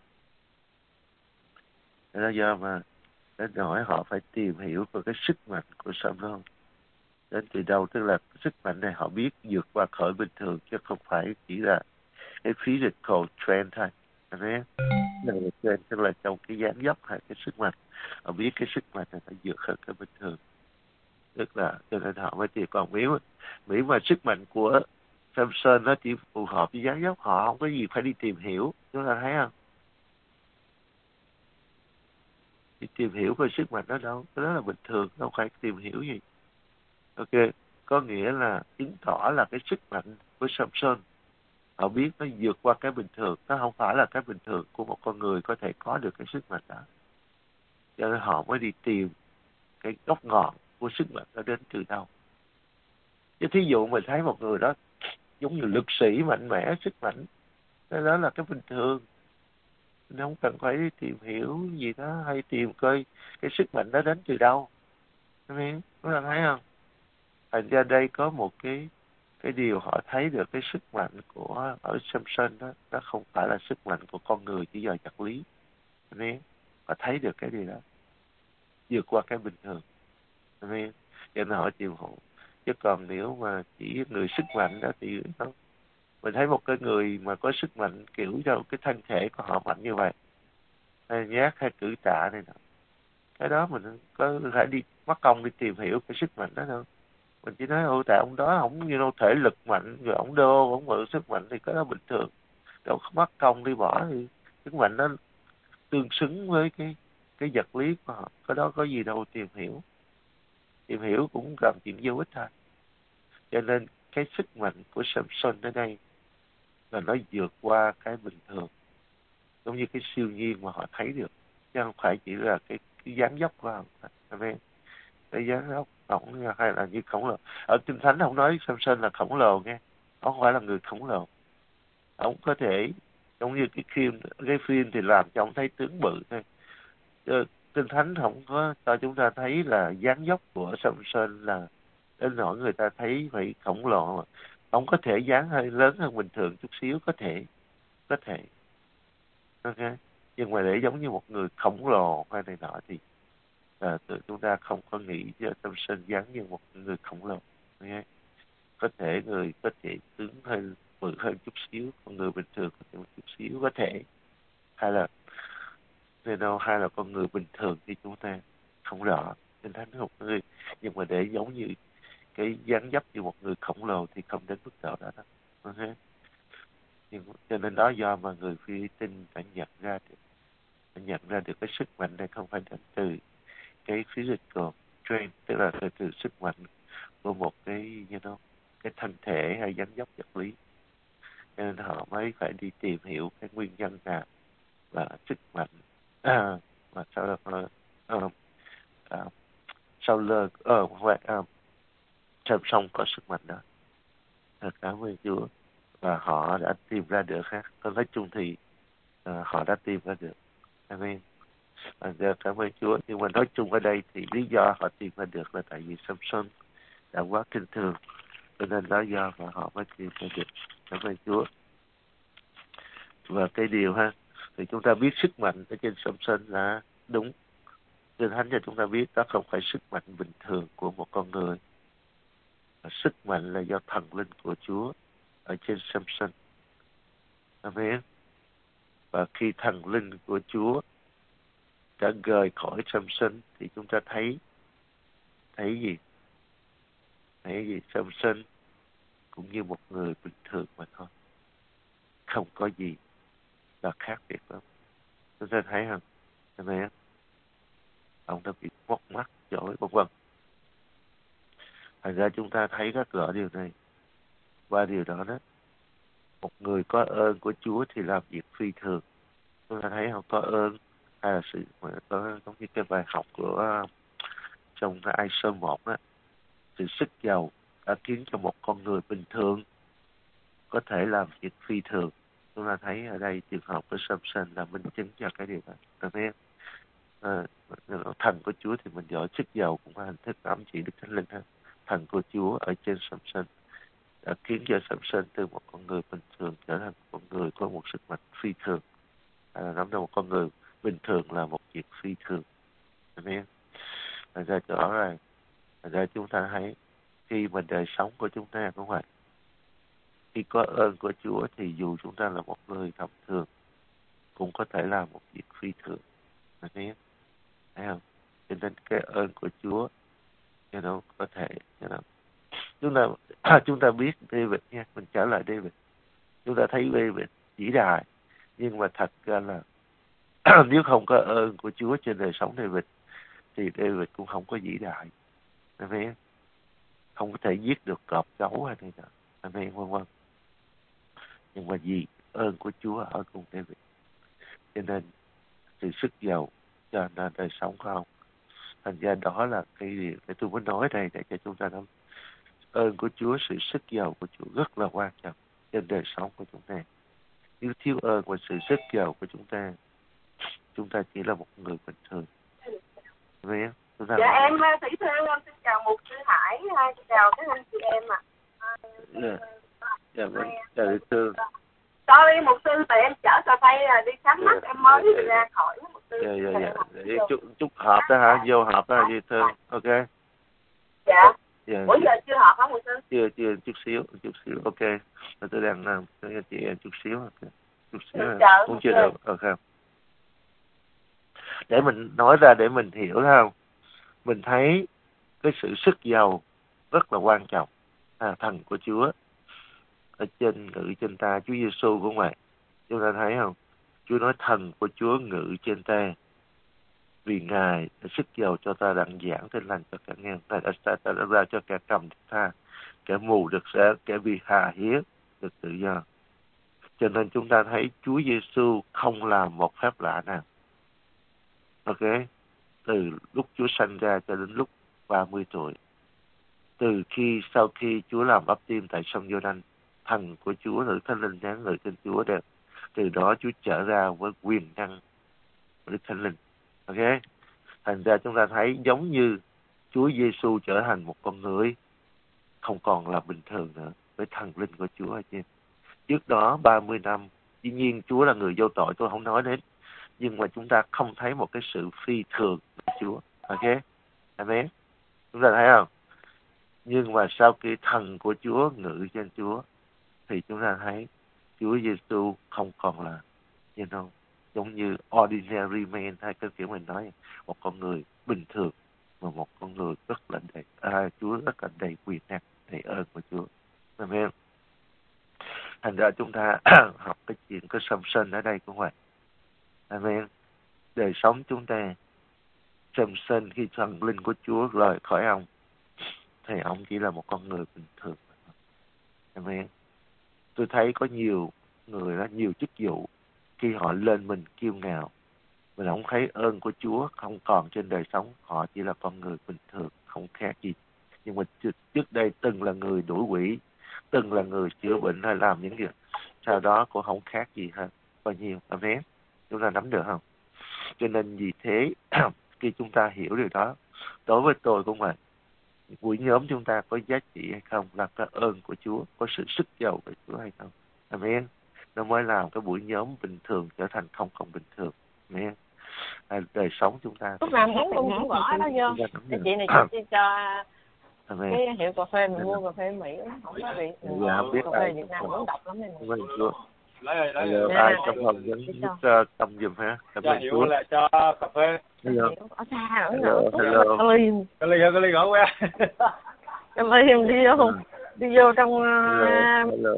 Đó là do mà đến nỗi họ phải tìm hiểu về cái sức mạnh của Samson đến từ đâu, tức là sức mạnh này họ biết vượt qua khỏi bình thường, chứ không phải chỉ là cái physical trend thôi. Đấy, là trend tức là trong cái dáng dấp hay cái sức mạnh, họ biết cái sức mạnh này phải vượt hơn cái bình thường. Tức là cho nên họ mới tìm. Còn nếu nếu mà sức mạnh của Samson nó chỉ phù hợp với dáng dấp, họ không có gì phải đi tìm hiểu. Chúng ta thấy không? Đi tìm hiểu coi sức mạnh đó đâu, cái đó là bình thường, đâu phải tìm hiểu gì. Ok, có nghĩa là chứng tỏ là cái sức mạnh của Samson, họ biết nó vượt qua cái bình thường, nó không phải là cái bình thường của một con người có thể có được cái sức mạnh đó. Cho nên họ mới đi tìm cái gốc ngọn của sức mạnh đó đến từ đâu. Chứ thí dụ mình thấy một người đó giống như lực sĩ mạnh mẽ, sức mạnh, cái đó là cái bình thường, mình không cần phải đi tìm hiểu gì đó hay tìm coi cái sức mạnh đó đến từ đâu. Các bạn thấy không? Thành ra đây có một cái cái điều họ thấy được cái sức mạnh của ở Samson đó, nó không phải là sức mạnh của con người chỉ do vật lý. Nên họ thấy được cái điều đó vượt qua cái bình thường. Nên cho nên họ chịu hộ. Chứ còn nếu mà chỉ người sức mạnh đó thì nó, mình thấy một cái người mà có sức mạnh kiểu cho cái thân thể của họ mạnh như vậy, hay nhát hay cử tạ này nọ, cái đó mình có phải đi mất công đi tìm hiểu cái sức mạnh đó đâu. Mình chỉ nói ô tại ông đó không như đâu thể lực mạnh, rồi ông đô ông mượn sức mạnh thì cái đó bình thường, đâu mất công đi bỏ, thì sức mạnh đó tương xứng với cái cái vật lý của họ, cái đó có gì đâu tìm hiểu. Tìm hiểu cũng làm chuyện vô ích thôi. Cho nên cái sức mạnh của Samson ở đây là nó vượt qua cái bình thường, giống như cái siêu nhiên mà họ thấy được, chứ không phải chỉ là cái, cái dáng dấp của họ. Cái dáng dấp ổng hay là như khổng lồ. Ở Kinh Thánh không nói Samson là khổng lồ nghe, ông không phải là người khổng lồ. Ông có thể giống như cái phim cái phim thì làm cho ông thấy tướng bự thôi. Kinh Thánh không có cho chúng ta thấy là dáng dấp của Samson là đến nỗi người ta thấy phải khổng lồ mà. Ông có thể dáng hơi lớn hơn bình thường chút xíu, có thể có thể ok, nhưng mà để giống như một người khổng lồ hay này nọ thì à, chúng ta không có nghĩ cho Samson dáng như một người khổng lồ. Okay. Có thể người có thể tướng hơi bự hơn chút xíu, con người bình thường có thể một chút xíu có thể, hay là nên đâu hay là con người bình thường thì chúng ta không rõ nên thánh một người, nhưng mà để giống như cái dáng dấp như một người khổng lồ thì không đến mức độ đó đâu. Okay. Nhưng, cho nên đó do mà người phi tinh đã nhận ra được, đã nhận ra được cái sức mạnh này không phải đến từ cái physical strength, tức là từ, từ sức mạnh của một cái you know, cái thân thể hay dáng dấp vật lý. Nên họ mới phải đi tìm hiểu cái nguyên nhân nào là sức mạnh à, mà sao là uh, uh, sau lơ ờ uh, uh, xong có sức mạnh đó. Thật cảm ơn Chúa, và họ đã tìm ra được ha. Tôi nói chung thì uh, họ đã tìm ra được. Amen. À, cảm ơn Chúa. Nhưng mà nói chung ở đây thì lý do họ tìm ra được là tại vì Samson đã quá kinh thường, cho nên đó do mà họ mới tìm ra được. Cảm ơn Chúa. Và cái điều ha, thì chúng ta biết sức mạnh ở trên Samson là đúng. Kinh Thánh cho chúng ta biết đó không phải sức mạnh bình thường của một con người. Sức mạnh là do thần linh của Chúa ở trên Samson. Amen. Và khi thần linh của Chúa đã rời khỏi Samson thì chúng ta thấy thấy gì? Thấy gì? Samson cũng như một người bình thường mà thôi, không có gì là khác biệt lắm. Chúng ta thấy không? Amen. Ông đã bị móc mắt, chổi, vân vân. Thành ra chúng ta thấy rất rõ điều này. Qua điều đó đó, một người có ơn của Chúa thì làm việc phi thường. Chúng ta thấy không? Có ơn hay là sự có giống như cái bài học của uh, trong cái ai sơ một đó, sự sức giàu đã khiến cho một con người bình thường có thể làm việc phi thường. Chúng ta thấy ở đây trường hợp của Samson là minh chứng cho cái điều đó. Ta biết à, thần của Chúa thì mình giỏi, sức giàu cũng là hình thức ám chỉ Đức Thánh Linh ha. Thần của Chúa ở trên Samson đã khiến cho Samson từ một con người bình thường trở thành một con người có một sức mạnh phi thường. À, nắm được một con người bình thường là một việc phi thường. Ta biết thành ra rõ rồi. Thành ra chúng ta thấy khi mà đời sống của chúng ta cũng vậy. Khi có ơn của Chúa thì dù chúng ta là một người thông thường cũng có thể làm một việc phi thường. Thấy không? Cho nên cái ơn của Chúa you know, có thể you know. chúng ta à, chúng ta biết David nha, mình trở lại David, chúng ta thấy David vĩ đại, nhưng mà thật ra là nếu không có ơn của Chúa trên đời sống David thì David cũng không có vĩ đại. Amen. Không có thể giết được cọp gấu hay này nọ. Amen, vân vân. Nhưng mà vì ơn của Chúa ở cùng David, cho nên sự sức giàu cho nên đời sống của ông. Thành ra đó là cái điều để tôi muốn nói đây để cho chúng ta nói ơn của Chúa, sự sức giàu của Chúa rất là quan trọng trên đời sống của chúng ta. Nếu thiếu ơn và sự sức giàu của chúng ta, chúng ta chỉ là một người bình thường. Amen. Dạ em Thủy Thương, em xin chào Mục Sư Hải, xin chào các anh chị em ạ. Dạ, dạ vâng, chào Thủy Thương. Sorry Mục Sư, tại em chở cà phê đi khám mắt, em mới đi ra khỏi Mục Sư. Dạ, dạ, dạ, để chút, chút họp đó hả, vô họp đó hả Thủy Thương, ok. Dạ, dạ. Ủa giờ chưa họp hả Mục Sư? Chưa, chưa, chút xíu, chút xíu, ok. Rồi tôi đang làm cho chị em chút xíu, okay. Chút xíu, Chờ, cũng chưa được, ok. Để mình nói ra để mình hiểu không? Mình thấy cái sự sức giàu rất là quan trọng. À, thần của Chúa ở trên ngự trên ta, Chúa Giêsu cũng vậy. Chúng ta thấy không? Chúa nói thần của Chúa ngự trên ta, vì Ngài đã sức giàu cho ta đặng giảng tin lành cho cả nghe. Ngài đã ta đã ra cho kẻ cầm được tha, kẻ mù được sáng, kẻ bị hà hiếp được tự do. Cho nên chúng ta thấy Chúa Giêsu không làm một phép lạ nào. Ok, từ lúc Chúa sanh ra cho đến lúc ba mươi tuổi, từ khi sau khi Chúa làm báp têm tại sông Giô-đanh, thần của Chúa, Nữ Thánh Linh giáng ngự trên Chúa đẹp. Từ đó Chúa trở ra với quyền năng của Đức Thánh Linh. Ok, thành ra chúng ta thấy giống như Chúa Giêsu trở thành một con người, không còn là bình thường nữa với thần linh của Chúa hay chưa? Trước đó ba mươi năm, dĩ nhiên Chúa là người vô tội, tôi không nói đến, nhưng mà chúng ta không thấy một cái sự phi thường của Chúa. Ok, amen. Chúng ta thấy không? Nhưng mà sau khi thần của Chúa ngự trên Chúa thì chúng ta thấy Chúa Giêsu không còn là you know, giống như ordinary man hay cái kiểu mình nói, một con người bình thường, mà một con người rất là đầy à, Chúa rất là đầy quyền năng, đầy ơn của Chúa. Amen. Thành ra chúng ta học cái chuyện cái Samson ở đây cũng vậy. Amen. Đời sống chúng ta, Samson khi thần linh của Chúa rời khỏi ông thì ông chỉ là một con người bình thường. Amen. Tôi thấy có nhiều người đó, nhiều chức vụ, khi họ lên mình kiêu ngạo, mình không thấy ơn của Chúa không còn trên đời sống, họ chỉ là con người bình thường, không khác gì. Nhưng mà trước đây từng là người đuổi quỷ, từng là người chữa bệnh hay làm những việc, sau đó cũng không khác gì hết bao nhiêu. Amen. Chúng ta nắm được không? Cho nên vì thế khi chúng ta hiểu điều đó, đối với tôi cũng vậy, buổi nhóm chúng ta có giá trị hay không, là cái ơn của Chúa, có sự sức giàu của Chúa hay không. Amen. Nó mới làm cái buổi nhóm bình thường trở thành không còn bình thường. Amen. À, đời sống chúng ta lúc nào muốn luôn cũng bỏ đó vô. Cái chị này chị cho Amen. cái hiệu cà phê mình mua cà phê Mỹ không có bị dạ, không biết cà phê Việt Nam vẫn độc lắm này. Amen Chúa. Lấy rồi, lấy rồi. Ai trong phòng vẫn giúp uh, tâm giùm ha. Amen Chúa. Lại cho cà phê. Hello. Ở xa nữa. Hello. Hello. Cái ly. Cái ly cái ly gõ qua. Cái ly em đi vô không? Đi vô trong uh... Hello. Hello.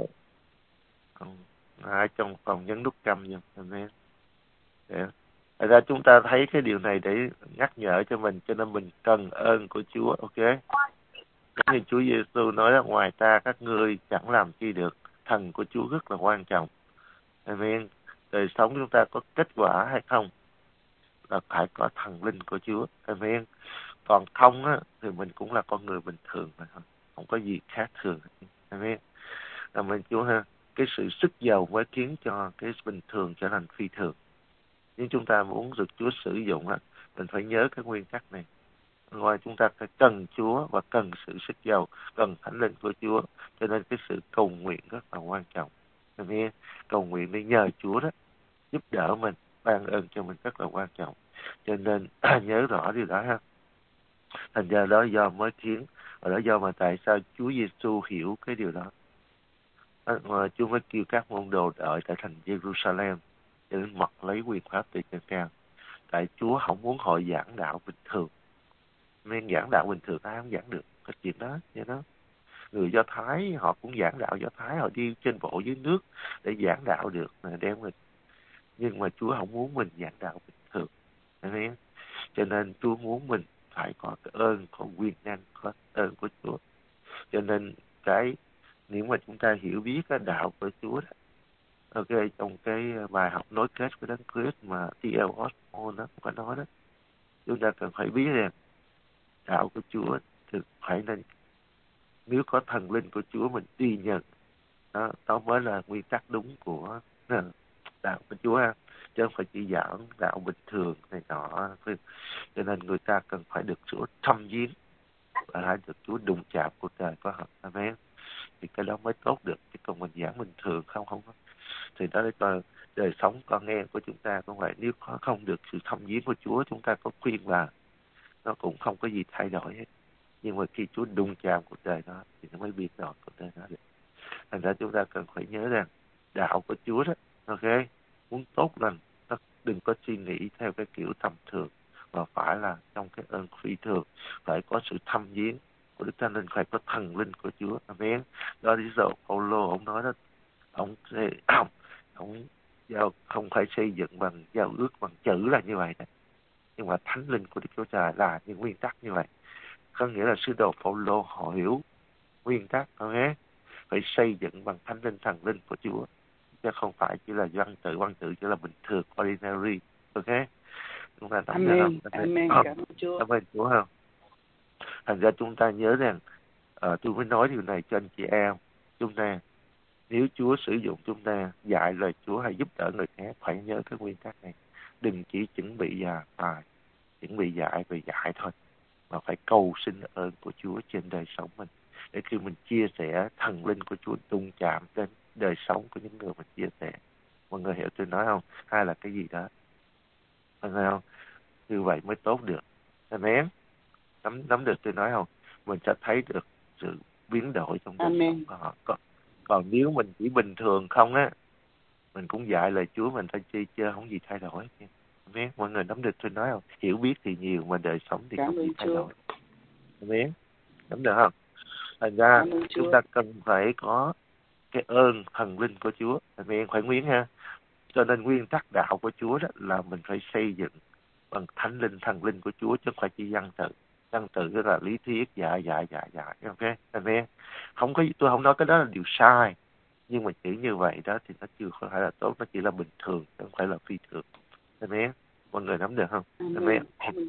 Ai trong phòng nhấn nút cầm giùm. Amen. Để Thật ra chúng ta thấy cái điều này để nhắc nhở cho mình, cho nên mình cần ơn của Chúa. Ok. Giống như Chúa Giêsu nói là ngoài ta các ngươi chẳng làm chi được. Thần của Chúa rất là quan trọng. Amen. Đời sống chúng ta có kết quả hay không là phải có thần linh của Chúa. Amen. Còn không á, thì mình cũng là con người bình thường mà thôi, không có gì khác thường. Amen. Amen Chúa ha. Cái sự sức giàu mới khiến cho cái bình thường trở thành phi thường. Nhưng chúng ta muốn được Chúa sử dụng á, mình phải nhớ cái nguyên tắc này. Ngoài chúng ta phải cần Chúa và cần sự sức giàu, cần thánh linh của Chúa, cho nên cái sự cầu nguyện rất là quan trọng. Amen. Cầu nguyện để nhờ Chúa đó giúp đỡ mình, ban ơn cho mình rất là quan trọng. Cho nên nhớ rõ điều đó ha. Thành ra đó do mới khiến, và đó do mà tại sao Chúa Giêsu hiểu cái điều đó. À, Chúa mới kêu các môn đồ đợi tại thành Jerusalem để mặc lấy quyền pháp từ trên cao. Tại Chúa không muốn họ giảng đạo bình thường. Nên giảng đạo bình thường ai không giảng được cái chuyện đó vậy đó. Người Do Thái họ cũng giảng đạo Do Thái, họ đi trên bộ dưới nước để giảng đạo được mà đem mình, nhưng mà Chúa không muốn mình giảng đạo bình thường. Amen. Cho nên Chúa muốn mình phải có cái ơn, có quyền năng, có ơn của Chúa. Cho nên cái nếu mà chúng ta hiểu biết cái đạo của Chúa đó, ok, trong cái bài học nối kết của Đấng Christ mà T L Osborne đó có nói đó, chúng ta cần phải biết rằng đạo của Chúa thực phải nên, nếu có thần linh của Chúa mình đi nhận đó, đó mới là nguyên tắc đúng của đạo của Chúa ha, chứ không phải chỉ giảng đạo bình thường này nọ. Cho nên người ta cần phải được Chúa thăm viếng và hãy được Chúa đụng chạm cuộc đời của họ. Amen. Thì cái đó mới tốt được, chứ còn mình giảng bình thường không không thì đó là đời sống con em của chúng ta cũng vậy. Nếu có không được sự thăm viếng của Chúa, chúng ta có khuyên vào nó cũng không có gì thay đổi hết. Nhưng mà khi Chúa đụng chạm cuộc đời đó thì nó mới biết rõ cuộc đời đó được. Thành ra chúng ta cần phải nhớ rằng đạo của Chúa đó, ok, muốn tốt lành, nó đừng có suy nghĩ theo cái kiểu tầm thường, mà phải là trong cái ơn phi thường, phải có sự thăm viếng của Đức Thánh Linh, phải có thần linh của Chúa. Amen. Đó lý do Phaolô ông nói đó, ông ông ông giao không phải xây dựng bằng giao ước bằng chữ là như vậy đó, nhưng mà thánh linh của Đức Chúa Trời là những nguyên tắc như vậy. Có nghĩa là sứ đồ Phaolô họ hiểu nguyên tắc, ok, phải xây dựng bằng thánh linh thần linh của Chúa, chứ không phải chỉ là văn tự văn tự chỉ là bình thường ordinary. Ok, chúng ta nắm được không? Amen. Cảm ơn Chúa. Cảm ơn Chúa không? Thành ra chúng ta nhớ rằng uh, tôi mới nói điều này cho anh chị em. Chúng ta nếu Chúa sử dụng chúng ta dạy lời Chúa hay giúp đỡ người khác, phải nhớ cái nguyên tắc này. Đừng chỉ chuẩn bị và bài chuẩn bị dạy về dạy thôi, mà phải cầu xin ơn của Chúa trên đời sống mình, để khi mình chia sẻ thần linh của Chúa đụng chạm đến đời sống của những người mình chia sẻ. Mọi người hiểu tôi nói không? Hay là cái gì đó, thấy không? Như vậy mới tốt được. Amen. Nắm nắm được tôi nói không? Mình sẽ thấy được sự biến đổi trong đời sống của họ. Còn, còn nếu mình chỉ bình thường không á, mình cũng dạy lời Chúa mình thôi chi chưa không gì thay đổi. Amen. Mọi người nắm được tôi nói không? Hiểu biết thì nhiều mà đời sống thì không gì thay đổi. Amen. Nắm được không? Thành ra chúng ta cần phải có cái ơn thần linh của Chúa. Amen. Phải nguyên ha. Cho nên nguyên tắc đạo của Chúa đó là mình phải xây dựng bằng thánh linh thần linh của Chúa, chứ không phải chỉ văn tự. Văn tự đó là lý thuyết dạy dạy dạy dạy. Ok. Amen. Không có, tôi không nói cái đó là điều sai, nhưng mà chỉ như vậy đó thì nó chưa phải là tốt, nó chỉ là bình thường, không phải là phi thường. Amen. Mọi người nắm được không? Amen.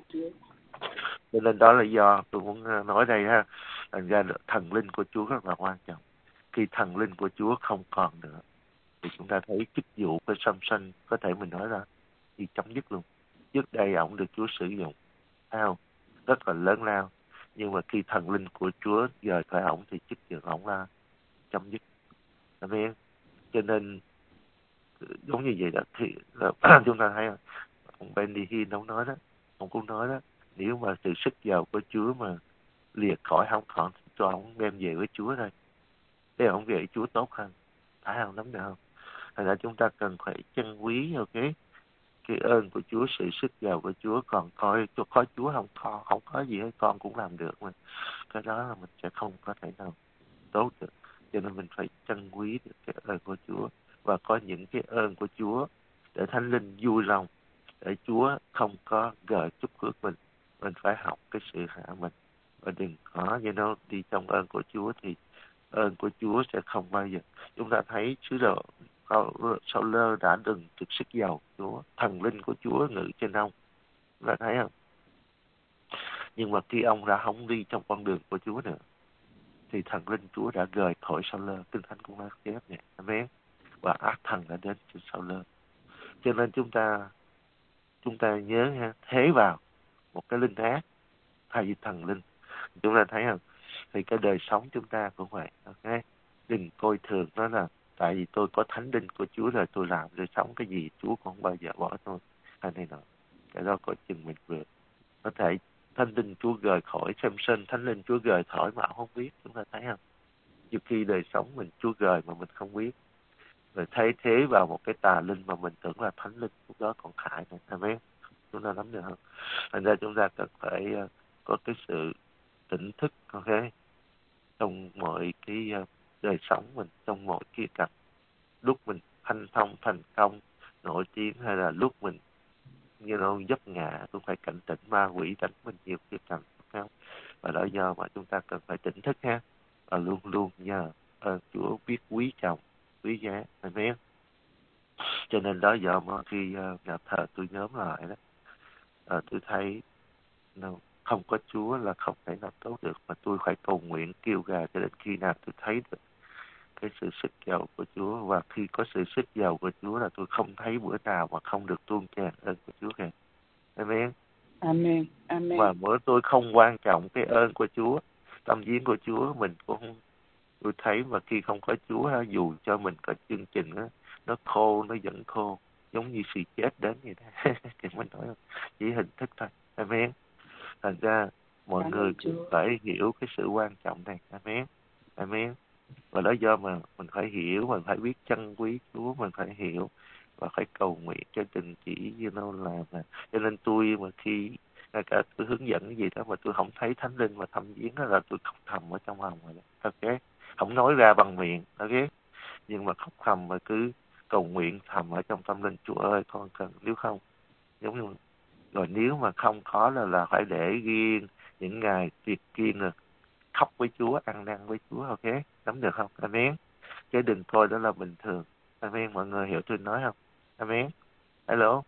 Cho nên đó là do tôi muốn nói đây ha. Thành ra thần linh của Chúa rất là quan trọng. Khi thần linh của Chúa không còn nữa thì chúng ta thấy chức vụ của Samson có thể mình nói là đi chấm dứt luôn. Trước đây ổng được Chúa sử dụng, thấy không? Rất là lớn lao. Nhưng mà khi thần linh của Chúa rời khỏi ổng thì chức vụ ổng là chấm dứt. Amen. Cho nên giống như vậy đó thì chúng ta thấy ông Benny Hinn ông nói đó, ông cũng nói đó, nếu mà sự sức giàu của Chúa mà liệt khỏi không còn, cho ông đem về với Chúa thôi, để ông về Chúa tốt hơn. Phải không? Lắm được không? Thành ra chúng ta cần phải trân quý, ok, cái ơn của Chúa, sự sức giàu của Chúa. Còn coi cho có Chúa không có không có gì hết, con cũng làm được mà. Cái đó là mình sẽ không có thể nào tốt được. Cho nên mình phải trân quý được cái ơn của Chúa, và có những cái ơn của Chúa để Thánh Linh vui lòng, để Chúa không có gợi chúc phước mình. Mình phải học cái sự hạ mình, và đừng có như nó đi trong ơn của Chúa thì ơn của Chúa sẽ không bao giờ. Chúng ta thấy sứ đồ Sao-lơ đã đừng thực sức giàu Chúa, thần linh của Chúa ngự trên ông, chúng ta thấy không? Nhưng mà khi ông đã không đi trong con đường của Chúa nữa thì thần linh Chúa đã rời khỏi Sao-lơ. Kinh Thánh cũng nói chép vậy. Amen. Và ác thần đã đến trên Sao-lơ. Cho nên chúng ta chúng ta nhớ ha, thế vào một cái linh ác thay vì thần linh. Chúng ta thấy không? Thì cái đời sống chúng ta cũng vậy. Ok, đừng coi thường nó là tại vì tôi có thánh linh của Chúa rồi tôi làm đời sống cái gì Chúa cũng không bao giờ bỏ tôi hay này nọ. Cái đó coi chừng mình vừa. Có thể thánh linh Chúa rời khỏi Samson, thánh linh Chúa rời khỏi mà không biết. Chúng ta thấy không? Nhiều khi đời sống mình Chúa rời mà mình không biết, rồi thay thế vào một cái tà linh mà mình tưởng là thánh linh, lúc đó còn hại nữa. Amen. Chúng ta nắm được không? Thành ra chúng ta cần phải có cái sự tỉnh thức, ok, trong mọi cái uh, đời sống mình, trong mọi khía cạnh. Lúc mình thanh thông, thành công, nổi tiếng, hay là lúc mình như nó dấp ngã, cũng phải cảnh tỉnh ma quỷ đánh mình nhiều khía cạnh, không? Và đó do mà chúng ta cần phải tỉnh thức ha, và luôn luôn nhờ ơn Chúa biết quý trọng, quý giá, amen. Cho nên đó giờ mà khi uh, nhà thờ tôi nhóm lại đó, uh, tôi thấy no, không có Chúa là không thể nào tốt được, mà tôi phải cầu nguyện kêu gào cho đến khi nào tôi thấy được cái sự sức giàu của Chúa. Và khi có sự sức giàu của Chúa là tôi không thấy bữa nào mà không được tuôn tràn ơn của Chúa kìa. Amen. Amen. Amen. Mà mỗi tôi không quan trọng cái ơn của Chúa, tâm viếng của Chúa, mình cũng tôi thấy mà khi không có Chúa, dù cho mình có chương trình đó, nó khô, nó vẫn khô, giống như sự chết đến vậy đó. Thì mình nói chỉ hình thức thôi. Amen. Thành ra mọi Cảm người Chúa. phải hiểu cái sự quan trọng này. Amen. Amen. Và đó do mà mình phải hiểu, mình phải biết trân quý Chúa, mình phải hiểu và phải cầu nguyện cho từng chỉ như nó làm. Mà cho nên tôi mà khi ngay cả tôi hướng dẫn cái gì đó mà tôi không thấy thánh linh mà thăm viếng đó là tôi khóc thầm ở trong lòng rồi. Ok, không nói ra bằng miệng, ok, nhưng mà khóc thầm mà cứ cầu nguyện thầm ở trong tâm linh. Chúa ơi, con cần, nếu không giống như rồi nếu mà không có là là phải để riêng những ngày tiệc kiên rồi khóc với Chúa, ăn năn với Chúa, ok, nắm được không? Amen. Chứ đừng coi đó là bình thường. Amen. Mọi người hiểu tôi nói không? Amen. Hello.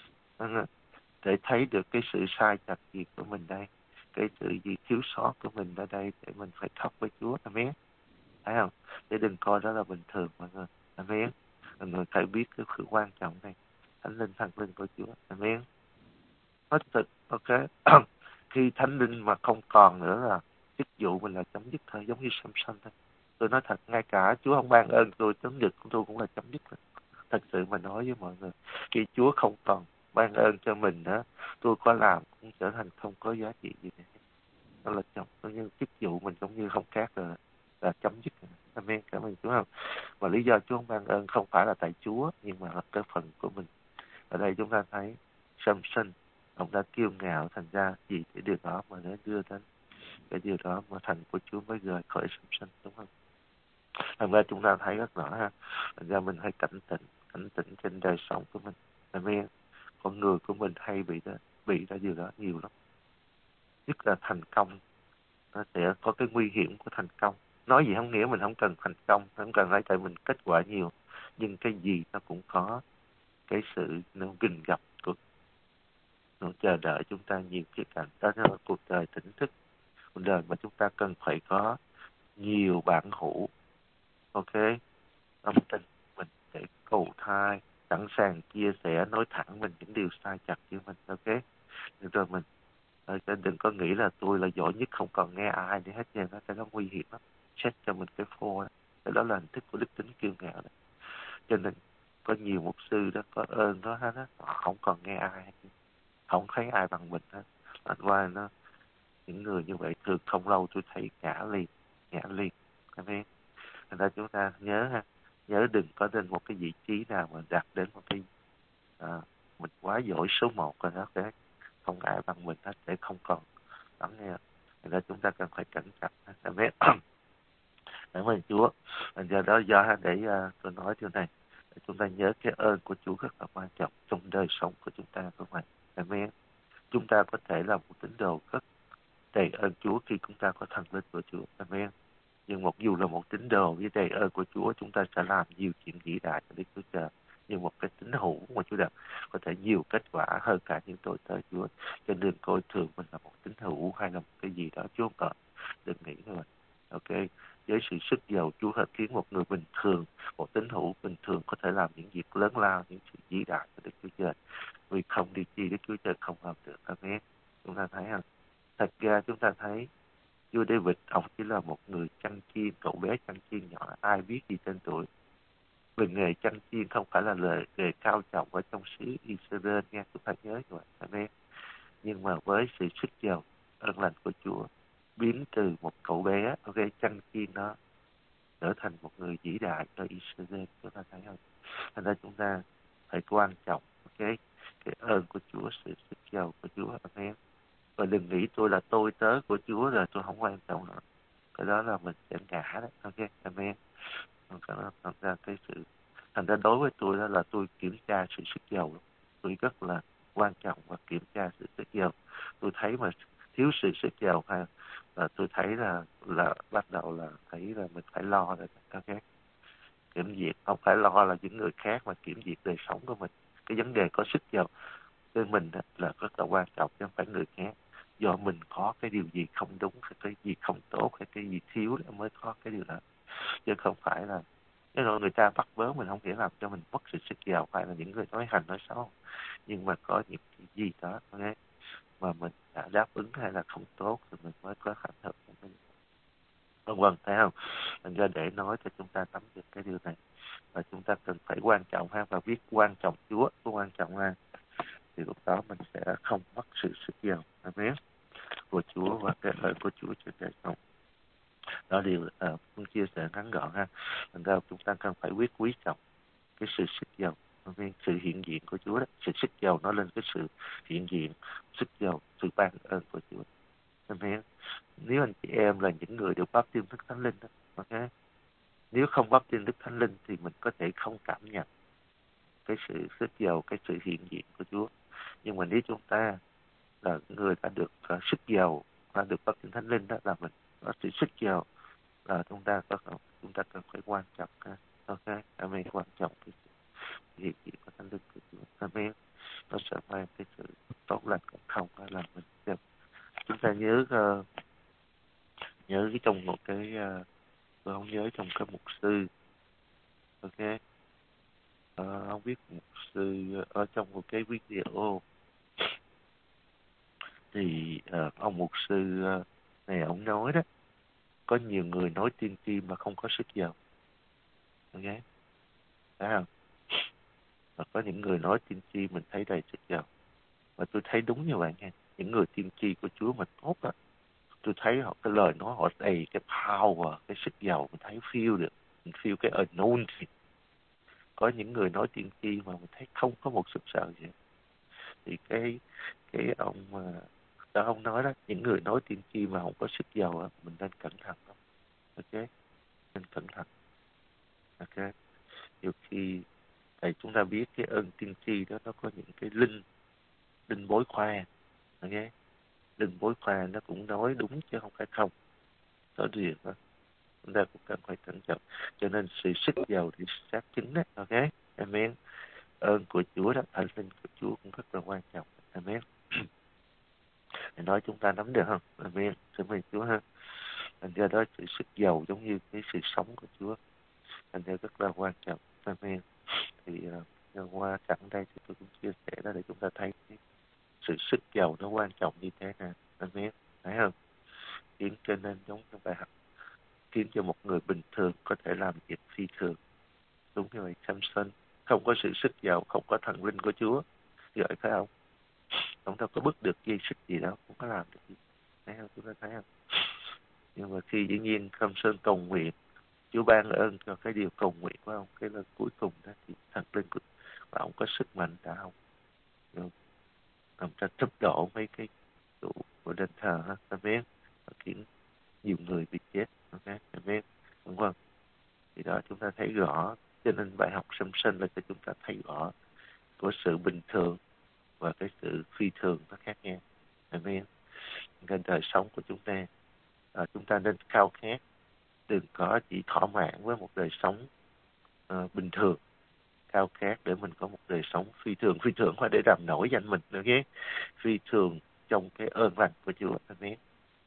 Để thấy được cái sự sai chặt gì của mình đây, cái sự gì thiếu sót của mình ở đây, để mình phải khóc với Chúa. Amen. Thấy không? Để đừng coi đó là bình thường mọi người. Amen. Mọi người phải biết cái sự quan trọng này, thánh linh thần linh của Chúa. Amen. Hết thực, ok. Khi thánh linh mà không còn nữa là chức vụ mình là chấm dứt thôi, giống như Samson thôi. Tôi nói thật, ngay cả Chúa không ban ơn tôi, chấm dứt của tôi cũng là chấm dứt thôi. Thật sự mà nói với mọi người, khi Chúa không còn ban ơn cho mình đó, tôi có làm cũng trở thành không có giá trị gì nữa. Đó là chồng, như chức vụ mình giống như không khác rồi, là chấm dứt. Amen. Cảm ơn Chúa không? Và lý do Chúa không ban ơn không phải là tại Chúa, nhưng mà là cái phần của mình. Ở đây chúng ta thấy Samson, ông đã kiêu ngạo, thành ra gì cái điều đó mà nó đưa đến cái điều đó mà thành của Chúa mới rời khỏi Samson, đúng không? Thành ra chúng ta thấy rất rõ ha. Thành ra mình phải cảnh tỉnh, cảnh tỉnh trên đời sống của mình. Amen. Con người của mình hay bị đó, bị ra điều đó nhiều lắm. Nhất là thành công, nó sẽ có cái nguy hiểm của thành công. Nói gì không nghĩa mình không cần thành công, không cần phải tại mình kết quả nhiều, nhưng cái gì nó cũng có cái sự nó gìn gặp của nó chờ đợi chúng ta nhiều khía cạnh. Đó là cuộc đời tỉnh thức, cuộc đời mà chúng ta cần phải có nhiều bản hữu, ok, tâm tình mình để cầu thai, sẵn sàng chia sẻ, nói thẳng mình những điều sai chặt của mình, ok. Được rồi mình uh, đừng có nghĩ là tôi là giỏi nhất, không còn nghe ai để hết trơn đó, cái đó nguy hiểm lắm. Xét cho mình cái phô đó. Cái đó là hình thức của đức tính kiêu ngạo đó. Cho nên có nhiều mục sư đó có ơn đó hết á, họ không còn nghe ai, không thấy ai bằng mình hết. Anh qua nó những người như vậy thường không lâu tôi thấy ngã liền, ngã liền. Amen. Thành ra chúng ta nhớ ha, nhớ đừng có đến một cái vị trí nào mà đạt đến một cái à, mình quá giỏi số một rồi đó, cái không ai bằng mình hết, để không còn lắng nghe. Thành ra chúng ta cần phải cẩn trọng. Amen. Cảm ơn Chúa. Thành ra đó do để uh, tôi nói điều này, để chúng ta nhớ cái ơn của Chúa rất là quan trọng trong đời sống của chúng ta, các bạn. Amen. Chúng ta có thể là một tín đồ rất đầy ơn Chúa khi chúng ta có thần linh của Chúa. Amen. Nhưng một dù là một tín đồ với đầy ơn của Chúa, chúng ta sẽ làm nhiều chuyện vĩ đại cho Đức Chúa Trời. Nhưng một cái tín hữu mà Chúa đặt có thể nhiều kết quả hơn cả những tội tớ Chúa. Cho nên coi thường mình là một tín hữu hay là một cái gì đó Chúa không cần. Đừng nghĩ thôi. Ok. Với sự sức giàu, Chúa đã khiến một người bình thường, một tín hữu bình thường có thể làm những việc lớn lao, những sự vĩ đại cho Đức Chúa Trời. Vì không đi chi Đức Chúa Trời không làm được. Amen. Chúng ta thấy không? Thật ra chúng ta thấy vua David, ông chỉ là một người chăn chiên, cậu bé chăn chiên nhỏ, ai biết gì tên tuổi. Vì nghề chăn chiên không phải là lời nghề cao trọng ở trong xứ Israel nha, chúng ta nhớ rồi. Amen. Nhưng mà với sự sức giàu, ơn lành của Chúa, biến từ một cậu bé, ok, chăn chiên nó trở thành một người vĩ đại cho Israel, chúng ta thấy không? Thành ra chúng ta phải quan trọng, ok, cái ơn của Chúa, sự sức giàu của Chúa. Amen. Và đừng đừng nghĩ tôi là tôi tớ của Chúa rồi tôi không quan trọng nữa. Cái đó là mình sẽ ngã đó. Ok, amen. Thành ra cái sự thành ra đối với tôi đó là tôi kiểm tra sự sức giàu. Tôi rất là quan trọng và kiểm tra sự sức giàu. Tôi thấy mà thiếu sự sức giàu ha, là tôi thấy là là bắt đầu là thấy là mình phải lo rồi. Ok, kiểm duyệt không phải lo là những người khác mà kiểm duyệt đời sống của mình. Cái vấn đề có sức giàu với mình đó là rất là quan trọng, chứ không phải người khác. Do mình có cái điều gì không đúng, hay cái gì không tốt, hay cái gì thiếu đó mới có cái điều đó, chứ không phải là cái rồi người ta bắt bớ mình không thể làm cho mình mất sự sức giàu. Phải là những người nói hành nói xấu, nhưng mà có những cái gì đó okay, mà mình đã đáp ứng hay là không tốt thì mình mới có hành động vân vân, thấy không? Thành ra để nói cho chúng ta nắm được cái điều này, và chúng ta cần phải quan trọng ha, và biết quan trọng Chúa có quan trọng ha, thì lúc đó mình sẽ không mất sự sức giàu, amen, của Chúa và cái lời của Chúa trên đời sống. Đó điều uh, cũng chia sẻ ngắn gọn ha. Thành ra chúng ta cần phải biết quý trọng cái sự sức giàu, amen, sự hiện diện của Chúa đó. Sự sức giàu nó lên cái sự hiện diện, sức giàu, sự ban ơn của Chúa, amen. Nếu anh chị em là những người được báp têm Đức Thánh Linh đó, ok, nếu không báp têm Đức Thánh Linh thì mình có thể không cảm nhận cái sự sức giàu, cái sự hiện diện của Chúa. Nhưng mà nếu chúng ta là người đã được uh, sức giàu, đã được báp têm Thánh Linh đó, là mình có sự sức giàu, là chúng ta có chúng ta cần phải quan trọng, uh, ok, amen, quan trọng cái sự hiện diện của Thánh Linh của Chúa, amen. Nó sẽ mang cái sự tốt lành cũng không phải là mình được. Chúng ta nhớ uh, nhớ cái trong một cái uh, tôi không nhớ trong cái mục sư, ok, uh, không biết mục sư ở trong một cái video thì uh, ông mục sư uh, này ông nói đó, có nhiều người nói tiên tri mà không có sức giàu, ok, thấy không? Và có những người nói tiên tri mình thấy đầy sức giàu, và tôi thấy đúng như vậy nha. Những người tiên tri của Chúa mà tốt đó, tôi thấy họ cái lời nói họ đầy cái power, cái sức giàu, mình thấy feel được, mình feel cái anointing. Có những người nói tiên tri mà mình thấy không có một sự sợ gì. Thì cái cái ông mà đó ông nói đó, những người nói tiên tri mà không có sức giàu đó, mình nên cẩn thận đó. Ok, nên cẩn thận. Ok, nhiều khi tại chúng ta biết cái ơn tiên tri đó nó có những cái linh linh bối khoa, ok, linh bối khoa nó cũng nói đúng chứ không phải không, đó điều đó chúng ta cũng cần phải cẩn trọng. Cho nên sự sức giàu thì xác chứng đó, ok, amen. Ơn của Chúa đó, thần linh của Chúa cũng rất là quan trọng, amen. Để nói chúng ta nắm được không, amen, cảm ơn Chúa ha. Thành ra đó sự sức giàu giống như cái sự sống của Chúa, thành ra rất là quan trọng, amen. Thì uh, qua cảnh đây thì tôi cũng chia sẻ đó để chúng ta thấy cái sự sức giàu nó quan trọng như thế nào, amen, thấy không? Khiến cho nên giống như bài học, khiến cho một người bình thường có thể làm việc phi thường, đúng như vậy. Samson không có sự sức giàu, không có thần linh của Chúa, vậy phải không? Ông đâu có bước được dây sức gì đâu, không có làm được gì, thấy không? Chúng ta thấy không? Nhưng mà khi dĩ nhiên Samson cầu nguyện, Chúa ban ơn cho cái điều cầu nguyện của ông, cái lần cuối cùng đó thì thần linh của và ông có sức mạnh đã không? Rồi ông ta chấp đổ mấy cái trụ của đền thờ ha, amen, và khiến nhiều người bị chết, ok, amen, đúng không? Thì đó chúng ta thấy rõ, cho nên bài học Samson là cho chúng ta thấy rõ của sự bình thường và cái sự phi thường nó khác nhau, amen. Nên đời sống của chúng ta, à, chúng ta nên khao khát, đừng có chỉ thỏa mãn với một đời sống uh, bình thường, khao khát để mình có một đời sống phi thường. Phi thường phải để làm nổi danh mình, ok, phi thường trong cái ơn lành của Chúa, amen.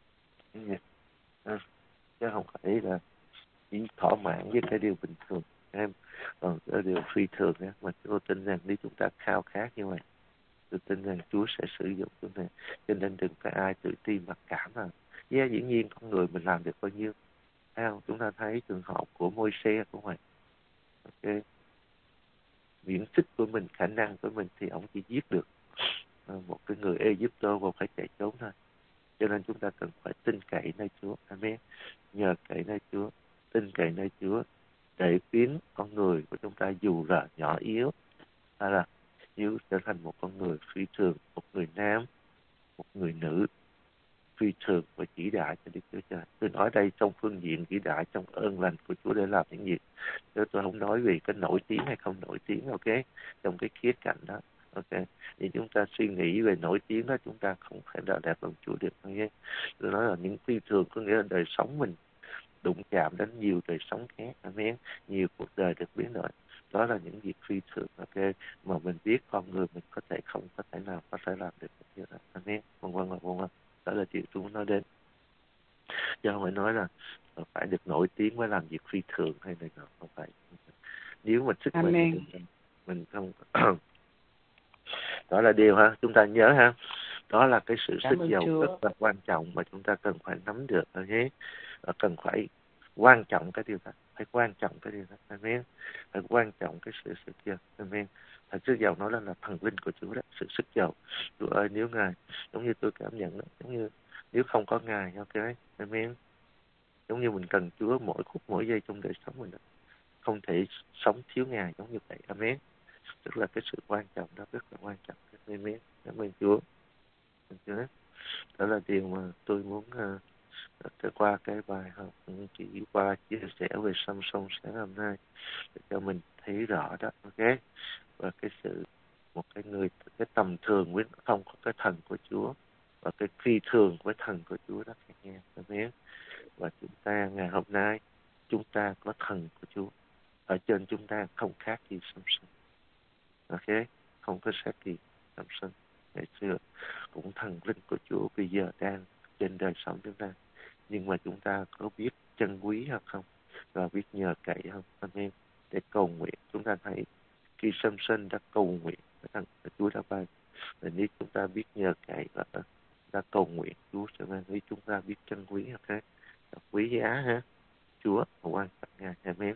À, chứ không phải là chỉ thỏa mãn với cái điều bình thường em, còn cái điều phi thường á, mà tôi tin rằng nếu chúng ta khao khát như vậy, tôi tin rằng Chúa sẽ sử dụng chúng ta. Cho nên đừng có ai tự ti mặc cảm à. Yeah, dĩ nhiên con người mình làm được bao nhiêu, thấy không? Chúng ta thấy trường hợp của Môi-se cũng vậy, ok, miễn sức của mình, khả năng của mình thì ông chỉ giết được một cái người Egypto và phải chạy trốn thôi. Cho nên chúng ta cần phải tin cậy nơi Chúa, amen, nhờ cậy nơi Chúa, tin cậy nơi Chúa để biến con người của chúng ta dù là nhỏ yếu hay là yếu trở thành một con người phi thường, một người nam, một người nữ, phi thường và chỉ đại cho Đức Chúa Trời. Tôi nói đây trong phương diện chỉ đại, trong ơn lành của Chúa để làm những việc. Chứ tôi không nói về cái nổi tiếng hay không nổi tiếng, ok? Trong cái khía cạnh đó, ok? Thì chúng ta suy nghĩ về nổi tiếng đó, chúng ta không thể nào đẹp lòng Chúa được, ok? Tôi nói là những phi thường có nghĩa là đời sống mình đụng chạm đến nhiều đời sống khác, amen, nhiều cuộc đời được biến đổi. Đó là những việc phi thường, ok, mà mình biết con người mình có thể không có thể nào có thể làm được như đó, amen, vân vân và vân vân. Đó là điều tôi muốn nói đến. Chứ không phải nói là phải được nổi tiếng mới làm việc phi thường hay này nọ, không phải. Nếu mình sức mình mình, mình không đó là điều ha, chúng ta nhớ ha. Đó là cái sự sức giàu rất là quan trọng mà chúng ta cần phải nắm được, ok? Cần phải quan trọng cái điều đó, phải quan trọng cái điều đó, amen. Phải quan trọng cái sự sức giàu, amen. Thật sức giàu nói là, là thần linh của Chúa đó, sự sức giàu. Chúa ơi, nếu Ngài, giống như tôi cảm nhận đó, giống như nếu không có Ngài, ok, amen. Giống như mình cần Chúa mỗi phút mỗi giây trong đời sống mình đó. Không thể sống thiếu Ngài giống như vậy, amen. Tức là cái sự quan trọng đó rất là quan trọng, amen. Cảm ơn Chúa. Đó là điều mà tôi muốn uh, qua cái bài học chỉ qua chia sẻ về Samson sáng hôm nay để cho mình thấy rõ đó, ok? Và cái sự một cái người cái tầm thường với không có cái thần của Chúa và cái phi thường với thần của Chúa đó các nghe, amen. Và chúng ta ngày hôm nay chúng ta có thần của Chúa ở trên chúng ta, không khác gì Samson, ok? Không có khác gì Samson ngày xưa, cũng thần linh của Chúa bây giờ đang trên đời sống chúng ta. Nhưng mà chúng ta có biết trân quý hay không, và biết nhờ cậy không, amen, để cầu nguyện. Chúng ta thấy khi Samson đã cầu nguyện với Chúa đã ban, và nếu chúng ta biết nhờ cậy và đã cầu nguyện, Chúa sẽ ban. Nếu chúng ta biết trân quý, ok, quý giá ha, Chúa quan trọng Ngài, amen.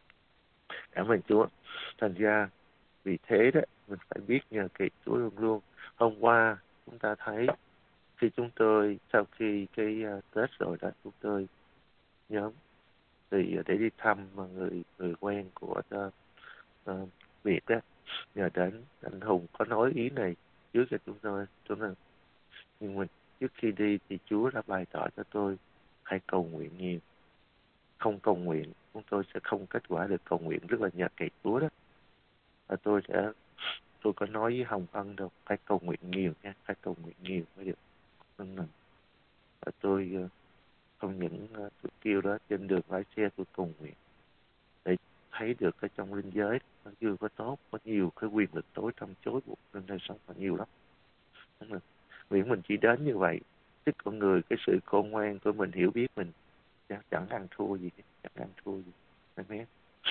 Cảm ơn Chúa. Thành ra vì thế đó mình phải biết nhờ cậy Chúa luôn luôn. Hôm qua chúng ta thấy khi chúng tôi sau khi cái uh, Tết rồi đó, chúng tôi nhóm thì để đi thăm người người quen của uh, uh, Việt đó, nhờ đến anh Hùng có nói ý này trước cho chúng tôi, chúng tôi nhưng mà trước khi đi thì Chúa đã bày tỏ cho tôi hãy cầu nguyện nhiều. Không cầu nguyện chúng tôi sẽ không kết quả được cầu nguyện, rất là nhờ cậy Chúa đó. Và tôi sẽ tôi có nói với Hồng Ân đâu, phải cầu nguyện nhiều nha, phải cầu nguyện nhiều mới được. Nên và tôi uh, không những uh, tôi kêu đó trên đường lái xe tôi cầu nguyện để thấy được cái trong linh giới nó chưa có tốt, có nhiều cái quyền lực tối trong chối buộc nên đời sống còn nhiều lắm. Nên miễn mình chỉ đến như vậy, tức con người cái sự khôn ngoan của mình, hiểu biết mình chẳng, chẳng ăn thua gì, chẳng ăn thua gì, amen.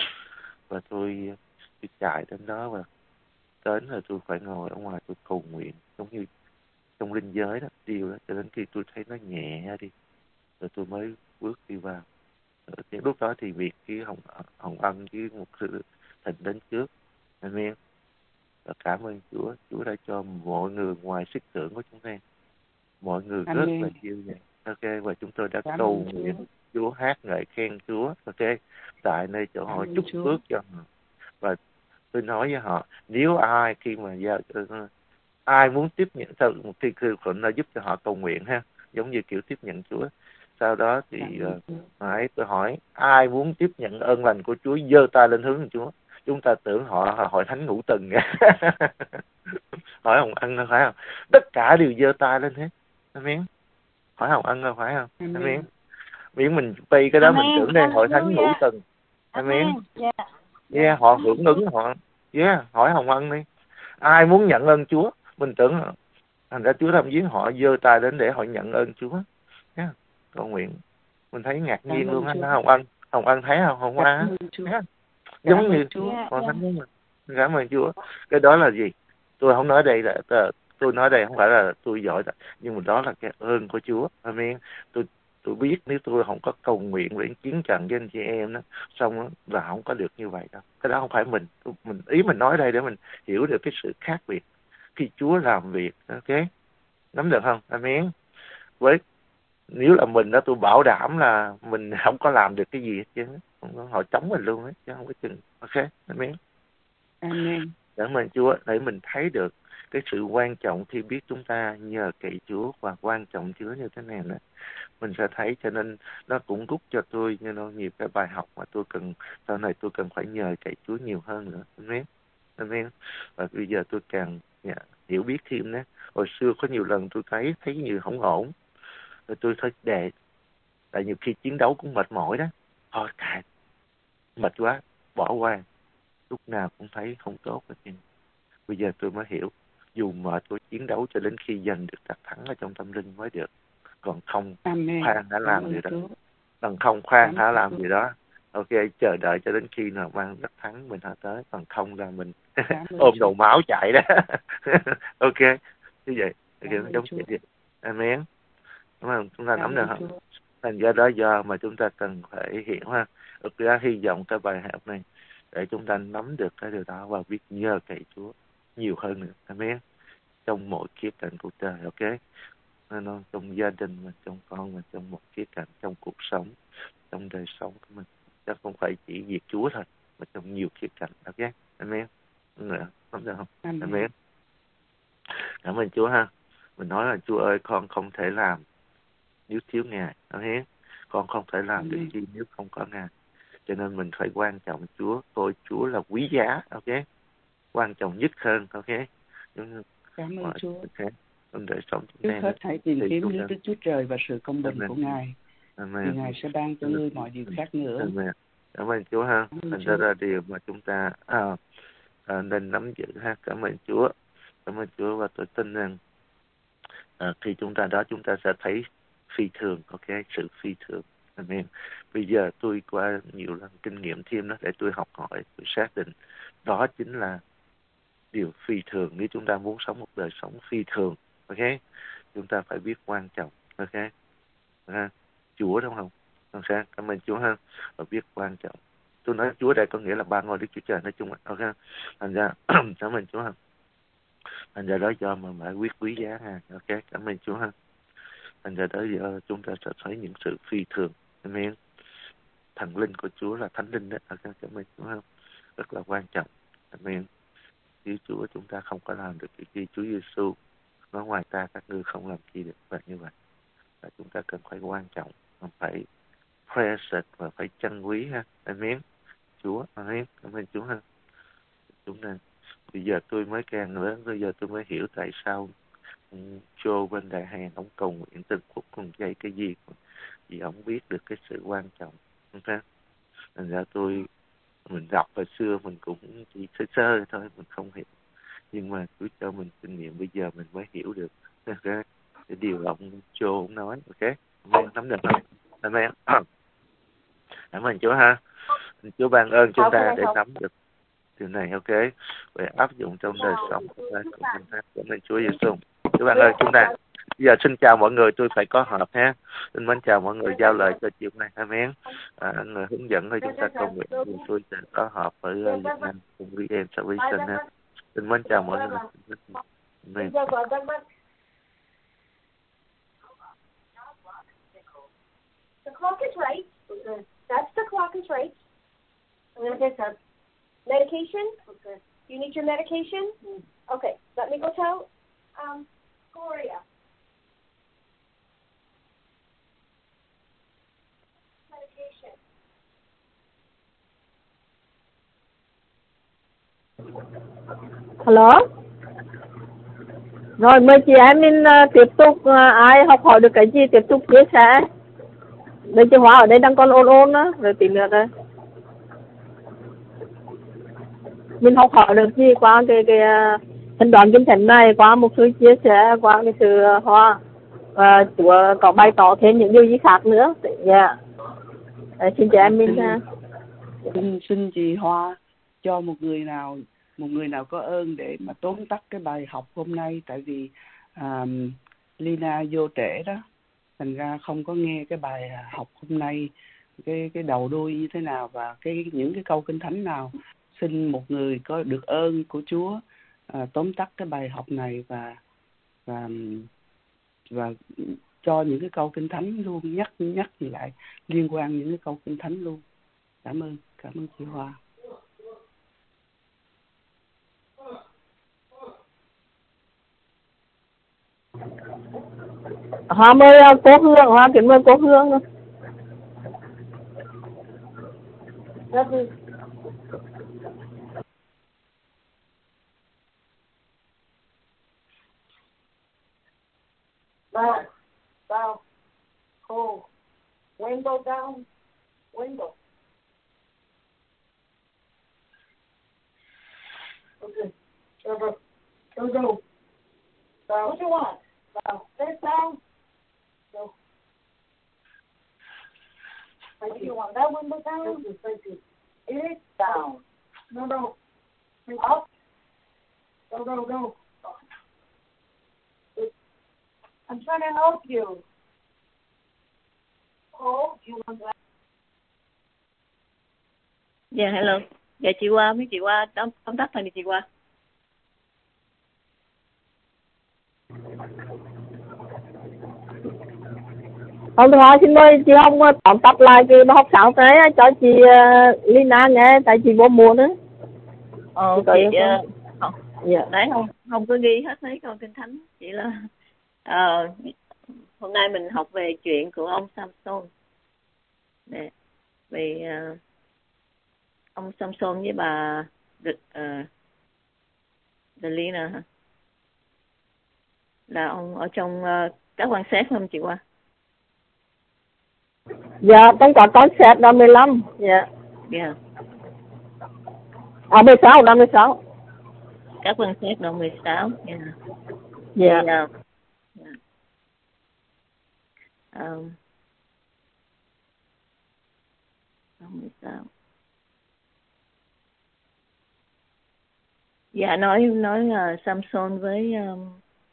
Và tôi, tôi chạy đến đó và đến là tôi phải ngồi ở ngoài tôi cầu nguyện giống như trong linh giới đó, điều đó cho đến khi tôi thấy nó nhẹ đi rồi tôi mới bước đi vào. Thì lúc đó thì việc cái Hồng Hồng Ân với một sự thịnh đến trước, amen. Và cảm ơn Chúa, Chúa đã cho mọi người ngoài sức tưởng của chúng ta, mọi người amen. Rất là yêu vậy, ok. Và chúng tôi đã cảm cầu nguyện Chúa. Chúa hát ngợi khen Chúa, ok, tại nơi chỗ họ chúc phước cho họ. Và tôi nói với họ, nếu ai khi mà giờ ai muốn tiếp nhận sau một khi Phượng đã giúp cho họ cầu nguyện ha, giống như kiểu tiếp nhận Chúa. Sau đó thì uh, hãy tôi hỏi ai muốn tiếp nhận ơn lành của Chúa giơ tay lên hướng Chúa. Chúng ta tưởng họ hội thánh ngũ tuần hỏi Hồng Ân phải không? Tất cả đều giơ tay lên hết, amen. Hỏi Hồng Ân phải không? Amen. Amen. Miễn mình pay cái đó amen. Mình tưởng đây hội thánh ngũ tuần, amen. Yeah. Yeah, họ hưởng ứng họ. Yeah, hỏi Hồng Ân đi. Ai muốn nhận ơn Chúa? Mình tưởng thành ra Chúa thăm viếng họ giơ tay đến để họ nhận ơn Chúa. Yeah. Cầu nguyện. Mình thấy ngạc nhiên luôn anh Hồng Ân. Hồng Ân thấy không? Hôm qua yeah. Giống như Chúa. Họ thánh với mình. Cảm ơn Chúa. Cái đó là gì? Tôi không nói đây là tôi nói đây không phải là tôi giỏi đó, nhưng mà đó là cái ơn của Chúa. Amen. Tôi tôi biết nếu tôi không có cầu nguyện để chiến trận với anh chị em đó, xong đó, là không có được như vậy đâu. Cái đó không phải mình mình ý mình nói đây để mình hiểu được cái sự khác biệt khi Chúa làm việc, ok, nắm được không? Amen. Với nếu là mình đó, tôi bảo đảm là mình không có làm được cái gì hết chứ, họ chống mình luôn ấy, chứ không có chừng, ok, amen. Amen. Cảm ơn Chúa để mình thấy được cái sự quan trọng khi biết chúng ta nhờ cậy Chúa và quan trọng Chúa như thế này nè, mình sẽ thấy. Cho nên nó cũng rút cho tôi như nó nhiều cái bài học mà tôi cần sau này tôi cần phải nhờ cậy Chúa nhiều hơn nữa. Amen. Amen. Và bây giờ tôi càng yeah, hiểu biết thêm đó. Hồi xưa có nhiều lần tôi thấy thấy như không ổn, rồi tôi thấy đề tại nhiều khi chiến đấu cũng mệt mỏi đó, thôi thà mệt quá bỏ qua, lúc nào cũng thấy không tốt hết. Bây giờ tôi mới hiểu, dù mệt của chiến đấu cho đến khi giành được đắc thắng ở trong tâm linh mới được, còn không Amen. khoan hả làm gì đó, Chúa. còn không khoan hả làm gì đó, ok, chờ đợi cho đến khi nào mang đắc thắng mình hả tới, còn không là mình ôm đầu máu chạy đó. Ok, như vậy okay, nó giống như vậy. Amen. Đúng không? Chúng ta nắm được không? Thành ra đó giờ mà chúng ta cần phải hiểu ha. Thực ra hy vọng cái bài học này để chúng ta nắm được cái điều đó và biết nhờ cậy Chúa nhiều hơn nữa. Amen. Trong mỗi khía cạnh cuộc đời, ok? Nó trong gia đình mình, trong con mình, trong một khía cạnh, trong cuộc sống, trong đời sống của mình. Chắc không phải chỉ việc Chúa thôi, mà trong nhiều khía cạnh, ok? Amen. Nữa, nắm được không? Amen. Amen. Cảm ơn Chúa ha. Mình nói là Chúa ơi, con không thể làm nếu thiếu Ngài. Amen. Con không thể làm được chi nếu không có Ngài. Cho nên mình phải quan trọng Chúa, coi Chúa là quý giá, ok? Quan trọng nhất hơn, ok? Cảm ơn Chúa. Trong đời sống Trước hết hãy tìm kiếm nước Đức Chúa Trời và sự công bình Amen. của Ngài. Amen. Thì Ngài sẽ ban cho ngươi mọi điều khác nữa. Amen. Cảm ơn Chúa ha. Thành ra là điều mà chúng ta à, à, nên nắm giữ ha. Cảm ơn Chúa. Cảm ơn Chúa và tôi tin rằng à, khi chúng ta đó chúng ta sẽ thấy phi thường, ok? Sự phi thường. Amen. Bây giờ tôi qua nhiều lần kinh nghiệm thêm đó để tôi học hỏi, tôi xác định đó chính là điều phi thường. Nếu chúng ta muốn sống một đời sống phi thường, ok, chúng ta phải biết quan trọng, ok, à, Chúa đúng không? Ok, cảm ơn Chúa ha. Và biết quan trọng. Tôi nói Chúa đây có nghĩa là ba ngôi Đức Chúa Trời nói chung, ok. Thành ra cảm ơn Chúa ha. Thành ra đó do mà phải quyết quý giá ha, ok, cảm ơn Chúa ha. Thành ra đó giờ chúng ta sẽ thấy những sự phi thường, amen. Thần linh của Chúa là thánh linh đó, ok, cảm ơn Chúa ha. Rất là quan trọng, amen. Chứ Chúa chúng ta không có làm được cái gì. Chúa Giêsu nói ngoài ta các ngươi không làm gì được, và như vậy và chúng ta cần phải quan trọng, phải precious và phải trân quý ha, amen. Chúa, amen, cảm ơn Chúa ha. Chúng ta bây giờ tôi mới càng lớn, bây giờ tôi mới hiểu tại sao Joe bên Đại Hàn ông cầu nguyện từng phút từng giây cái gì, vì ông biết được cái sự quan trọng, ok. Thành ra tôi mình đọc hồi xưa mình cũng chỉ sơ sơ thôi, mình không hiểu, nhưng mà cứ cho mình kinh nghiệm bây giờ mình mới hiểu được cái, cái điều ông Joe ông nói, ok. Amen, nắm được không? Amen. Cảm ơn Chúa ha. Chúa ban ơn chúng ta để nắm được điều này, ok, để áp dụng trong đời sống của ta. Cảm ơn Chúa Giêsu. Chúa ban ơn chúng ta. Bây giờ xin chào mọi người, tôi phải có họp ha. Xin mến chào mọi người, giao lời cho chiều nay, amen. À, người hướng dẫn cho chúng ta cầu nguyện, tôi sẽ có họp ở Việt Nam cùng với em Salvation ha. Xin mến chào mọi người. Amen. The clock is right. Okay. That's the clock is right. I'm going to get some medication. Okay. You need your medication? Mm. Okay. Let me go tell um, Gloria. Medication. Hello. Rồi mời chị em mình uh, tiếp tục, uh, ai học hỏi được cái gì tiếp tục chia sẻ. Đây chị Hoa ở đây đang còn ôn ôn đó, rồi tí nữa đây. Mình học hỏi được gì qua cái cái phân đoạn kinh thánh này, qua một sự chia sẻ, qua cái sự Hoa, và Chúa có bày tỏ thêm những điều gì khác nữa. Dạ. Yeah. Xin chị em mình. Xin xin chị Hoa cho một người nào một người nào có ơn để mà tóm tắt cái bài học hôm nay, tại vì um, Lina vô trễ đó, thành ra không có nghe cái bài học hôm nay, cái cái đầu đuôi như thế nào và cái những cái câu kinh thánh nào. Xin một người có được ơn của Chúa à, tóm tắt cái bài học này và và và cho những cái câu kinh thánh luôn, nhắc nhắc lại liên quan những cái câu kinh thánh luôn. Cảm ơn, cảm ơn chị Hoa. Hoa mời cô Hương, Hoa kính mời cô Hương. Down, down, hold, window down, window. Okay, go, go, go, go. Down. What you want? Down. Face down. Go. What do you want? That window down? Thank you, thank you. It down. No, no. Up. Go, go, go. I'm trying to help you. Hold. You want that? Dạ, hello. Dạ, chị qua, mấy chị qua, tóm, tóm tắt thôi đi chị qua. Hôm qua xin mời chị Hồng tóm tắt lại cái bài học sáng tới cho chị uh, Lina nghe, tại chị vô muộn nữa. Ờ, chị, chị uh, không, dạ. Đấy không, không có ghi hết mấy câu kinh thánh, chỉ là uh, hôm nay mình học về chuyện của ông Samson. Nè, về uh, ông Samson với bà uh, Delina hả? Là ông ở trong uh, các quan sát không chị qua? Dạ, trong có con xét là mười lăm. Dạ. Dạ. À, mười sáu, năm mười sáu. Các quan sát đoạn mười sáu. Dạ. Dạ. Thì, uh, yeah. um, mười sáu. Dạ, nói nói uh, Samson với um,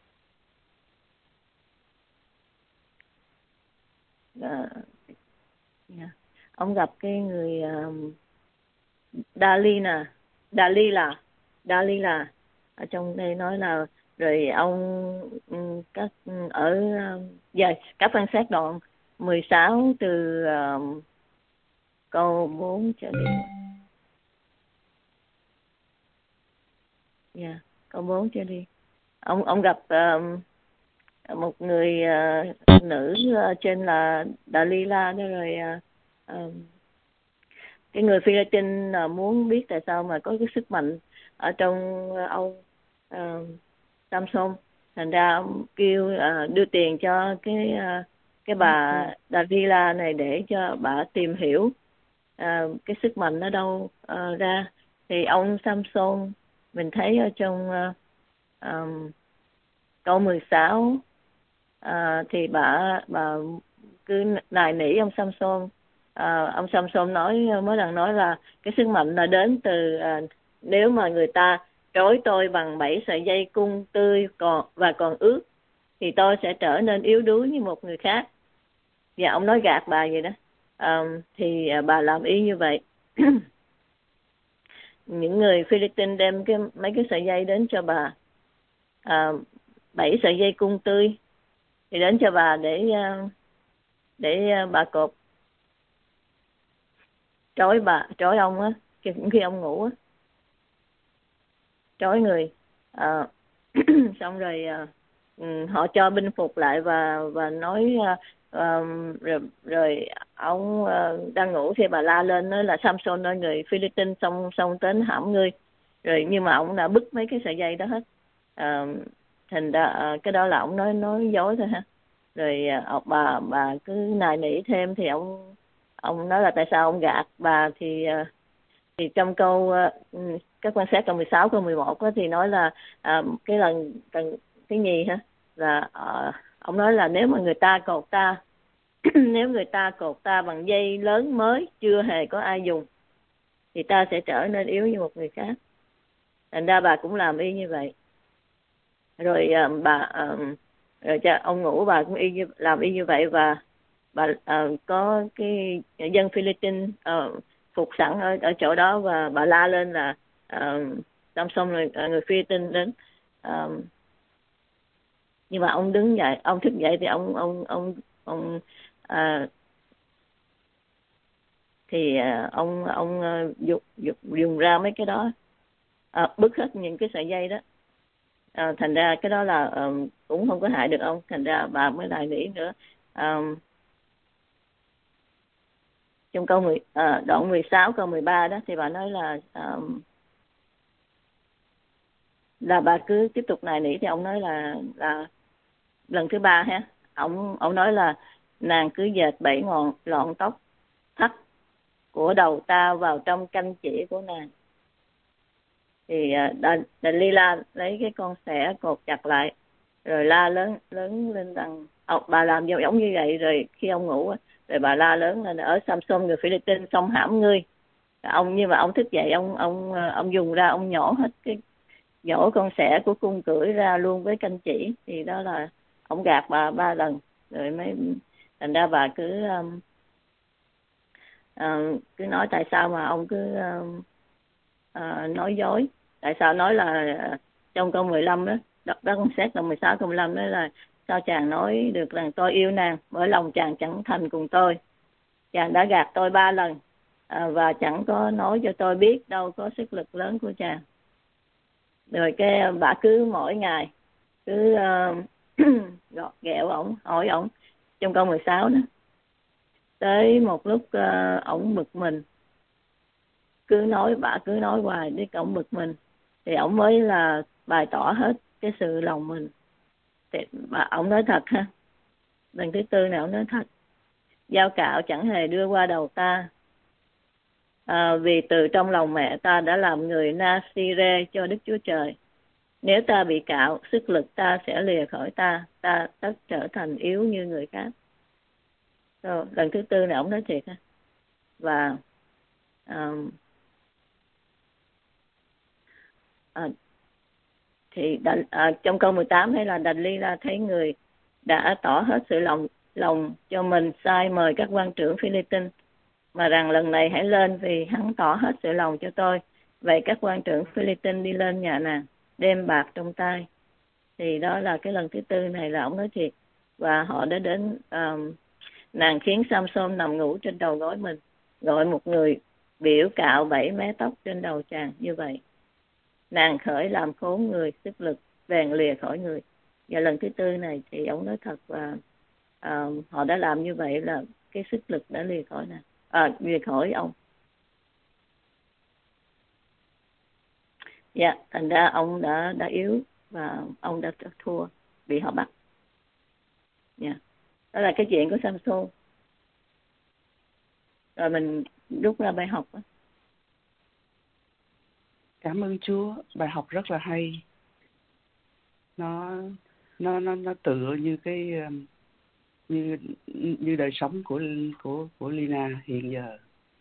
uh, yeah. Ông gặp cái người um, Dalila, Dalila, Dalila ở trong đây nói là rồi ông các ở dạ yeah, các quan sát đoạn mười sáu từ um, câu bốn trở đi. Dạ, yeah, câu bốn trở đi. Ông ông gặp um, một người uh, nữ uh, trên là Dalila đó rồi uh, um, cái người Philippines uh, muốn biết tại sao mà có cái sức mạnh ở trong uh, ông uh, Samson, thành ra ông kêu uh, đưa tiền cho cái uh, cái bà Dalila này để cho bà tìm hiểu uh, cái sức mạnh ở đâu uh, ra. Thì ông Samson mình thấy ở trong uh, um, câu mười sáu uh, thì bà bà cứ nài nỉ ông Samson. À, ông Samson nói mới lần nói là cái sức mạnh là đến từ à, nếu mà người ta trói tôi bằng bảy sợi dây cung tươi còn và còn ướt thì tôi sẽ trở nên yếu đuối như một người khác. Và ông nói gạt bà vậy đó. À, thì à, bà làm y như vậy. Những người Philippines đem cái mấy cái sợi dây đến cho bà, à, bảy sợi dây cung tươi thì đến cho bà để để bà cột trói bà trói ông á khi ông ngủ á, trói người à, xong rồi à, họ cho binh phục lại và và nói à, à, rồi rồi ông à, đang ngủ thì bà la lên nói là Samson ơi, người Philippines xông xông đến hãm ngươi rồi, nhưng mà ông đã bứt mấy cái sợi dây đó hết. À, thành ra à, cái đó là ông nói nói dối thôi ha. Rồi à, bà bà cứ nài nỉ thêm thì ông ông nói là tại sao ông gạt bà. Thì thì trong câu các quan sát câu mười sáu câu mười một đó, thì nói là à, cái lần cần cái gì hả là à, ông nói là nếu mà người ta cột ta nếu người ta cột ta bằng dây lớn mới chưa hề có ai dùng thì ta sẽ trở nên yếu như một người khác. Thành ra bà cũng làm y như vậy. Rồi à, bà à, rồi cho ông ngủ bà cũng y như, làm y như vậy. Và bà uh, có cái dân Philippines uh, phục sẵn ở ở chỗ đó và bà la lên là uh, Samson rồi uh, người Philippines đến. Uh, nhưng mà ông đứng dậy, ông thức dậy thì ông ông ông ông uh, thì uh, ông ông uh, dục, dục dùng ra mấy cái đó, uh, bứt hết những cái sợi dây đó À, thành ra cái đó là uh, cũng không có hại được ông, thành ra bà mới lại nỉ nữa. Um, trong câu mười, à, đoạn mười sáu câu mười ba đó thì bà nói là um, là bà cứ tiếp tục nài nỉ, thì ông nói là là lần thứ ba ha, ông ông nói là nàng cứ dệt bảy ngọn lọn tóc thắt của đầu ta vào trong canh chỉ của nàng. Thì uh, Dalila lấy cái con xẻ cột chặt lại, rồi la lớn lớn lên rằng ông, bà làm giống như vậy, rồi khi ông ngủ rồi bà la lớn lên ở Samson người Philippines xông hãm ngươi. Ông nhưng mà ông thức dậy, ông ông ông dùng ra, ông nhổ hết cái nhổ con xẻ của cung cưỡi ra luôn với canh chỉ. Thì đó là ông gạt bà ba lần rồi mới thành ra bà cứ um, uh, cứ nói tại sao mà ông cứ um, uh, nói dối. Tại sao nói là uh, trong câu mười lăm đó, đó, đó con xét là mười sáu câu mười lăm đó là sao chàng nói được rằng tôi yêu nàng, bởi lòng chàng chẳng thành cùng tôi. Chàng đã gạt tôi ba lần à, và chẳng có nói cho tôi biết đâu có sức lực lớn của chàng. Rồi cái bà cứ mỗi ngày cứ uh, gọt ghẹo ổng, hỏi ổng trong câu mười sáu đó. Tới một lúc uh, ổng bực mình, cứ nói bà cứ nói hoài đến ổng bực mình, thì ổng mới là bày tỏ hết cái sự lòng mình. Thì bà ổng nói thật ha. Lần thứ tư này ổng nói thật. Dao cạo chẳng hề đưa qua đầu ta, à, vì từ trong lòng mẹ ta đã làm người Nasire cho Đức Chúa Trời. Nếu ta bị cạo, sức lực ta sẽ lìa khỏi ta, ta tất trở thành yếu như người khác. Rồi, lần thứ tư này ông nói thiệt ha. Và um, à, thì đã, à, trong câu mười tám thấy là Dalila thấy người đã tỏ hết sự lòng lòng cho mình, sai mời các quan trưởng Philippines mà rằng lần này hãy lên, vì hắn tỏ hết sự lòng cho tôi. Vậy các quan trưởng Philippines đi lên nhà nàng, đem bạc trong tay. Thì đó là cái lần thứ tư này là ông nói thiệt. Và họ đã đến, um, nàng khiến Samson nằm ngủ trên đầu gối mình, gọi một người biểu cạo bảy mé tóc trên đầu chàng như vậy. Nàng khởi làm khốn người, sức lực bèn lìa khỏi người. Và lần thứ tư này thì ông nói thật, và uh, họ đã làm như vậy là cái sức lực đã lìa khỏi nàng, à, lìa khỏi ông. Dạ, yeah, thành ra ông đã đã yếu và ông đã thua, bị họ bắt. Dạ, yeah. Đó là cái chuyện của Samson. Rồi mình rút ra bài học đó. Cảm ơn Chúa, bài học rất là hay. Nó nó nó nó tựa như cái như như đời sống của của của Lina hiện giờ.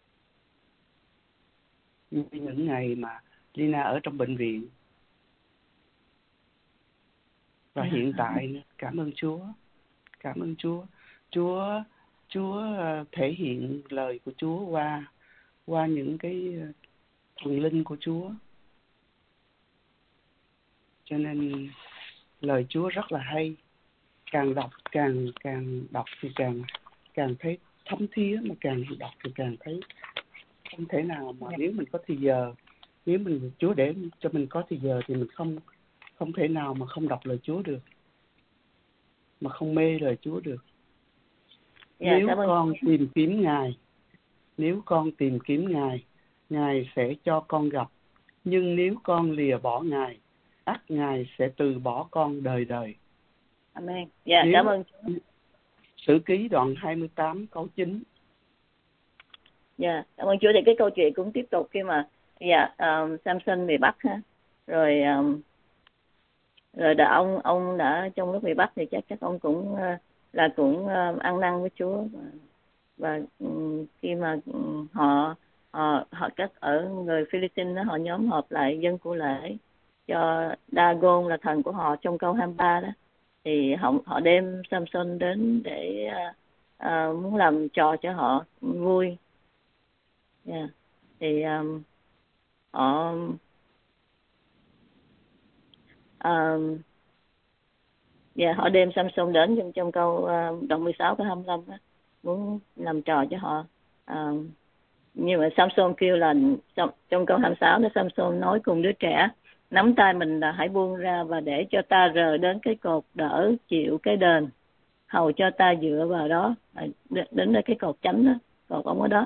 Như những ngày mà Lina ở trong bệnh viện. Và hiện tại, cảm ơn Chúa. Cảm ơn Chúa. Chúa Chúa thể hiện lời của Chúa qua qua những cái thần linh của Chúa. Cho nên lời Chúa rất là hay. Càng đọc càng càng đọc thì càng càng thấy thấm thía, mà càng đọc thì càng thấy không thể nào mà nếu mình có thì giờ, nếu mình Chúa để cho mình có thì giờ thì mình không không thể nào mà không đọc lời Chúa được, mà không mê lời Chúa được. Yeah, nếu con tìm kiếm Ngài, nếu con tìm kiếm Ngài, Ngài sẽ cho con gặp. Nhưng nếu con lìa bỏ Ngài, ắt Ngài sẽ từ bỏ con đời đời. Amen. Dạ, yeah, cảm ơn Chúa. Sử Ký đoạn hai mươi tám câu chín. Dạ, yeah, cảm ơn Chúa. Thì cái câu chuyện cũng tiếp tục khi mà dạ yeah, um, Samson bị bắt ha. Rồi um, rồi đã ông ông đã trong lúc bị bắt thì chắc chắc ông cũng uh, là cũng uh, ăn năn với Chúa. Và, và um, khi mà um, họ họ họ các ở người Philippines đó, họ nhóm họp lại dân của lễ cho Dagon là thần của họ trong câu hai mươi ba đó, thì họ họ đem Samson đến để uh, uh, muốn làm trò cho họ vui. Yeah. Thì um, họ um, yeah, họ đem Samson đến trong trong câu uh, đoạn mười sáu câu hai mươi lăm đó, muốn làm trò cho họ. Uh, nhưng mà Samson kêu là trong, trong câu hai mươi sáu đó, Samson nói cùng đứa trẻ nắm tay mình là hãy buông ra và để cho ta rờ đến cái cột đỡ chịu cái đền, hầu cho ta dựa vào đó, đến đây cái cột chánh đó, cột ông ở đó.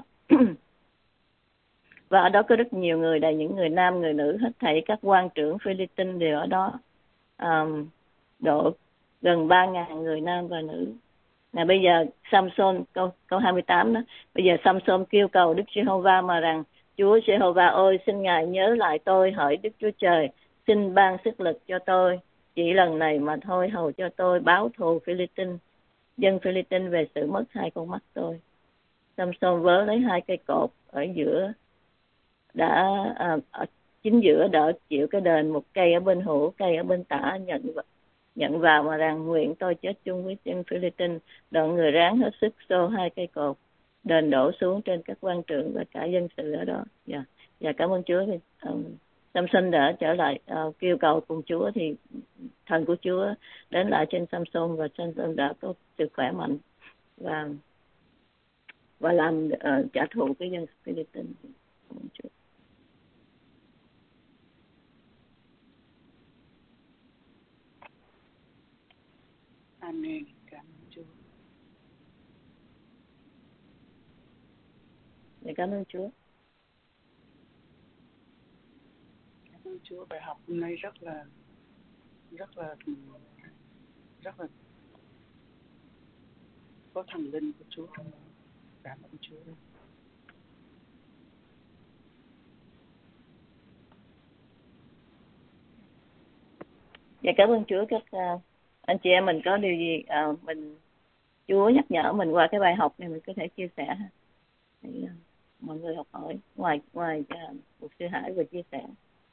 Và ở đó có rất nhiều người, đầy những người nam, người nữ, hết thảy các quan trưởng Philippines đều ở đó, um, độ gần ba ngàn người nam và nữ. Nè bây giờ Samson, câu câu hai mươi tám đó, bây giờ Samson kêu cầu Đức Giê-hô-va mà rằng: Chúa Giê-hô-va ơi, xin Ngài nhớ lại tôi, hỡi Đức Chúa Trời, xin ban sức lực cho tôi, chỉ lần này mà thôi, hầu cho tôi báo thù Philippines, dân Philippines về sự mất hai con mắt tôi. Samson vớ lấy hai cây cột ở giữa, đã à, ở chính giữa đỡ chịu cái đền, một cây ở bên hữu, cây ở bên tả, nhận nhận vào mà rằng: nguyện tôi chết chung với dân Philippines. Đoạn người ráng hết sức xô hai cây cột, đền đổ xuống trên các quan trưởng và cả dân sự ở đó. Dạ, dạ cảm ơn Chúa. Thì um, Samson đã trở lại uh, kêu cầu cùng Chúa, thì thần của Chúa đến lại trên Samson, và Samson đã có sự khỏe mạnh và và làm uh, trả thù cái dân Philippines. Cảm ơn Chúa. Amen. Cảm ơn Chúa. Dạ, cảm ơn Chúa. Cảm ơn Chúa. Bài học hôm nay rất là rất là rất là có thần linh của Chúa. Cảm ơn Chúa. Dạ cảm ơn Chúa. Các uh, anh chị em mình có điều gì uh, mình Chúa nhắc nhở mình qua cái bài học này mình có thể chia sẻ để uh, mọi người học hỏi ngoài ngoài uh, một sư Hải vừa chia sẻ.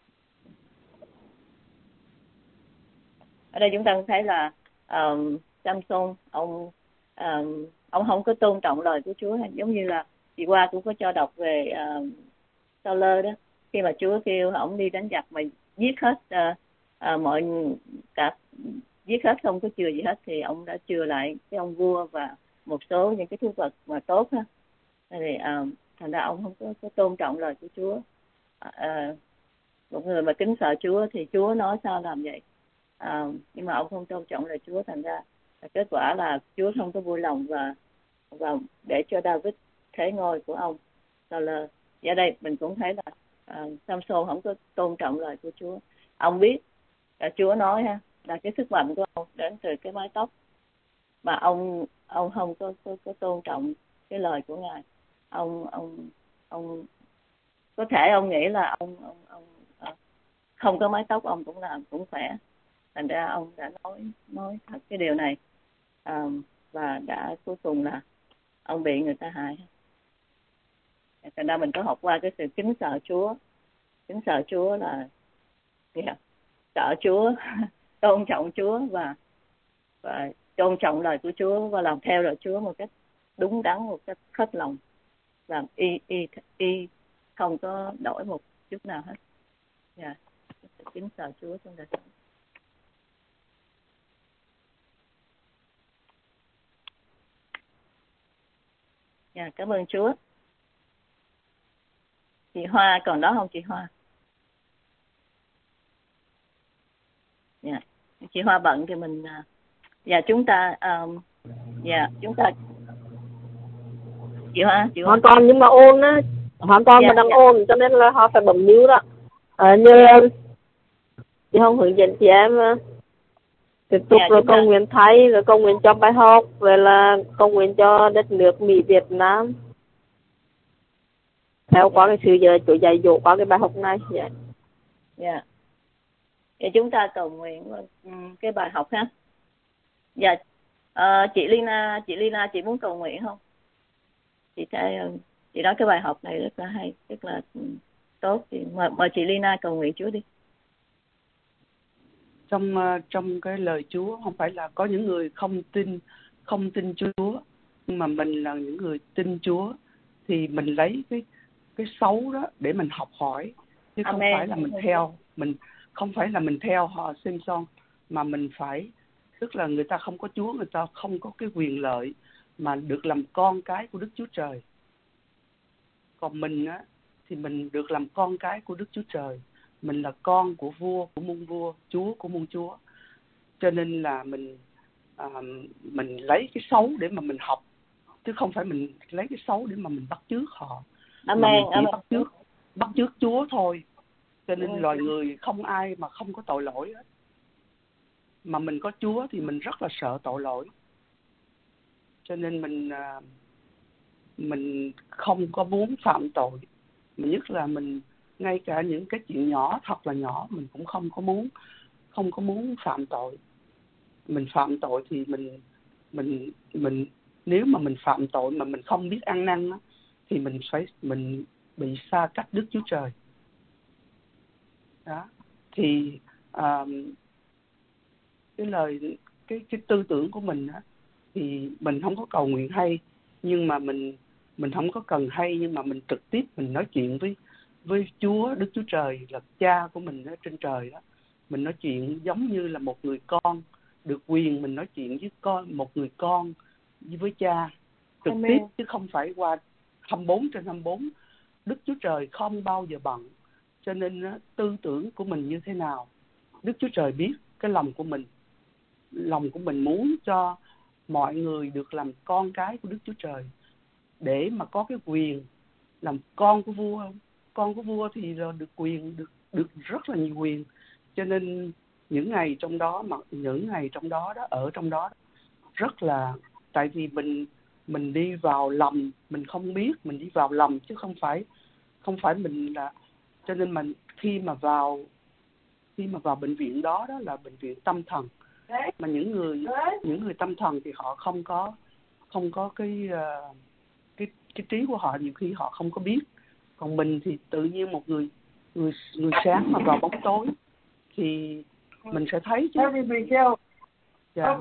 Ở đây chúng ta cũng thấy là um, Samson ông um, ông không có tôn trọng lời của Chúa, giống như là chị qua cũng có cho đọc về uh, Sao-lơ đó, khi mà Chúa kêu ông đi đánh giặc mà giết hết uh, uh, mọi cả giết hết không có chừa gì hết, thì ông đã chừa lại cái ông vua và một số những cái thú vật mà tốt ha. Thì uh, thành ra ông không có, có tôn trọng lời của Chúa. Uh, một người mà kính sợ Chúa thì Chúa nói sao làm vậy. Uh, nhưng mà ông không tôn trọng lời Chúa, thành ra kết quả là Chúa không có vui lòng và và để cho David thế ngôi của ông. Sao-lơ. Ở đây mình cũng thấy là uh, Samson không có tôn trọng lời của Chúa. Ông biết uh, Chúa nói ha, là cái sức mạnh của ông đến từ cái mái tóc, mà ông ông không có, có, có tôn trọng cái lời của Ngài. Ông ông ông có thể ông nghĩ là ông ông ông uh, không có mái tóc ông cũng làm cũng khỏe, thành ra ông đã nói nói thật cái điều này, um, và đã cuối cùng là ông bị người ta hại. Thành ra mình có học qua cái sự kính sợ Chúa. Kính sợ Chúa là yeah, sợ Chúa, tôn trọng Chúa và và tôn trọng lời của Chúa và làm theo lời Chúa một cách đúng đắn, một cách hết lòng, làm y y y không có đổi một chút nào hết. Yeah. Kính sợ Chúa trong đời sống. Dạ, cảm ơn Chúa. Chị Hoa còn đó không chị Hoa? Dạ, chị Hoa bận thì mình dạ chúng ta um, dạ chúng ta chị Hoa chị Hoa hoàn toàn nhưng mà ôn á, hoàn toàn dạ, mà đang dạ. ôn cho nên là họ phải bấm mute đó. À, như chị không hướng dẫn chị em tiếp tục Dạ, rồi chúng ta- cầu nguyện thay, rồi cầu nguyện cho bài học, rồi là cầu nguyện cho đất nước Mỹ Việt Nam theo qua cái sự dạy dỗ dạy dỗ qua cái bài học này. Dạ. Dạ. Thì chúng ta cầu nguyện um, cái bài học ha. Dạ. Uh, chị Lina, chị Lina chị muốn cầu nguyện không? Chị thấy chị nói cái bài học này rất là hay, rất là um, tốt. Chị mời, mời chị Lina cầu nguyện Chúa đi. Trong uh, trong cái lời Chúa không phải là có những người không tin không tin Chúa, nhưng mà mình là những người tin Chúa thì mình lấy cái cái xấu đó để mình học hỏi, chứ không Amen. phải là mình theo mình không phải là mình theo họ Samson, mà mình phải, tức là người ta không có Chúa, người ta không có cái quyền lợi mà được làm con cái của Đức Chúa Trời. Còn mình á thì mình được làm con cái của Đức Chúa Trời, mình là con của vua, của muôn vua, chúa của muôn chúa. Cho nên là mình à, mình lấy cái xấu để mà mình học, chứ không phải mình lấy cái xấu để mà mình bắt chước họ. Amen, mà mình chỉ amen. bắt chước bắt chước Chúa thôi. Cho nên loài người không ai mà không có tội lỗi hết. Mà mình có Chúa thì mình rất là sợ tội lỗi. Cho nên mình à, mình không có muốn phạm tội. Mà nhất là mình, ngay cả những cái chuyện nhỏ thật là nhỏ, mình cũng không có muốn không có muốn phạm tội. Mình phạm tội thì mình mình mình nếu mà mình phạm tội mà mình không biết ăn năn á, thì mình phải mình bị xa cách Đức Chúa Trời. Đó. Thì à, cái lời cái cái tư tưởng của mình á, thì mình không có cầu nguyện hay, nhưng mà mình mình không có cần hay, nhưng mà mình trực tiếp mình nói chuyện với với Chúa, Đức Chúa Trời là cha của mình ở trên trời đó. Mình nói chuyện giống như là một người con, được quyền mình nói chuyện với con, một người con với cha trực Amen. tiếp, chứ không phải qua hai mươi bốn trên hai mươi bốn. Đức Chúa Trời không bao giờ bận. Cho nên á, tư tưởng của mình như thế nào, Đức Chúa Trời biết cái lòng của mình. Lòng của mình muốn cho mọi người được làm con cái của Đức Chúa Trời, để mà có cái quyền làm con của vua. Con của vua thì được quyền, được được rất là nhiều quyền. Cho nên những ngày trong đó, mà những ngày trong đó đó ở trong đó rất là, tại vì mình mình đi vào lầm, mình không biết mình đi vào lầm, chứ không phải không phải mình là. Cho nên mình khi mà vào khi mà vào bệnh viện đó đó là bệnh viện tâm thần, mà những người những người tâm thần thì họ không có không có cái uh, cái cái trí của họ, nhiều khi họ không có biết. Còn mình thì tự nhiên một người người người sáng mà vào bóng tối thì mình sẽ thấy chứ. Dạ.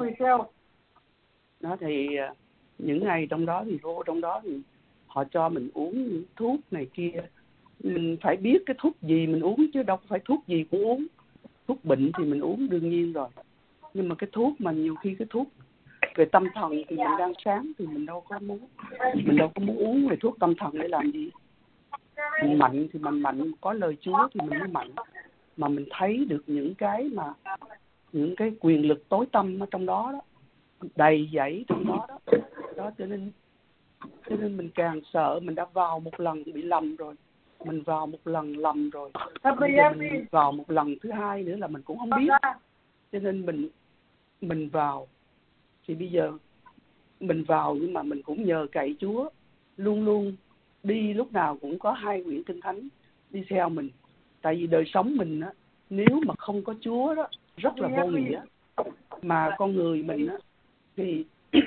Đó thì uh, những ngày trong đó thì vô trong đó thì họ cho mình uống những thuốc này kia. Mình phải biết cái thuốc gì mình uống, chứ đâu phải thuốc gì cũng uống. Thuốc bệnh thì mình uống đương nhiên rồi, nhưng mà cái thuốc mà nhiều khi cái thuốc về tâm thần thì mình đang sáng thì mình đâu có muốn mình đâu có muốn uống về thuốc tâm thần để làm gì. Mình mạnh thì mình mạnh, có lời Chúa thì mình mới mạnh. Mà mình thấy được những cái mà những cái quyền lực tối tăm ở trong đó đó, đầy dẫy trong đó đó. Đó cho nên cho nên mình càng sợ. Mình đã vào một lần bị lầm rồi, mình vào một lần lầm rồi, bây giờ mình vào một lần thứ hai nữa là mình cũng không biết. Cho nên mình mình vào thì bây giờ mình vào, nhưng mà mình cũng nhờ cậy Chúa, luôn luôn đi, lúc nào cũng có hai quyển Kinh Thánh đi theo mình. Tại vì đời sống mình á, nếu mà không có Chúa đó rất là vô nghĩa. Mà con người mình á thì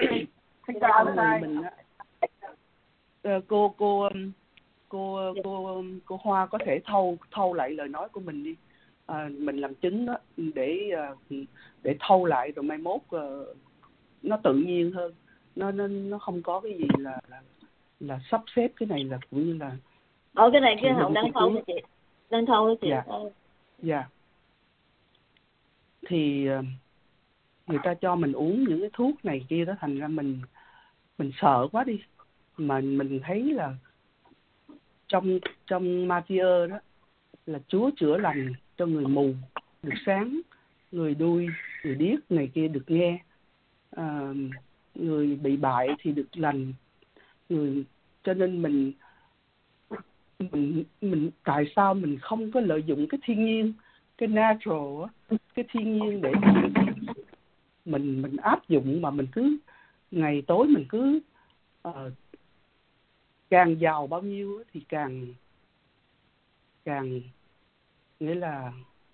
con người mình á, cô cô cô cô cô Hoa có thể thâu thâu lại lời nói của mình đi. À, mình làm chứng đó, để để thâu lại rồi mai mốt uh, nó tự nhiên hơn, nó nó nó không có cái gì là là, là sắp xếp cái này là cũng như là. Ở cái này cái Hồng đang thâu với chị, đang thâu với chị. Dạ. Dạ. Thì uh, người ta cho mình uống những cái thuốc này kia đó, thành ra mình mình sợ quá đi. Mà mình thấy là trong trong Matthew đó là Chúa chữa lành cho người mù được sáng, người đuôi, người điếc này kia được nghe, à, người bị bại thì được lành. Người cho nên mình mình mình tại sao mình không có lợi dụng cái thiên nhiên, cái natural á, cái thiên nhiên để mình mình áp dụng, mà mình cứ ngày tối mình cứ uh, càng giàu bao nhiêu thì càng càng nghĩa là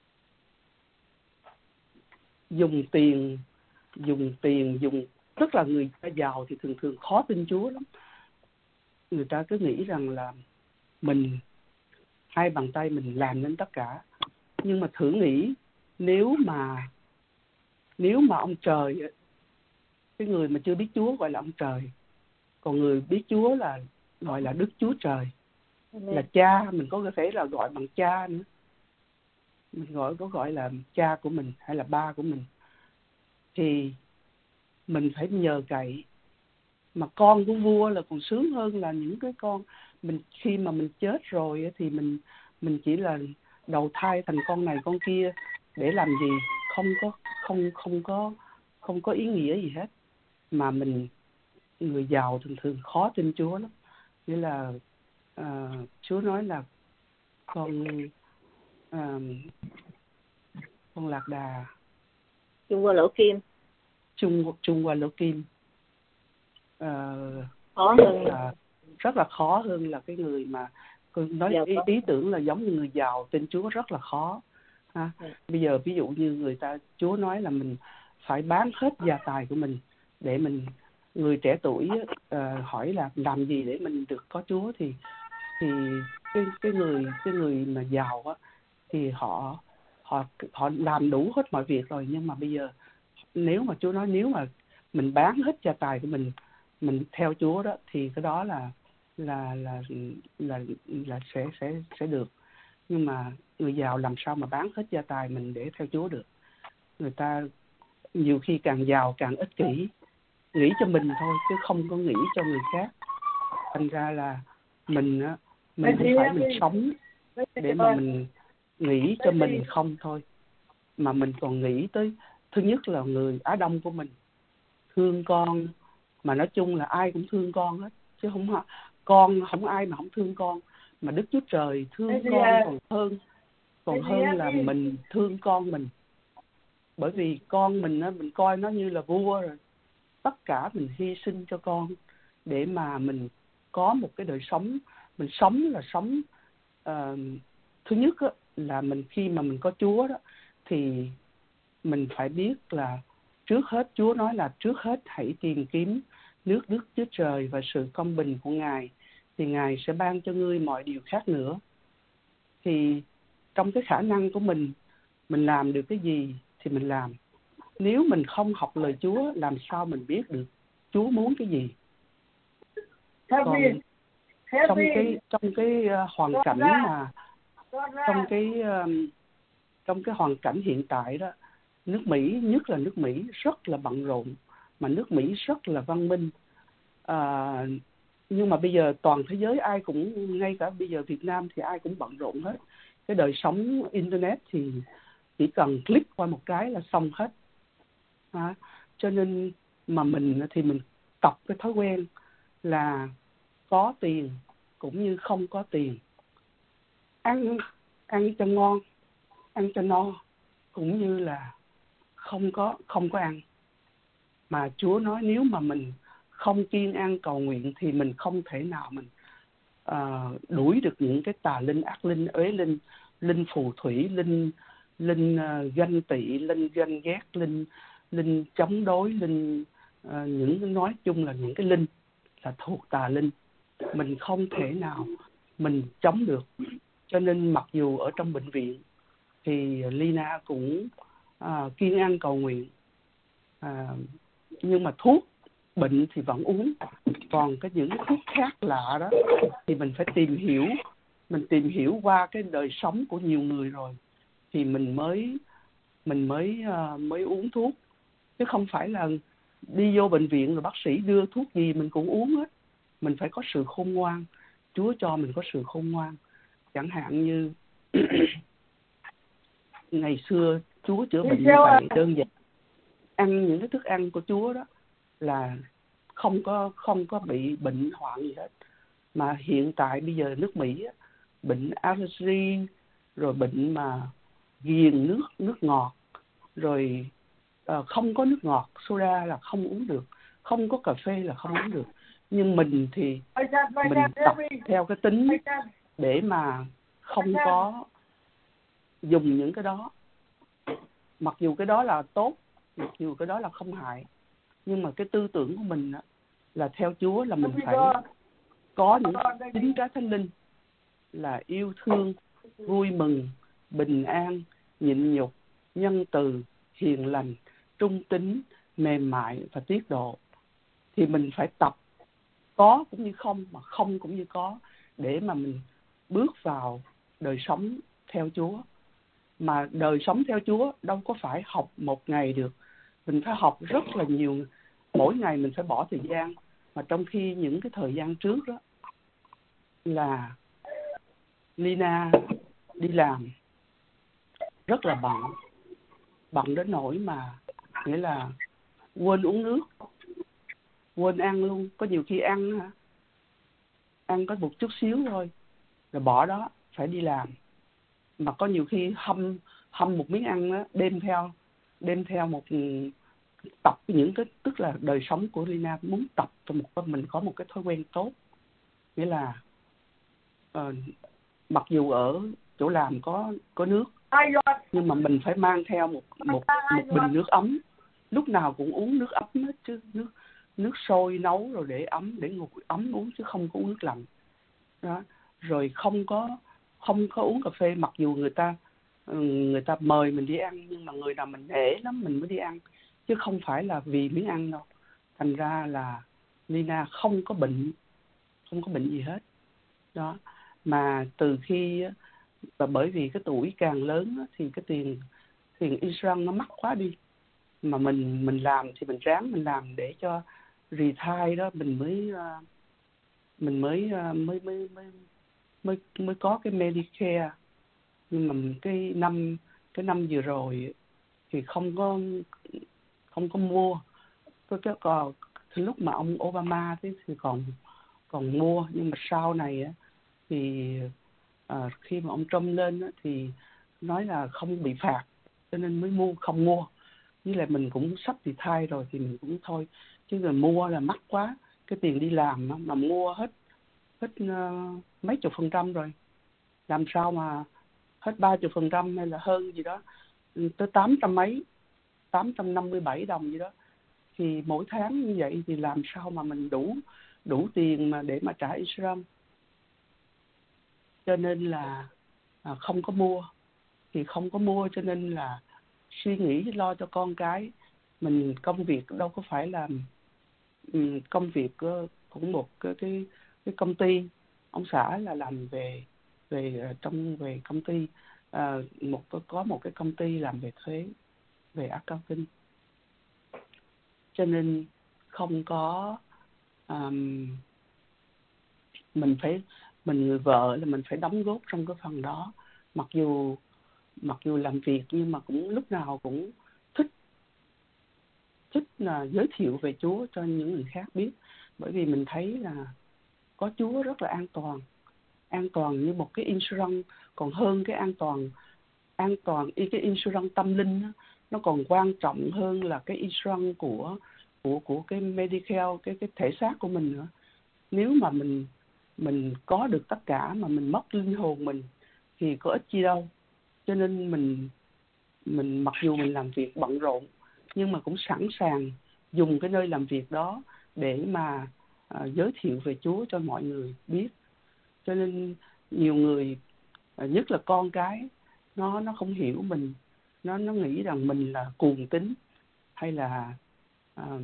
dùng tiền dùng tiền dùng tức là người ta giàu thì thường thường khó tin Chúa lắm. Người ta cứ nghĩ rằng là mình hai bàn tay mình làm nên tất cả. Nhưng mà thử nghĩ, nếu mà nếu mà ông trời, cái người mà chưa biết Chúa gọi là ông trời, còn người biết Chúa là gọi là Đức Chúa Trời, là cha, mình có thể là gọi bằng cha nữa, mình gọi có gọi là cha của mình hay là ba của mình, thì mình phải nhờ cậy. Mà con của vua là còn sướng hơn là những cái con mình, khi mà mình chết rồi thì mình mình chỉ là đầu thai thành con này con kia để làm gì, không có không không có không có ý nghĩa gì hết. Mà mình người giàu thường thường khó tin Chúa lắm. Nghĩa là uh, Chúa nói là con uh, con lạc đà chung qua lỗ kim, chung chung qua lỗ kim uh, khó hơn là rất là khó hơn là cái người mà nói ý, ý tưởng là giống như người giàu tin Chúa rất là khó ha. Ừ. Bây giờ ví dụ như người ta Chúa nói là mình phải bán hết gia tài của mình để mình, người trẻ tuổi uh, hỏi là làm gì để mình được có Chúa, thì thì cái cái người cái người mà giàu á thì họ họ họ làm đủ hết mọi việc rồi, nhưng mà bây giờ nếu mà Chúa nói nếu mà mình bán hết gia tài của mình mình theo Chúa đó, thì cái đó là là là là là sẽ sẽ sẽ được. Nhưng mà người giàu làm sao mà bán hết gia tài mình để theo Chúa được? Người ta nhiều khi càng giàu càng ích kỷ, nghĩ cho mình thôi chứ không có nghĩ cho người khác. Thành ra là mình á, mình không phải mình sống để mà mình nghĩ cho mình không thôi, mà mình còn nghĩ tới thứ nhất là người Á Đông của mình, thương con, mà nói chung là ai cũng thương con hết, chứ không con không ai mà không thương con, mà Đức Chúa Trời thương con còn hơn còn hơn là mình thương con mình. Bởi vì con mình á, mình coi nó như là vua rồi, tất cả mình hy sinh cho con để mà mình có một cái đời sống. Mình sống là sống uh, thứ nhất á, là mình khi mà mình có Chúa đó thì mình phải biết là trước hết Chúa nói là trước hết hãy tìm kiếm nước Đức Chúa Trời và sự công bình của Ngài, thì Ngài sẽ ban cho ngươi mọi điều khác nữa. Thì trong cái khả năng của mình, mình làm được cái gì thì mình làm. Nếu mình không học lời Chúa, làm sao mình biết được Chúa muốn cái gì? Còn trong cái trong cái hoàn cảnh mà trong cái trong cái hoàn cảnh hiện tại đó, nước Mỹ, nhất là nước Mỹ rất là bận rộn, mà nước Mỹ rất là văn minh. À, nhưng mà bây giờ toàn thế giới ai cũng, ngay cả bây giờ Việt Nam thì ai cũng bận rộn hết. Cái đời sống internet thì chỉ cần click qua một cái là xong hết. À, cho nên mà mình thì mình tập cái thói quen là có tiền cũng như không có tiền, ăn ăn cho ngon, ăn cho no, cũng như là không có không có ăn. Mà Chúa nói nếu mà mình không kiêng ăn cầu nguyện thì mình không thể nào mình uh, đuổi được những cái tà linh, ác linh, uế linh, linh phù thủy, linh linh uh, ganh tị, linh ganh ghét, linh linh chống đối, linh uh, những nói chung là những cái linh là thuộc tà linh, mình không thể nào mình chống được. Cho nên mặc dù ở trong bệnh viện thì Lina cũng à, kiêng ăn cầu nguyện, à, nhưng mà thuốc bệnh thì vẫn uống. Còn cái những thuốc khác lạ đó thì mình phải tìm hiểu, mình tìm hiểu qua cái đời sống của nhiều người rồi thì mình mới mình mới uh, mới uống thuốc, chứ không phải là đi vô bệnh viện rồi bác sĩ đưa thuốc gì mình cũng uống hết. Mình phải có sự khôn ngoan, Chúa cho mình có sự khôn ngoan. Chẳng hạn như ngày xưa Chúa chữa bệnh như vậy đơn giản, ăn những cái thức ăn của Chúa đó là không có không có bị bệnh hoạn gì hết. Mà hiện tại bây giờ nước Mỹ á, bệnh allergy, rồi bệnh mà ghiền nước nước ngọt, rồi uh, không có nước ngọt, soda là không uống được, không có cà phê là không uống được. Nhưng mình thì mình tập theo cái tính để mà không có dùng những cái đó. Mặc dù cái đó là tốt, mặc dù cái đó là không hại, nhưng mà cái tư tưởng của mình là theo Chúa là mình phải có những tính trái thánh linh là yêu thương, vui mừng, bình an, nhịn nhục, nhân từ, hiền lành, trung tín, mềm mại và tiết độ. Thì mình phải tập có cũng như không, mà không cũng như có, để mà mình bước vào đời sống theo Chúa. Mà đời sống theo Chúa đâu có phải học một ngày được, mình phải học rất là nhiều, mỗi ngày mình phải bỏ thời gian. Mà trong khi những cái thời gian trước đó là Lina đi làm rất là bận, bận đến nỗi mà nghĩa là quên uống nước, quên ăn luôn. Có nhiều khi ăn hả, ăn có một chút xíu thôi rồi bỏ đó, phải đi làm. Mà có nhiều khi hâm hâm một miếng ăn đó, đem theo đem theo một tập những cái, tức là đời sống của Lina muốn tập cho một mình có một cái thói quen tốt, nghĩa là uh, mặc dù ở chỗ làm có có nước nhưng mà mình phải mang theo một một một bình nước ấm, lúc nào cũng uống nước ấm hết, chứ nước nước sôi nấu rồi để ấm, để nguội ấm uống, chứ không có uống nước lạnh đó. Rồi không có không có uống cà phê, mặc dù người ta người ta mời mình đi ăn, nhưng mà người nào mình nể lắm mình mới đi ăn, chứ không phải là vì miếng ăn đâu. Thành ra là Lina không có bệnh, không có bệnh gì hết đó. Mà từ khi, và bởi vì cái tuổi càng lớn thì cái tiền tiền insurance nó mắc quá đi, mà mình mình làm thì mình ráng mình làm để cho retire đó, mình mới mình mới mới mới mới mới mới có cái Medicare. Nhưng mà cái năm cái năm vừa rồi thì không có không có mua. Cái cái còn lúc mà ông Obama thì còn còn mua, nhưng mà sau này á thì à, khi mà ông Trump lên á, thì nói là không bị phạt, cho nên mới mua, không mua. Với lại mình cũng sắp thì thai rồi thì mình cũng thôi, chứ là mua là mắc quá, cái tiền đi làm mà, mà mua hết hết uh, mấy chục phần trăm rồi, làm sao mà hết ba chục phần trăm hay là hơn gì đó, tới tám trăm mấy, tám trăm năm mươi bảy đồng gì đó. Thì mỗi tháng như vậy thì làm sao mà mình đủ đủ tiền mà để mà trả insurance. Cho nên là à, không có mua. Thì không có mua cho nên là suy nghĩ lo cho con cái. Mình công việc đâu có phải là um, công việc uh, cũng một cái, cái cái công ty. Ông xã là làm về về trong về công ty, à, một có một cái công ty làm về thuế, về accounting. Cho nên không có um, mình phải mình người vợ là mình phải đóng góp trong cái phần đó. Mặc dù mặc dù làm việc nhưng mà cũng lúc nào cũng thích thích là giới thiệu về Chúa cho những người khác biết, bởi vì mình thấy là có Chúa rất là an toàn, an toàn như một cái insurance, còn hơn cái an toàn an toàn y cái insurance tâm linh đó, nó còn quan trọng hơn là cái insurance của của của cái medical, cái cái thể xác của mình nữa. Nếu mà mình mình có được tất cả mà mình mất linh hồn mình thì có ích chi đâu. Cho nên mình mình mặc dù mình làm việc bận rộn nhưng mà cũng sẵn sàng dùng cái nơi làm việc đó để mà à, giới thiệu về Chúa cho mọi người biết. Cho nên nhiều người, nhất là con cái, nó nó không hiểu mình, nó nó nghĩ rằng mình là cuồng tín hay là uh,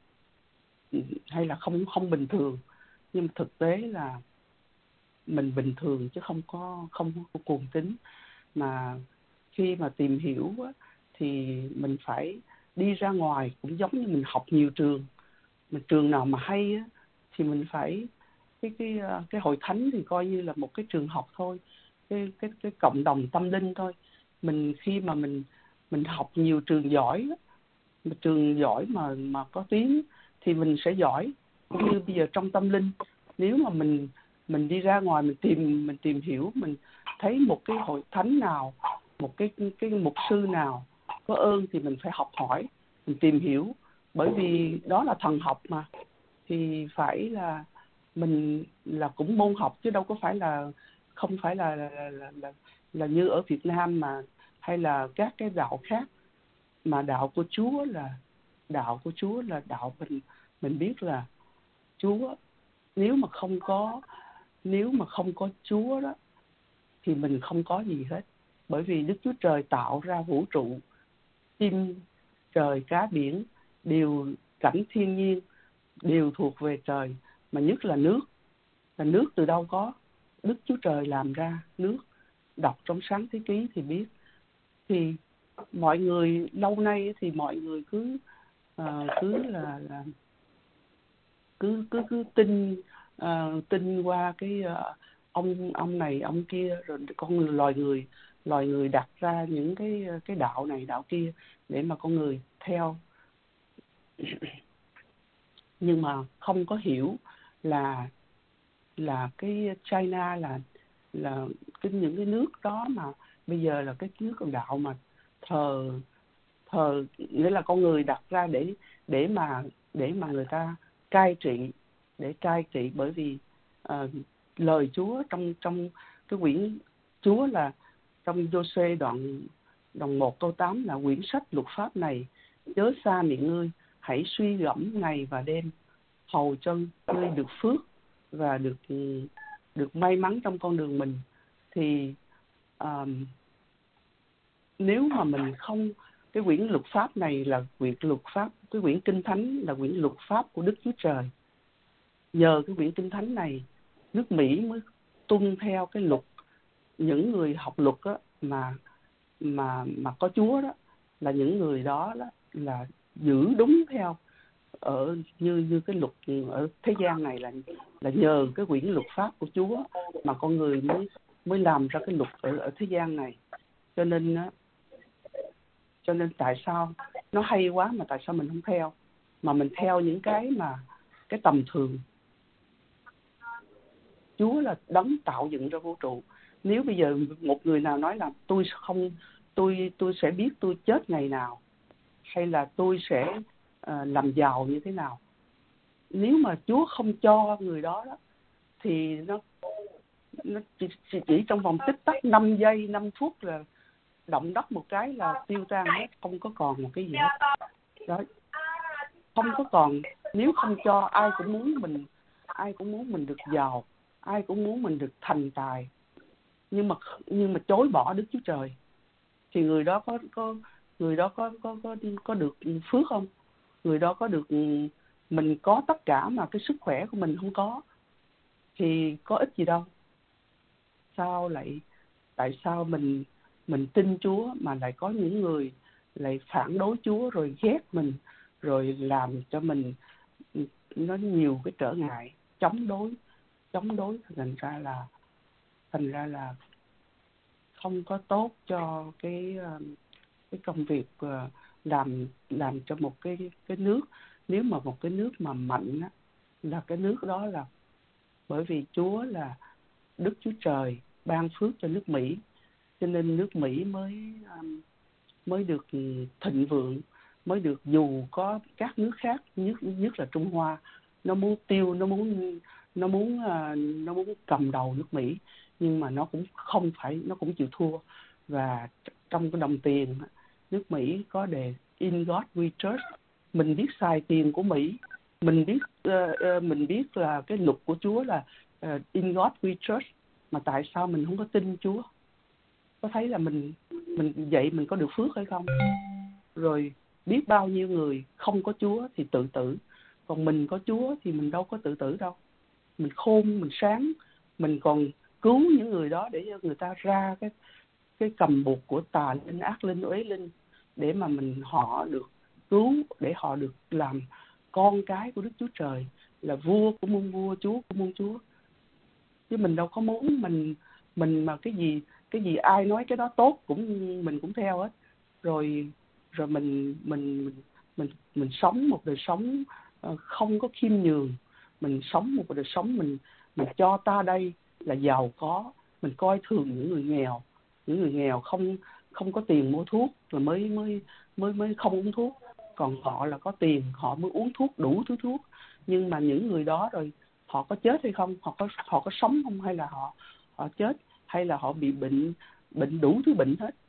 hay là không không bình thường. Nhưng thực tế là mình bình thường chứ không có không có cuồng tín. Mà khi mà tìm hiểu á, thì mình phải đi ra ngoài, cũng giống như mình học nhiều trường, mà trường nào mà hay á, thì mình phải cái cái cái hội thánh thì coi như là một cái trường học thôi, cái cái cái cộng đồng tâm linh thôi. Mình khi mà mình mình học nhiều trường giỏi á, mà trường giỏi mà mà có tiếng thì mình sẽ giỏi. Cũng như bây giờ trong tâm linh, nếu mà mình mình đi ra ngoài mình tìm mình tìm hiểu, mình thấy một cái hội thánh nào, một cái cái mục sư nào có ơn thì mình phải học hỏi, mình tìm hiểu, bởi vì đó là thần học mà. Thì phải là mình là cũng môn học chứ đâu có phải là không phải là là, là, là, là như ở Việt Nam mà hay là các cái đạo khác. Mà đạo của Chúa là đạo của Chúa là đạo mình mình biết là Chúa, nếu mà không có nếu mà không có Chúa đó thì mình không có gì hết. Bởi vì Đức Chúa Trời tạo ra vũ trụ, chim trời cá biển đều, cảnh thiên nhiên đều thuộc về trời. Mà nhất là nước, là nước từ đâu có? Đức Chúa Trời làm ra nước. Đọc trong Sáng Thế Ký thì biết. Thì mọi người lâu nay thì mọi người cứ uh, cứ là, là cứ cứ cứ tin uh, tin qua cái uh, ông ông này ông kia, rồi con loài người loài người đặt ra những cái cái đạo này đạo kia để mà con người theo. Nhưng mà không có hiểu là là cái China là là cái những cái nước đó mà bây giờ là cái nước đạo mà thờ thờ nghĩa là con người đặt ra để để mà để mà người ta cai trị để cai trị bởi vì uh, lời Chúa trong trong cái quyển Chúa là trong Giô-xê đoạn đoạn một câu tám là quyển sách luật pháp này chớ xa miệng ngươi, hãy suy gẫm ngày và đêm, hầu cho ngươi được phước và được được may mắn trong con đường mình. Thì um, nếu mà mình không, cái quyển luật pháp này là quyển luật pháp, cái quyển kinh thánh là quyển luật pháp của Đức Chúa Trời. Nhờ cái quyển kinh thánh này, nước Mỹ mới tuân theo cái luật. Những người học luật đó, mà mà mà có Chúa đó, là những người đó, đó là giữ đúng theo ở như như cái luật ở thế gian này là là nhờ cái quyển luật pháp của Chúa mà con người mới mới làm ra cái luật ở ở thế gian này. Cho nên á, cho nên tại sao nó hay quá mà tại sao mình không theo, mà mình theo những cái mà cái tầm thường. Chúa là đấng tạo dựng ra vũ trụ. Nếu bây giờ một người nào nói là tôi không tôi tôi sẽ biết tôi chết ngày nào, hay là tôi sẽ uh, làm giàu như thế nào, nếu mà Chúa không cho người đó, đó thì nó nó chỉ, chỉ, chỉ trong vòng tích tắc năm giây năm phút là động đất một cái là tiêu tan hết, không có còn một cái gì hết đó, không có còn. Nếu không cho, ai cũng muốn mình ai cũng muốn mình được giàu, ai cũng muốn mình được thành tài, nhưng mà nhưng mà chối bỏ Đức Chúa Trời thì người đó có có người đó có có có có được phước không? Người đó có được, mình có tất cả mà cái sức khỏe của mình không có thì có ích gì đâu. Sao lại tại sao mình mình tin Chúa mà lại có những người lại phản đối Chúa, rồi ghét mình, rồi làm cho mình nó nhiều cái trở ngại, chống đối chống đối thành ra là thành ra là không có tốt cho cái cái công việc làm làm cho một cái cái nước. Nếu mà một cái nước mà mạnh á, là cái nước đó là bởi vì Chúa là Đức Chúa Trời ban phước cho nước Mỹ, cho nên nước Mỹ mới mới được thịnh vượng, mới được, dù có các nước khác, nhất nhất là Trung Hoa, nó muốn tiêu nó muốn nó muốn nó muốn cầm đầu nước Mỹ, nhưng mà nó cũng không phải, nó cũng chịu thua. Và trong cái đồng tiền, nước Mỹ có đề In God We Trust. Mình biết xài tiền của Mỹ, mình biết uh, uh, mình biết là cái luật của Chúa là uh, In God We Trust, mà tại sao mình không có tin Chúa? Có thấy là mình mình vậy mình có được phước hay không? Rồi biết bao nhiêu người không có Chúa thì tự tử, còn mình có Chúa thì mình đâu có tự tử đâu. Mình khôn, mình sáng, mình còn cứu những người đó để cho người ta ra cái cái cầm buộc của tà linh, ác linh, uế linh, để mà mình họ được cứu, để họ được làm con cái của Đức Chúa Trời, là vua của muôn vua, chúa của muôn chúa. Chứ mình đâu có muốn mình mình mà cái gì cái gì ai nói cái đó tốt cũng mình cũng theo hết. Rồi rồi mình mình mình mình mình sống một đời sống không có khiêm nhường, mình sống một đời sống mình mình cho ta đây là giàu có, mình coi thường những người nghèo, những người nghèo không không có tiền mua thuốc rồi mới mới mới mới không uống thuốc, còn họ là có tiền họ mới uống thuốc, đủ thứ thuốc. Nhưng mà những người đó rồi họ có chết hay không, họ có họ có sống không, hay là họ họ chết, hay là họ bị bệnh bệnh đủ thứ bệnh hết,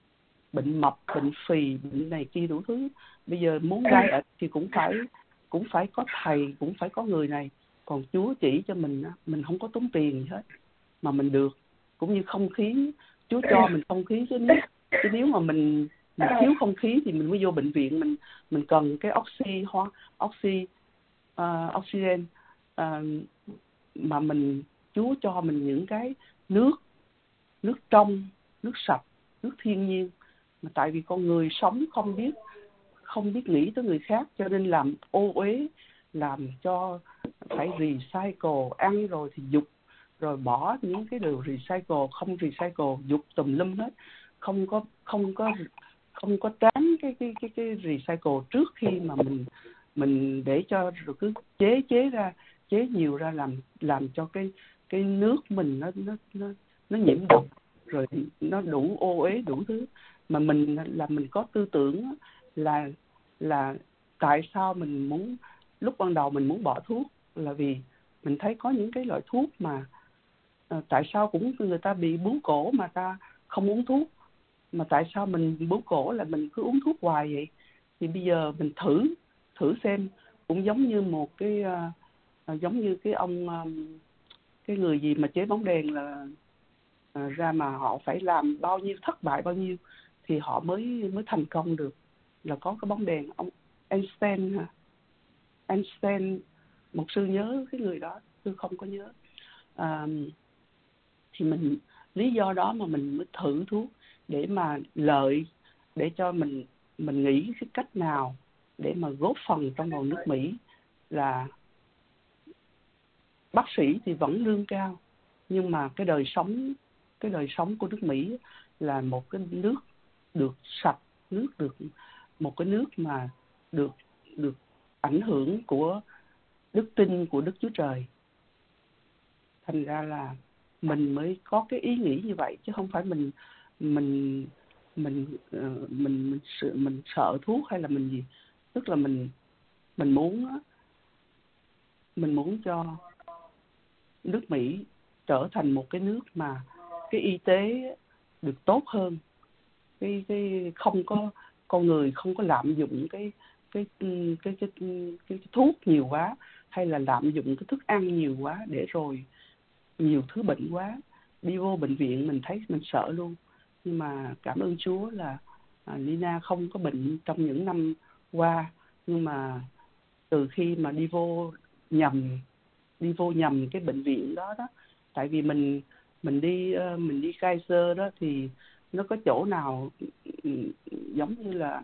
bệnh mập, bệnh phì, bệnh này kia đủ thứ. Bây giờ muốn gai ịch thì cũng phải cũng phải có thầy, cũng phải có người này. Còn Chúa chỉ cho mình, mình không có tốn tiền gì hết mà mình được. Cũng như không khí, Chúa cho mình không khí, chứ nếu, chứ nếu mà mình, mình thiếu không khí thì mình mới vô bệnh viện, mình mình cần cái oxy hoa oxy uh, oxygen uh, mà mình Chúa cho mình những cái nước nước trong, nước sạch, nước thiên nhiên. Mà tại vì con người sống không biết không biết nghĩ tới người khác, cho nên làm ô uế, làm cho phải recycle, ăn rồi thì dục rồi bỏ những cái đồ recycle, không recycle, dục tùm lum hết, không có không có không có tránh cái cái cái cái recycle trước khi mà mình mình để cho rồi cứ chế chế ra chế nhiều ra làm làm cho cái cái nước mình nó nó nó nó nhiễm độc, rồi nó đủ ô uế đủ thứ. Mà mình là mình có tư tưởng là là tại sao mình muốn, lúc ban đầu mình muốn bỏ thuốc là vì mình thấy có những cái loại thuốc mà à, tại sao cũng người ta bị bướu cổ mà ta không uống thuốc, mà tại sao mình bướu cổ là mình cứ uống thuốc hoài vậy. Thì bây giờ mình thử thử xem, cũng giống như một cái uh, giống như cái ông um, cái người gì mà chế bóng đèn là uh, ra mà họ phải làm bao nhiêu, thất bại bao nhiêu thì họ mới mới thành công được, là có cái bóng đèn ông Einstein hả? Einstein, một sư nhớ cái người đó, tôi không có nhớ. À, thì mình lý do đó mà mình mới thử thuốc để mà lợi, để cho mình mình nghĩ cái cách nào để mà góp phần trong vào nước Mỹ là bác sĩ thì vẫn lương cao, nhưng mà cái đời sống cái đời sống của nước Mỹ là một cái nước được sạch, nước được một cái nước mà được được ảnh hưởng của đức tin của Đức Chúa Trời. Thành ra là mình mới có cái ý nghĩ như vậy, chứ không phải mình mình mình uh, mình mình sợ, mình sợ thuốc hay là mình gì. Tức là mình mình muốn mình muốn cho nước Mỹ trở thành một cái nước mà cái y tế được tốt hơn, cái cái không có con người không có lạm dụng cái cái cái cái cái, cái, cái thuốc nhiều quá, hay là lạm dụng cái thức ăn nhiều quá để rồi nhiều thứ bệnh quá. Đi vô bệnh viện mình thấy mình sợ luôn. Nhưng mà cảm ơn Chúa là à, Lina không có bệnh trong những năm qua, nhưng mà từ khi mà đi vô nhầm đi vô nhầm cái bệnh viện đó đó, tại vì mình mình đi mình đi Kaiser đó thì nó có chỗ nào giống như là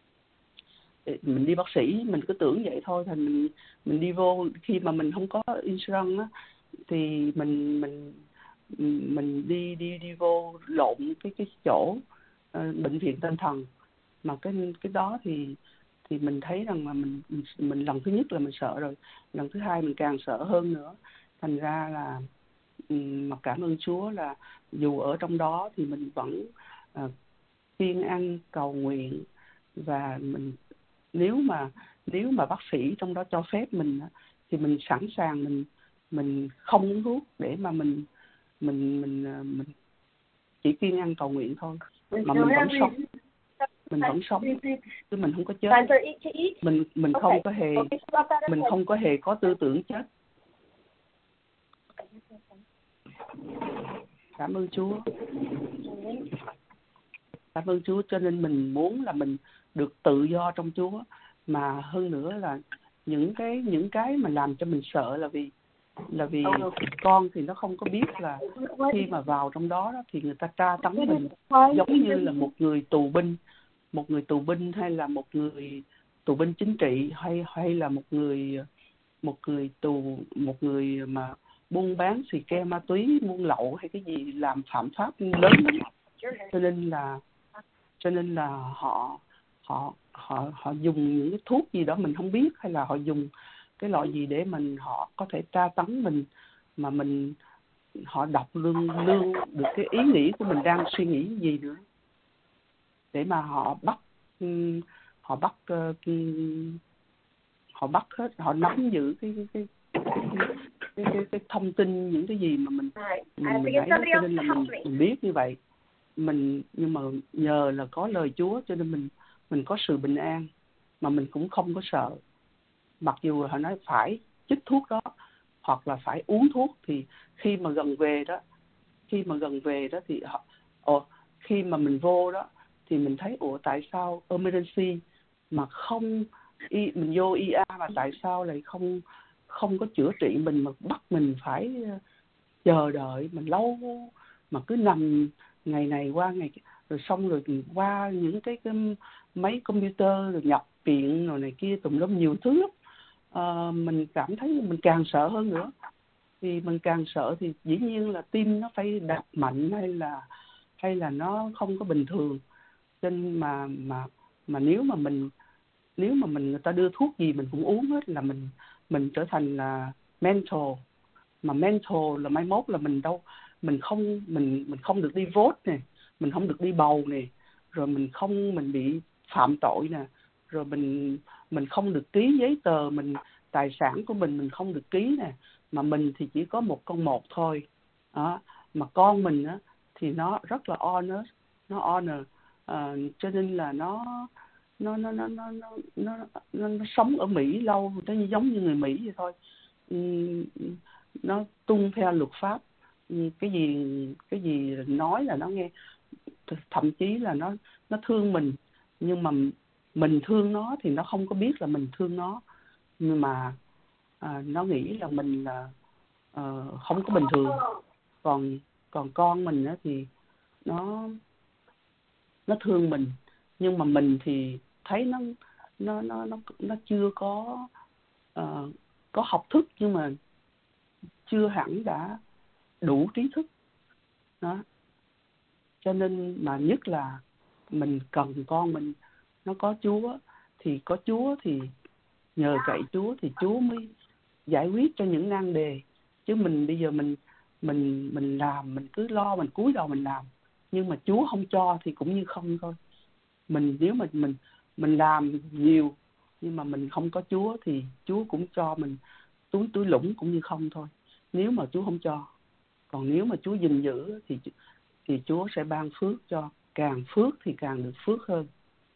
mình đi bác sĩ, mình cứ tưởng vậy thôi, thành mình mình đi vô khi mà mình không có insurance á, thì mình mình mình đi đi đi vô lộn cái cái chỗ uh, bệnh viện tâm thần. Mà cái cái đó thì thì mình thấy rằng là mình, mình mình lần thứ nhất là mình sợ rồi, lần thứ hai mình càng sợ hơn nữa. Thành ra là mà cảm ơn Chúa là dù ở trong đó thì mình vẫn uh, kiêng ăn cầu nguyện, và mình nếu mà nếu mà bác sĩ trong đó cho phép mình thì mình sẵn sàng mình mình không uống thuốc để mà mình mình mình mình chỉ kiêng ăn cầu nguyện thôi, mà mình vẫn sống mình vẫn sống chứ mình không có chết. Mình mình không có hề mình không có hề có tư tưởng chết. Cảm ơn Chúa. Cảm ơn Chúa, cho nên mình muốn là mình được tự do trong Chúa. Mà hơn nữa là những cái những cái mà làm cho mình sợ là vì là vì con thì nó không có biết là khi mà vào trong đó, đó thì người ta tra tấn mình giống như là một người tù binh, một người tù binh hay là một người tù binh chính trị, hay hay là một người một người tù một người mà buôn bán xì ke ma túy, buôn lậu hay cái gì làm phạm pháp lớn lắm. Cho nên là cho nên là họ họ họ họ dùng những cái thuốc gì đó mình không biết, hay là họ dùng cái loại gì để mình họ có thể tra tấn mình, mà mình họ đọc lương lương được cái ý nghĩ của mình đang suy nghĩ gì nữa, để mà họ bắt họ bắt họ bắt hết, họ nắm giữ cái cái cái cái, cái, cái thông tin, những cái gì mà mình mình, mình ấy, cho nên là mình, mình biết như vậy. Mình nhưng mà nhờ là có lời Chúa cho nên mình mình có sự bình an, mà mình cũng không có sợ. Mặc dù họ nói phải chích thuốc đó hoặc là phải uống thuốc, thì khi mà gần về đó khi mà gần về đó thì họ ồ, khi mà mình vô đó thì mình thấy ủa tại sao emergency mà không y, mình vô i a mà tại sao lại không không có chữa trị mình, mà bắt mình phải chờ đợi mình lâu, mà cứ nằm ngày này qua ngày kia, rồi xong rồi qua những cái, cái máy computer rồi nhập viện rồi này kia tùm lum nhiều thứ lắm. À, mình cảm thấy mình càng sợ hơn nữa. thì mình càng sợ thì dĩ nhiên là tim nó phải đập mạnh hay là hay là nó không có bình thường. Nên mà mà mà nếu mà mình nếu mà mình người ta đưa thuốc gì mình cũng uống hết là mình mình trở thành là mental. Mà mental là mai mốt là mình đâu mình không mình mình không được đi vote nè, mình không được đi bầu nè, rồi mình không mình bị phạm tội nè, rồi mình mình không được ký giấy tờ, mình tài sản của mình mình không được ký nè, mà mình thì chỉ có một con một thôi đó. Mà con mình á thì nó rất là honest, nó honor, à, cho nên là nó nó nó nó nó nó nó, nó, nó sống ở Mỹ lâu, nó giống như người Mỹ vậy thôi. Ừ, nó tuân theo luật pháp, ừ, cái gì cái gì nói là nó nghe, thậm chí là nó nó thương mình, nhưng mà mình thương nó thì nó không có biết là mình thương nó, nhưng mà à, nó nghĩ là mình là uh, không có bình thường. Còn còn con mình á thì nó nó thương mình, nhưng mà mình thì thấy nó nó nó nó nó chưa có uh, có học thức, nhưng mà chưa hẳn đã đủ trí thức đó. Cho nên mà nhất là mình cần con mình nó có Chúa, thì có Chúa thì nhờ cậy Chúa thì Chúa mới giải quyết cho những nan đề. Chứ mình bây giờ mình mình mình làm, mình cứ lo, mình cúi đầu mình làm, nhưng mà Chúa không cho thì cũng như không thôi. Mình nếu mà mình mình làm nhiều nhưng mà mình không có Chúa thì Chúa cũng cho mình túi túi lũng cũng như không thôi, nếu mà Chúa không cho. Còn nếu mà Chúa gìn giữ thì thì Chúa sẽ ban phước cho, càng phước thì càng được phước hơn.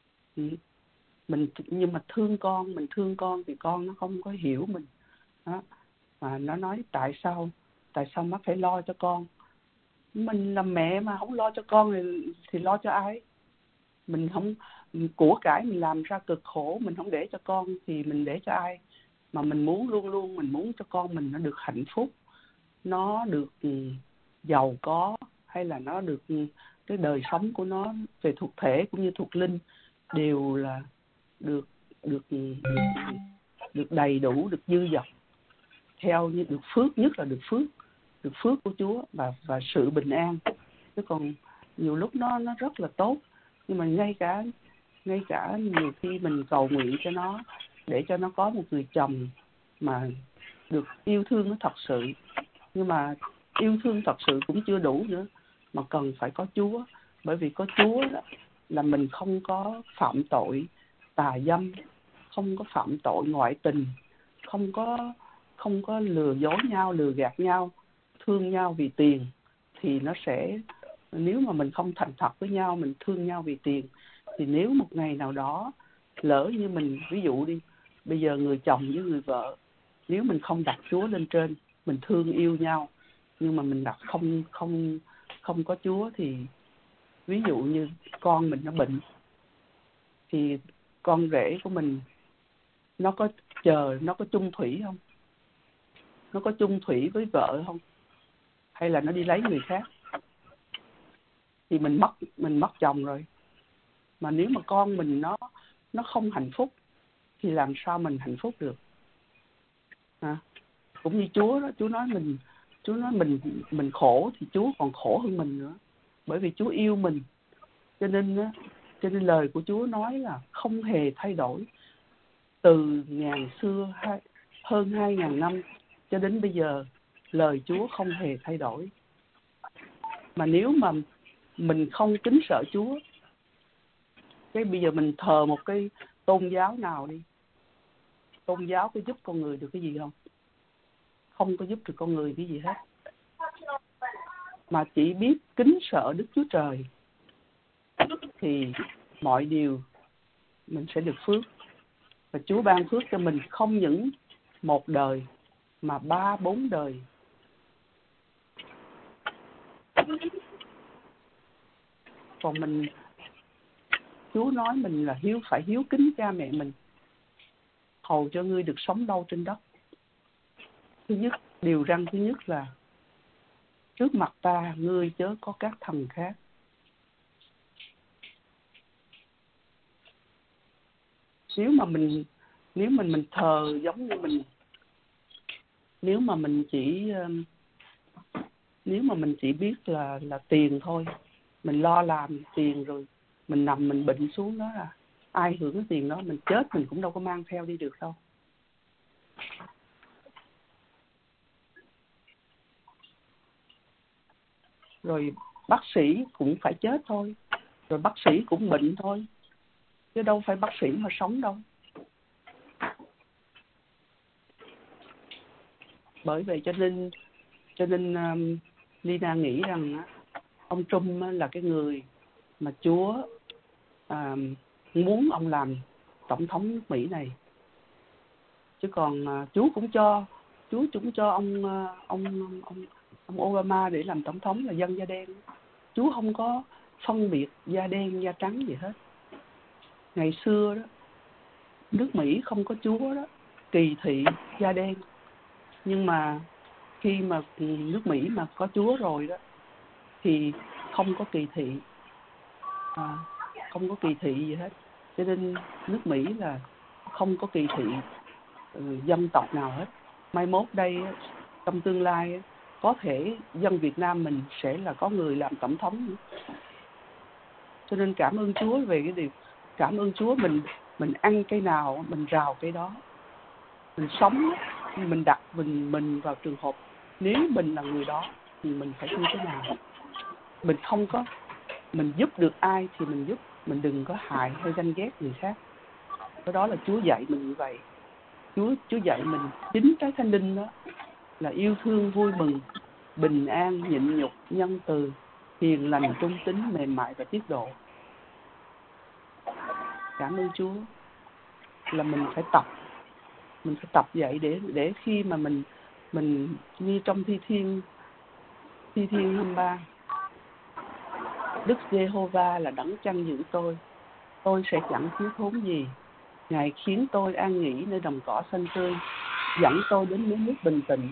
Mình nhưng mà thương con, mình thương con thì con nó không có hiểu mình đó. Mà nó nói tại sao tại sao má phải lo cho con. Mình là mẹ mà không lo cho con thì, thì lo cho ai? Mình không, của cải mình làm ra cực khổ, mình không để cho con thì mình để cho ai? Mà mình muốn luôn luôn mình muốn cho con mình nó được hạnh phúc, nó được um, giàu có, hay là nó được um, cái đời sống của nó về thuộc thể cũng như thuộc linh đều là được được được, được đầy đủ, được dư dật, theo như được phước, nhất là được phước được phước của Chúa và và sự bình an. Chứ còn nhiều lúc nó nó rất là tốt, nhưng mà ngay cả ngay cả nhiều khi mình cầu nguyện cho nó để cho nó có một người chồng mà được yêu thương nó thật sự, nhưng mà yêu thương thật sự cũng chưa đủ nữa, mà cần phải có Chúa. Bởi vì có Chúa đó, là mình không có phạm tội tà dâm, không có phạm tội ngoại tình, không có không có lừa dối nhau, lừa gạt nhau, thương nhau vì tiền. Thì nó sẽ, nếu mà mình không thành thật với nhau, mình thương nhau vì tiền, thì nếu một ngày nào đó lỡ như mình, ví dụ đi, bây giờ người chồng với người vợ, nếu mình không đặt Chúa lên trên, mình thương yêu nhau, nhưng mà mình đặt không không không có Chúa, thì ví dụ như con mình nó bệnh, thì con rể của mình nó có chờ, nó có chung thủy không? Nó có chung thủy với vợ không? Hay là nó đi lấy người khác? Thì mình mất mình mất chồng rồi. Mà nếu mà con mình nó nó không hạnh phúc thì làm sao mình hạnh phúc được? À, cũng như Chúa đó, Chúa nói mình Chúa nói mình mình khổ thì Chúa còn khổ hơn mình nữa, bởi vì Chúa yêu mình. Cho nên á, cho nên lời của Chúa nói là không hề thay đổi từ ngàn xưa hai, hơn hai ngàn năm cho đến bây giờ, lời Chúa không hề thay đổi. Mà nếu mà mình không kính sợ Chúa, cái bây giờ mình thờ một cái tôn giáo nào đi, tôn giáo có giúp con người được cái gì không? Không có giúp được con người cái gì hết. Mà chỉ biết kính sợ Đức Chúa Trời thì mọi điều mình sẽ được phước. Và Chúa ban phước cho mình không những một đời mà ba bốn đời. Còn mình, Chúa nói mình là hiếu phải hiếu kính cha mẹ mình, hầu cho ngươi được sống lâu trên đất. Thứ nhất, điều răn thứ nhất là trước mặt ta ngươi chớ có các thần khác. Nếu mà mình nếu mình mình thờ giống như mình nếu mà mình chỉ nếu mà mình chỉ biết là là tiền thôi, mình lo làm tiền rồi mình nằm mình bệnh xuống đó là ai hưởng cái tiền đó, mình chết mình cũng đâu có mang theo đi được đâu. Rồi bác sĩ cũng phải chết thôi, rồi bác sĩ cũng bệnh thôi, chứ đâu phải bác sĩ mà sống đâu. Bởi vậy cho nên cho nên um, Lina nghĩ rằng ông Trump là cái người mà Chúa um, muốn ông làm tổng thống nước Mỹ này. Chứ còn uh, Chúa cũng cho Chúa cũng cho ông uh, ông ông ông Obama để làm tổng thống là dân da đen. Chúa không có phân biệt da đen da trắng gì hết. Ngày xưa đó, nước Mỹ không có Chúa đó, kỳ thị da đen. Nhưng mà khi mà nước Mỹ mà có Chúa rồi đó thì không có kỳ thị, à, không có kỳ thị gì hết. Cho nên nước Mỹ là không có kỳ thị uh, dân tộc nào hết. Mai mốt đây trong tương lai có thể dân Việt Nam mình sẽ là có người làm tổng thống nữa. Cho nên cảm ơn Chúa về cái điều, cảm ơn Chúa mình mình ăn cái nào mình rào cái đó. Mình sống mình đặt mình mình vào trường hợp nếu mình là người đó thì mình phải như thế nào. Mình không có mình giúp được ai thì mình giúp, mình đừng có hại hay ganh ghét người khác. Cái đó là Chúa dạy mình như vậy. Chúa Chúa dạy mình chính cái thánh linh đó là yêu thương, vui mừng, bình an, nhịn nhục, nhân từ, hiền lành, trung tín, mềm mại và tiết độ. Cảm ơn Chúa là mình phải tập, mình phải tập vậy để để khi mà mình mình như trong thi thiên thi thiên hai mươi ba, Đức Giê-hô-va là đấng chăn giữ tôi, tôi sẽ chẳng thiếu thốn gì. Ngài khiến tôi an nghỉ nơi đồng cỏ xanh tươi, dẫn tôi đến miếng nước bình tĩnh.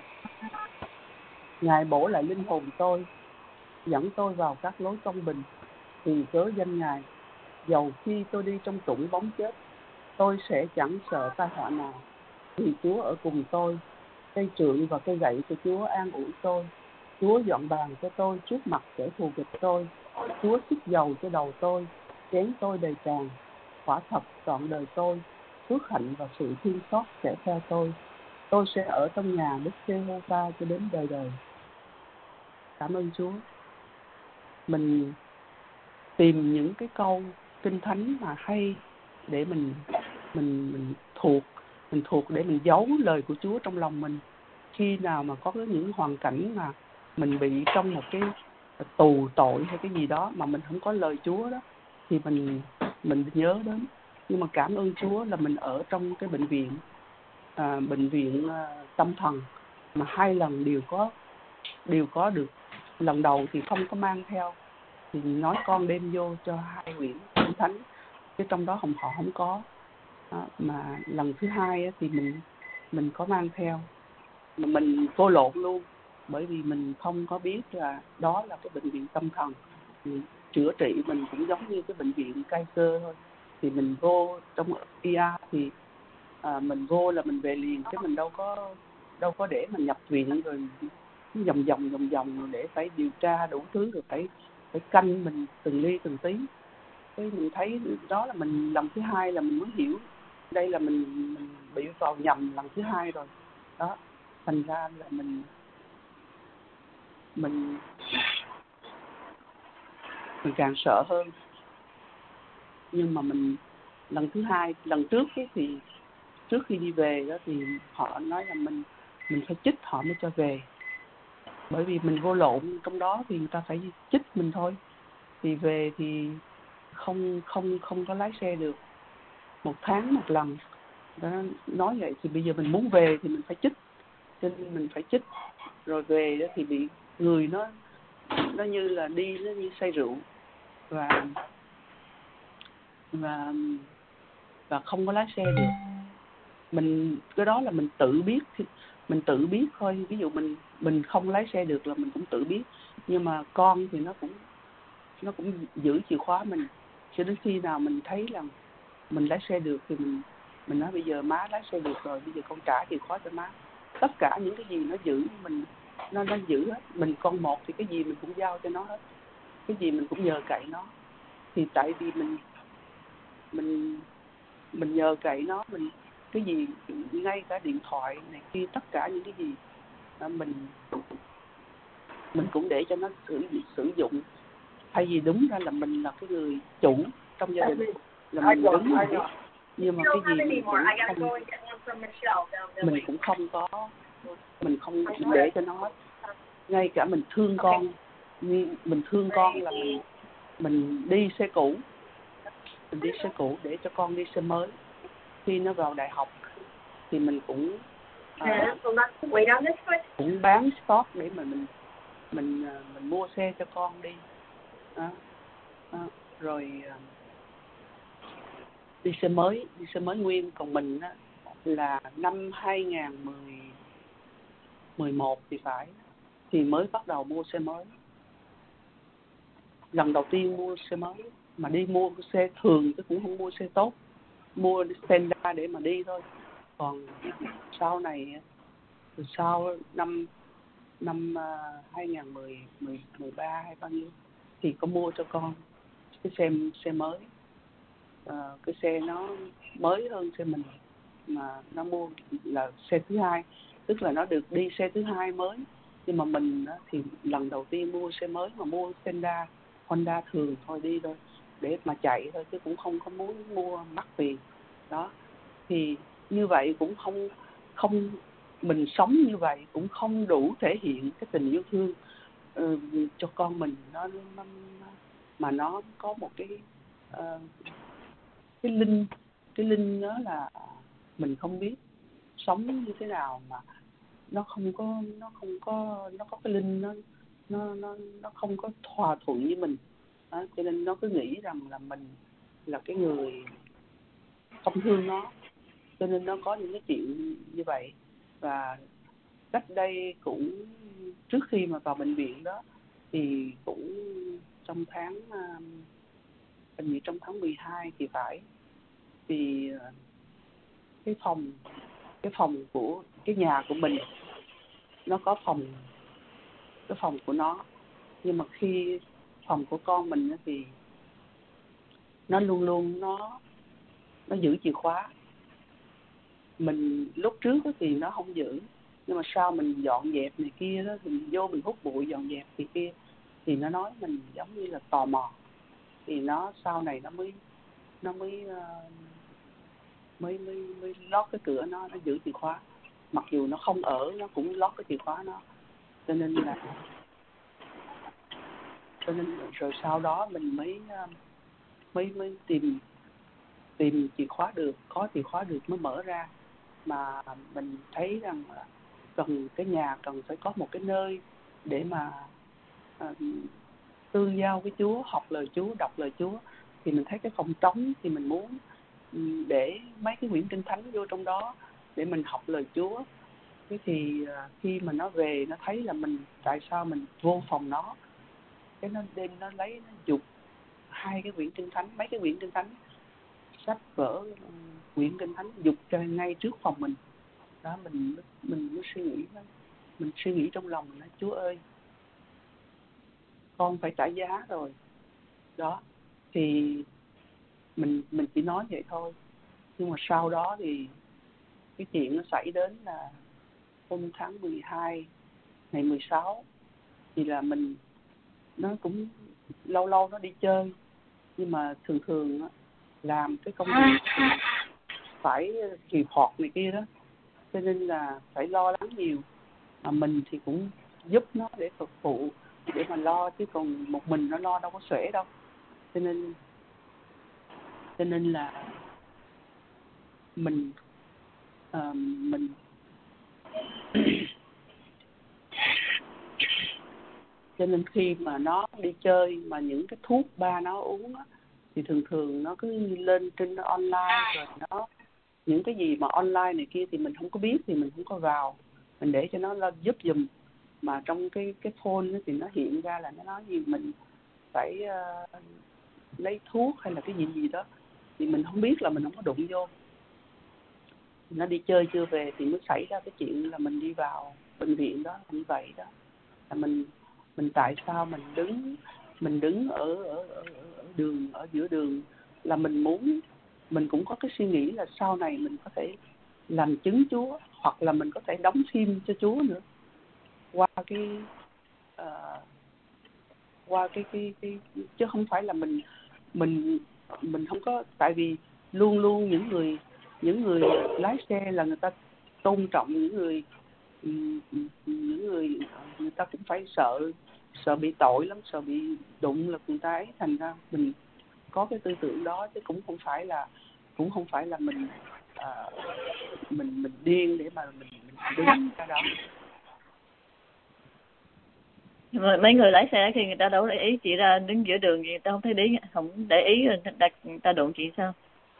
Ngài bổ lại linh hồn tôi, dẫn tôi vào các lối công bình, vì cớ danh Ngài. Dầu khi tôi đi trong trũng bóng chết, tôi sẽ chẳng sợ tai họa nào, vì Chúa ở cùng tôi. Cây trượng và cây gậy của Chúa an ủi tôi. Chúa dọn bàn cho tôi trước mặt kẻ thù nghịch tôi. Chúa xức dầu cho đầu tôi, chén tôi đầy tràn. Quả thật trọn đời tôi, phước hạnh và sự thương xót sẽ theo tôi. Tôi sẽ ở trong nhà Đức Giê-hô-va cho đến đời đời. Cảm ơn Chúa. Mình tìm những cái câu kinh thánh mà hay để mình mình mình thuộc mình thuộc để mình giấu lời của Chúa trong lòng mình. Khi nào mà có những hoàn cảnh mà mình bị trong một cái tù tội hay cái gì đó mà mình không có lời Chúa đó thì mình mình nhớ đến. Nhưng mà cảm ơn Chúa là mình ở trong cái bệnh viện à, bệnh viện à, tâm thần mà hai lần đều có đều có được. Lần đầu thì không có mang theo, thì nói con đem vô cho hai quyển kinh thánh, chứ trong đó không họ không có. Đó, mà lần thứ hai thì mình mình có mang theo, mà mình vô lộn luôn, bởi vì mình không có biết là đó là cái bệnh viện tâm thần. Thì chữa trị mình cũng giống như cái bệnh viện Kaiser thôi. Thì mình vô trong i a thì à, mình vô là mình về liền, chứ mình đâu có đâu có để mình nhập viện rồi vòng vòng vòng vòng để phải điều tra đủ thứ, rồi phải phải canh mình từng ly từng tí. Cái mình thấy đó là mình lần thứ hai là mình mới hiểu đây là mình, mình bị vào nhầm lần thứ hai rồi đó. Thành ra là mình mình mình càng sợ hơn. Nhưng mà mình lần thứ hai, lần trước ấy, thì trước khi đi về đó thì họ nói là mình mình phải chích họ mới cho về, bởi vì mình vô lộn trong đó thì người ta phải chích mình thôi. Thì về thì không không không có lái xe được, một tháng một lần đó. Nói vậy thì bây giờ mình muốn về thì mình phải chích, cho nên mình phải chích. Rồi về đó thì bị người nó nó như là đi nó như say rượu và và và không có lái xe được. Mình cái đó là mình tự biết mình tự biết thôi. Ví dụ mình mình không lái xe được là mình cũng tự biết, nhưng mà con thì nó cũng nó cũng giữ chìa khóa mình, cho đến khi nào mình thấy là mình lái xe được thì mình mình nói bây giờ má lái xe được rồi, bây giờ con trả chìa khóa cho má, tất cả những cái gì nó giữ mình, nó nó giữ hết. Mình con một thì cái gì mình cũng giao cho nó hết, cái gì mình cũng nhờ cậy nó. Thì tại vì mình mình mình nhờ cậy nó, mình cái gì ngay cả điện thoại này kia, tất cả những cái gì mình mình cũng để cho nó sử sử dụng. Thay vì đúng ra là mình là cái người chủ trong gia đình, là mình đứng mình biết, nhưng mà cái gì mình cũng không mình cũng không có mình không để cho nó hết. Ngay cả mình thương con, mình thương con là mình mình đi xe cũ, mình đi xe cũ để cho con đi xe mới. Khi nó vào đại học thì mình cũng uh, cũng bán stock để mà mình mình uh, mình mua xe cho con đi. Uh, uh, rồi uh, đi xe mới, đi xe mới nguyên. Còn mình á, là năm hai nghìn mười một thì phải, thì mới bắt đầu mua xe mới. Lần đầu tiên mua xe mới, mà đi mua xe thường chứ cũng không mua xe tốt, mua Honda để mà đi thôi. Còn sau này, từ sau năm năm uh, hai nghìn mười ba hay bao nhiêu thì có mua cho con cái xe xe mới. Uh, cái xe nó mới hơn xe mình, mà nó mua là xe thứ hai, tức là nó được đi xe thứ hai mới. Nhưng mà mình á, thì lần đầu tiên mua xe mới mà mua Honda Honda thường thôi, đi thôi để mà chạy thôi, chứ cũng không có muốn mua mắc tiền đó. Thì như vậy cũng không không mình sống như vậy cũng không đủ thể hiện cái tình yêu thương uh, cho con mình. Nó, nó mà nó có một cái uh, cái linh cái linh đó là mình không biết sống như thế nào mà nó không có nó không có nó có cái linh nó nó nó nó không có hòa thuận với mình đó. Cho nên nó cứ nghĩ rằng là mình là cái người không thương nó, cho nên nó có những cái chuyện như vậy. Và cách đây cũng trước khi mà vào bệnh viện đó thì cũng trong tháng hình như trong tháng mười hai thì phải, thì cái phòng cái phòng của cái nhà của mình nó có phòng cái phòng của nó, nhưng mà khi phòng của con mình thì nó luôn luôn nó nó giữ chìa khóa. Mình lúc trước thì nó không giữ, nhưng mà sau mình dọn dẹp này kia đó thì mình vô mình hút bụi dọn dẹp thì kia thì nó nói mình giống như là tò mò. Thì nó sau này nó mới nó mới uh, mới mới mới lót cái cửa nó nó giữ chìa khóa, mặc dù nó không ở nó cũng lót cái chìa khóa nó. Cho nên là cho nên rồi sau đó mình mới uh, mới mới tìm tìm chìa khóa được, có chìa khóa được mới mở ra. Mà mình thấy rằng là cần cái nhà cần phải có một cái nơi để mà uh, tương giao với Chúa, học lời Chúa, đọc lời Chúa. Thì mình thấy cái phòng trống thì mình muốn để mấy cái quyển kinh thánh vô trong đó để mình học lời Chúa. Thế thì uh, khi mà nó về nó thấy là mình tại sao mình vô phòng nó, cái nó đêm nó lấy nó giục hai cái quyển kinh thánh, mấy cái quyển kinh thánh, sách vở quyển kinh thánh giục cho ngay trước phòng mình đó. Mình mình mới suy nghĩ đó. Mình suy nghĩ trong lòng là Chúa ơi, con phải trả giá rồi đó. Thì mình mình chỉ nói vậy thôi, nhưng mà sau đó thì cái chuyện nó xảy đến là hôm tháng mười hai ngày mười sáu thì là mình nó cũng lâu lâu nó đi chơi, nhưng mà thường thường làm cái công việc phải report này kia đó, cho nên là phải lo lắng nhiều. Mà mình thì cũng giúp nó để phục vụ, để mà lo, chứ còn một mình nó lo đâu có xuể đâu. Cho nên cho nên là mình uh, mình cho nên khi mà nó đi chơi mà những cái thuốc ba nó uống á, thì thường thường nó cứ lên trên online, rồi nó những cái gì mà online này kia thì mình không có biết, thì mình không có vào, mình để cho nó lên giúp giùm. Mà trong cái cái phone thì nó hiện ra là nó nói gì mình phải uh, lấy thuốc hay là cái gì gì đó, thì mình không biết, là mình không có đụng vô. nó đi chơi chưa về thì mới xảy ra cái chuyện là mình đi vào bệnh viện đó như vậy đó. Là mình mình tại sao mình đứng mình đứng ở ở, ở, ở đường ở giữa đường, là mình muốn mình cũng có cái suy nghĩ là sau này mình có thể làm chứng Chúa, hoặc là mình có thể đóng phim cho Chúa nữa qua cái uh, qua cái, cái cái chứ không phải là mình mình mình không có, tại vì luôn luôn những người những người lái xe là người ta tôn trọng những người những người người ta cũng phải sợ sợ bị tội lắm, sợ bị đụng là người ta ấy, thành ra mình có cái tư tưởng đó, chứ cũng không phải là cũng không phải là mình à, mình mình điên để mà mình, mình đứng ra đó. Rồi mấy người lái xe khi người ta đâu để ý chị ra đứng giữa đường gì, người ta không thấy đi, không để ý rồi đặt người ta đụng chị sao?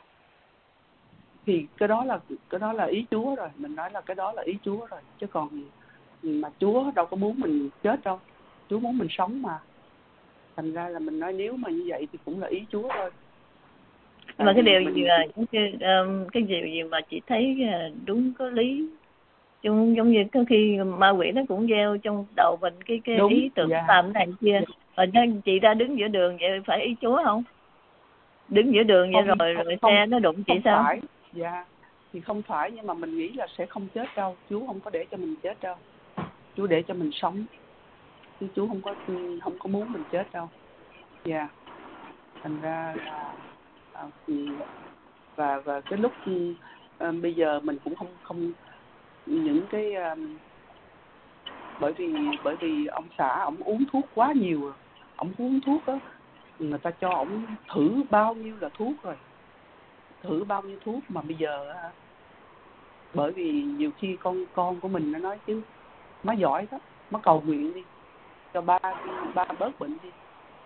Thì cái đó là cái đó là ý Chúa rồi, mình nói là cái đó là ý Chúa rồi, chứ còn mà Chúa đâu có muốn mình chết đâu, Chúa muốn mình sống mà. Thành ra là mình nói nếu mà như vậy thì cũng là ý Chúa thôi. Mà cái điều gì là cái, um, cái gì gì mà chị thấy đúng có lý, giống giống như có khi ma quỷ nó cũng gieo trong đầu mình cái cái đúng, ý tưởng dạ. làm này kia. Rồi nên chị ra đứng giữa đường vậy phải ý Chúa không? Đứng giữa đường vậy không, rồi không, rồi không, xe nó đụng chị không sao? Phải, dạ. Thì không phải, nhưng mà mình nghĩ là sẽ không chết đâu, Chúa không có để cho mình chết đâu, Chúa để cho mình sống, chứ Chúa không có không có muốn mình chết đâu, dạ. Thành ra là à, và và cái lúc à, bây giờ mình cũng không không những cái à, bởi vì bởi vì ông xã ổng uống thuốc quá nhiều rồi, ổng uống thuốc đó, người ta cho ổng thử bao nhiêu là thuốc rồi, thử bao nhiêu thuốc mà bây giờ bởi vì nhiều khi con con của mình nó nói chứ má giỏi đó, má cầu nguyện đi cho ba ba bớt bệnh đi,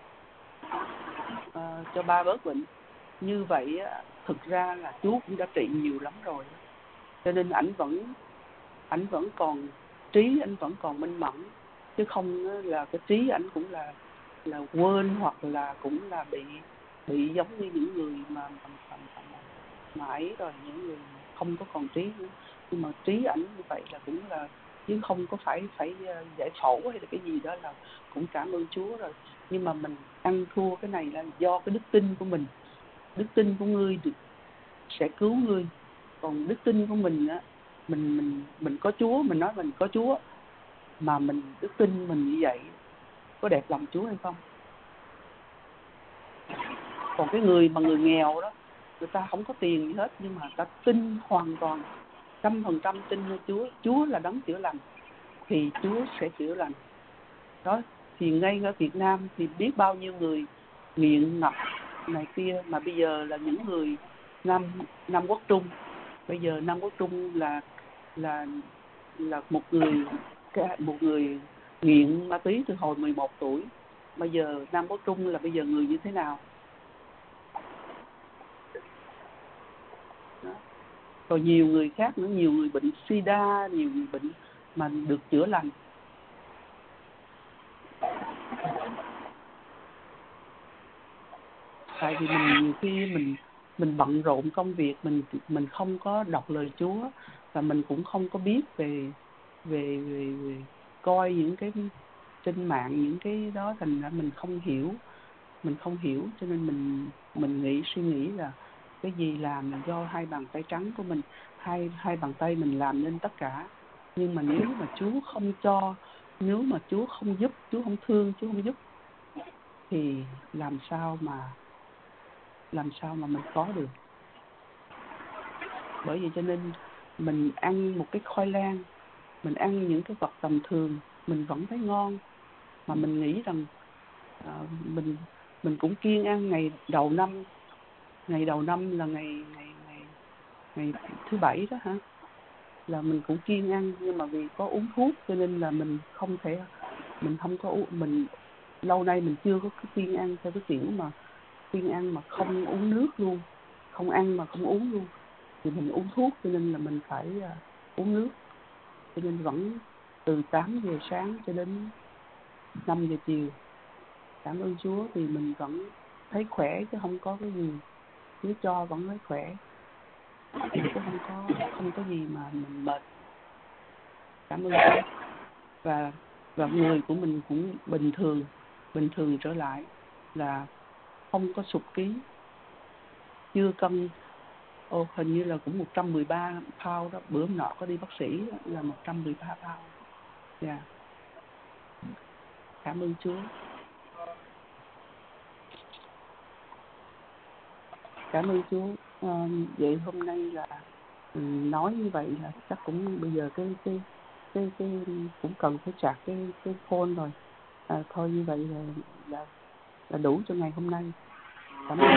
à, cho ba bớt bệnh. Như vậy á, thực ra là Chúa cũng đã trị nhiều lắm rồi, cho nên ảnh vẫn ảnh vẫn còn trí, ảnh vẫn còn minh mẫn, chứ không là cái trí ảnh cũng là là quên, hoặc là cũng là bị bị giống như những người mà mà, mà, mà ấy rồi, những người không có còn trí nữa. Nhưng mà trí ảnh như vậy là cũng là, chứ không có phải phải giải phẫu hay là cái gì đó, là cũng cảm ơn Chúa rồi. Nhưng mà mình ăn thua cái này là do cái đức tin của mình, đức tin của ngươi được sẽ cứu ngươi, còn đức tin của mình á, mình mình mình có Chúa, mình nói mình có Chúa mà mình đức tin mình như vậy có đẹp lòng Chúa hay không? Còn cái người mà người nghèo đó, người ta không có tiền gì hết, nhưng mà ta tin hoàn toàn trăm phần trăm tin nơi Chúa, Chúa là đấng chữa lành thì Chúa sẽ chữa lành. Đó, thì ngay ở Việt Nam thì biết bao nhiêu người nghiện ngập này kia, mà bây giờ là những người Nam Nam Quốc Trung, bây giờ Nam Quốc Trung là là là một người một người nghiện ma túy từ hồi mười một tuổi. Bây giờ Nam Quốc Trung là bây giờ người như thế nào? Đó. Rồi nhiều người khác nữa, nhiều người bệnh sida, nhiều người bệnh mà được chữa lành. Tại vì mình nhiều khi mình mình bận rộn công việc, mình mình không có đọc lời Chúa, và mình cũng không có biết về về về, về coi những cái trên mạng những cái đó, thành ra mình không hiểu, mình không hiểu cho nên mình mình nghĩ suy nghĩ là cái gì làm là do hai bàn tay trắng của mình, hai hai bàn tay mình làm nên tất cả. Nhưng mà nếu mà Chúa không cho, nếu mà Chúa không giúp, Chúa không thương, Chúa không giúp thì làm sao mà làm sao mà mình có được. Bởi vậy cho nên mình ăn một cái khoai lang, mình ăn những cái vật tầm thường mình vẫn thấy ngon, mà mình nghĩ rằng uh, mình mình cũng kiêng ăn ngày đầu năm, ngày đầu năm là ngày ngày ngày ngày thứ bảy đó hả, là mình cũng kiêng ăn, nhưng mà vì có uống thuốc cho nên là mình không thể, mình không có uống, mình lâu nay mình chưa có cái kiêng ăn theo cái kiểu mà kiêng ăn mà không uống nước luôn, không ăn mà không uống luôn, thì mình uống thuốc cho nên là mình phải uh, uống nước, cho nên vẫn từ tám giờ sáng cho đến năm giờ chiều. Cảm ơn Chúa thì mình vẫn thấy khỏe, chứ không có cái gì Chúa cho vẫn thấy khỏe. thì cũng không có không có gì mà mình mệt. Cảm ơn Chúa. Và và người của mình cũng bình thường bình thường trở lại, là không có sụt ký, chưa cân. Ồ, hình như là cũng một trăm mười ba pound đó, bữa nọ có đi bác sĩ là một trăm mười ba pound. Dạ. Yeah. Cảm ơn Chúa. Cảm ơn Chúa. À, vậy hôm nay là nói như vậy là chắc cũng bây giờ cái cái cái cái cũng cần phải chặt cái cái phone rồi. À, thôi như vậy là, là là đủ cho ngày hôm nay. Cảm ơn.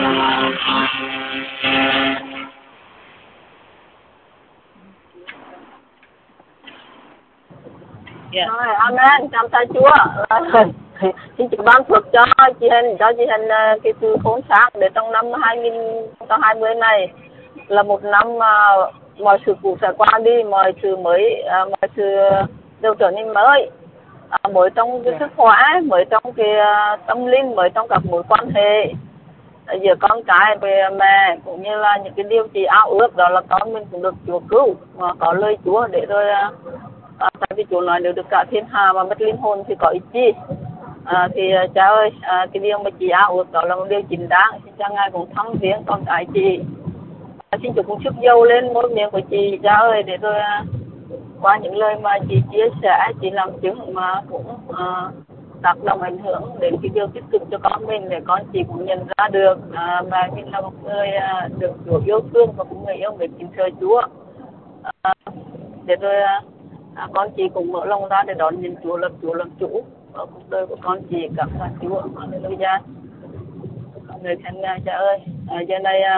Yeah. Rồi, amen, cảm tạ Chúa. Xin Chúa ban phước cho chị Hình, cho chị Hình cái sự khôn sáng để trong năm hai không hai không này là một năm mà mọi sự cũ sẽ qua đi, mọi sự mới, mọi sự đều trở nên mới, à, mới trong cái sức khỏe, mới trong cái tâm linh, mới trong các mối quan hệ giữa con cái về mẹ, cũng như là những cái điều chị ao ước đó là con mình cũng được Chúa cứu, mà có lời Chúa để rồi. À, tại vì Chúa nói nếu được cả thiên hạ mà mất linh hồn thì có ích chi. À, thì cha ơi, à, cái điều mà chị ao ước đó là một điều chính đáng. Xin cha Ngài cũng thăm viếng con cái chị. À, xin Chúa cũng sức dâu lên môi miệng của chị, cha ơi, để rồi à, qua những lời mà chị chia sẻ, chị làm chứng mà cũng à, tác động ảnh hưởng đến cái điều tích cực cho con mình, để con chị cũng nhận ra được à, mà mình là một người à, được Chúa yêu thương và cũng người yêu mến kính sợ Chúa. À, để rồi à, À, con chị cũng mở lòng ra để đón nhận Chúa làm Chúa làm chủ ở cuộc đời của con chị. Cảm ơn Chúa. Hallelujah. Người khen Ngài cha ơi. À, giờ này à,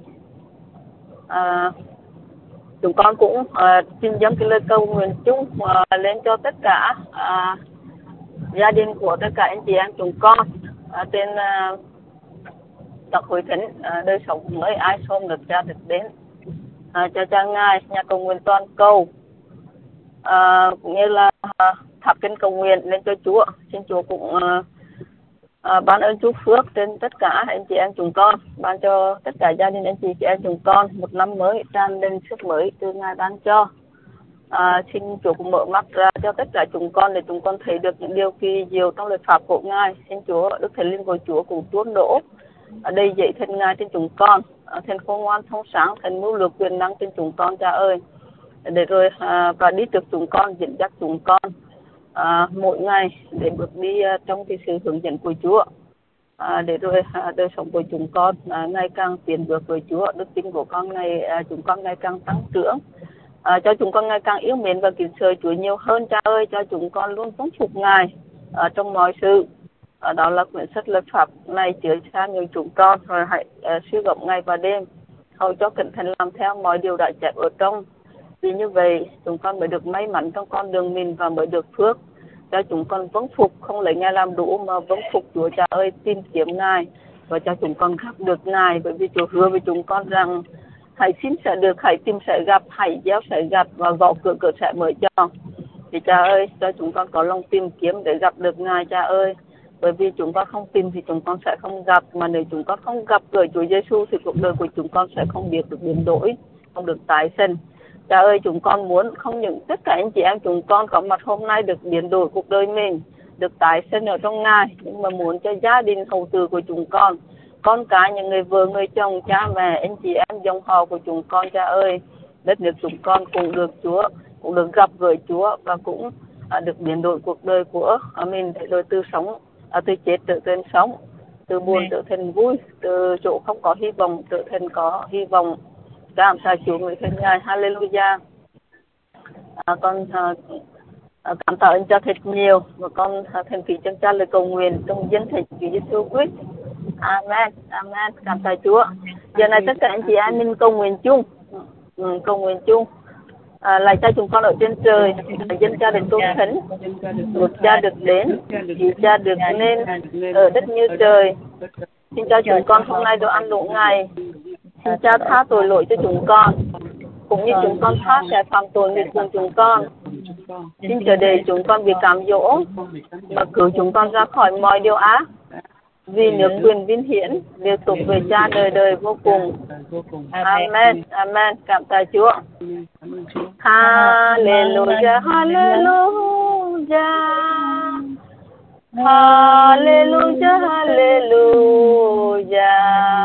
à, chúng con cũng à, xin dâng cái lời cầu nguyện chung à, lên cho tất cả à, gia đình của tất cả anh chị em chúng con à, trên à, tập hội thánh à, đời sống mới ai xôm được cha được đến. À, cho cha Ngài nhà cầu nguyện toàn cầu. À, cũng như là à, thắp kinh cầu nguyện lên cho Chúa. Xin Chúa cũng à, à, ban ơn chúc phước trên tất cả anh chị em chúng con, ban cho tất cả gia đình anh chị em chúng con một năm mới tràn đầy sức mới từ Ngài ban cho. À, xin Chúa cũng mở mắt ra cho tất cả chúng con để chúng con thấy được những điều kỳ diệu trong luật pháp của Ngài. Xin Chúa Đức Thánh Linh của Chúa cũng tuôn đổ ở đây dạy thân Ngài trên chúng con, à, thành khôn ngoan thông sáng, thành mưu lược quyền năng trên chúng con cha ơi. Để rồi à, và đi trước chúng con, dẫn dắt chúng con à, mỗi ngày để bước đi à, trong cái sự hướng dẫn của Chúa, à, để rồi à, đời sống của chúng con à, ngày càng tiến bước với Chúa, đức tin của con ngày à, chúng con ngày càng tăng trưởng, à, cho chúng con ngày càng yêu mến và kính sợ Chúa nhiều hơn cha ơi, cho chúng con luôn vâng phục Ngài à, trong mọi sự. À, đó là quyển sách luật pháp này chứa xa nhiều chúng con, rồi hãy à, suy gẫm ngày và đêm, hầu cho cẩn thận làm theo mọi điều đã chép ở trong. Vì như vậy chúng con mới được may mắn trong con đường mình và mới được phước, cho chúng con vâng phục, không lấy Ngài làm đủ mà vâng phục Chúa cha ơi, tìm kiếm Ngài và cho chúng con gặp được Ngài, bởi vì Chúa hứa với chúng con rằng hãy xin sẽ được, hãy tìm sẽ gặp, hãy gieo sẽ gặp và gõ cửa cửa sẽ mở cho. Thì cha ơi, cho chúng con có lòng tìm kiếm để gặp được Ngài cha ơi, bởi vì chúng con không tìm thì chúng con sẽ không gặp, mà nếu chúng con không gặp gỡ Chúa Giêsu thì cuộc đời của chúng con sẽ không biết được biến đổi, không được tái sinh. Cha ơi, chúng con muốn không những tất cả anh chị em chúng con có mặt hôm nay được biến đổi cuộc đời mình, được tái sinh ở trong Ngài, nhưng mà muốn cho gia đình hậu tử của chúng con, con cái, những người vợ, người chồng, cha mẹ, anh chị em, dòng họ của chúng con cha ơi, đất nước chúng con cũng được Chúa, cũng được gặp gỡ Chúa và cũng à, được biến đổi cuộc đời của à, mình, để rồi từ sống, à, từ chết trở thành sống, từ buồn trở thành vui, từ chỗ không có hy vọng trở thành có hy vọng. Cảm tạ Chúa người thân Ngài. Hallelujah. À, con à, cảm tạ ơn Cha thật nhiều, và con à, thành kính chân Cha lời cầu nguyện trong danh Thầy Chúa Giêsu Christ. Amen. Amen. Cảm tạ Chúa. Giờ này tất cả anh chị em mình cầu nguyện chung, ừ, cầu nguyện chung. À, lạy Cha chúng con ở trên trời, dân Cha được tôn thánh, luật Cha được đến, ý Cha được nên ở đất như trời. Xin cho chúng con hôm nay đồ ăn đủ ngày. Xin Cha tha tội lỗi cho chúng con, cũng như chúng con tha kẻ phạm tội nghịch cùng chúng con. Xin chờ để chúng con bị cám dỗ, mà cứu chúng con ra khỏi mọi điều ác. vì nước quyền vinh hiển đều tục về cha đời đời vô cùng. Amen. Amen. Cảm tạ Chúa. Hallelujah. Hallelujah. Hallelujah. Hallelujah.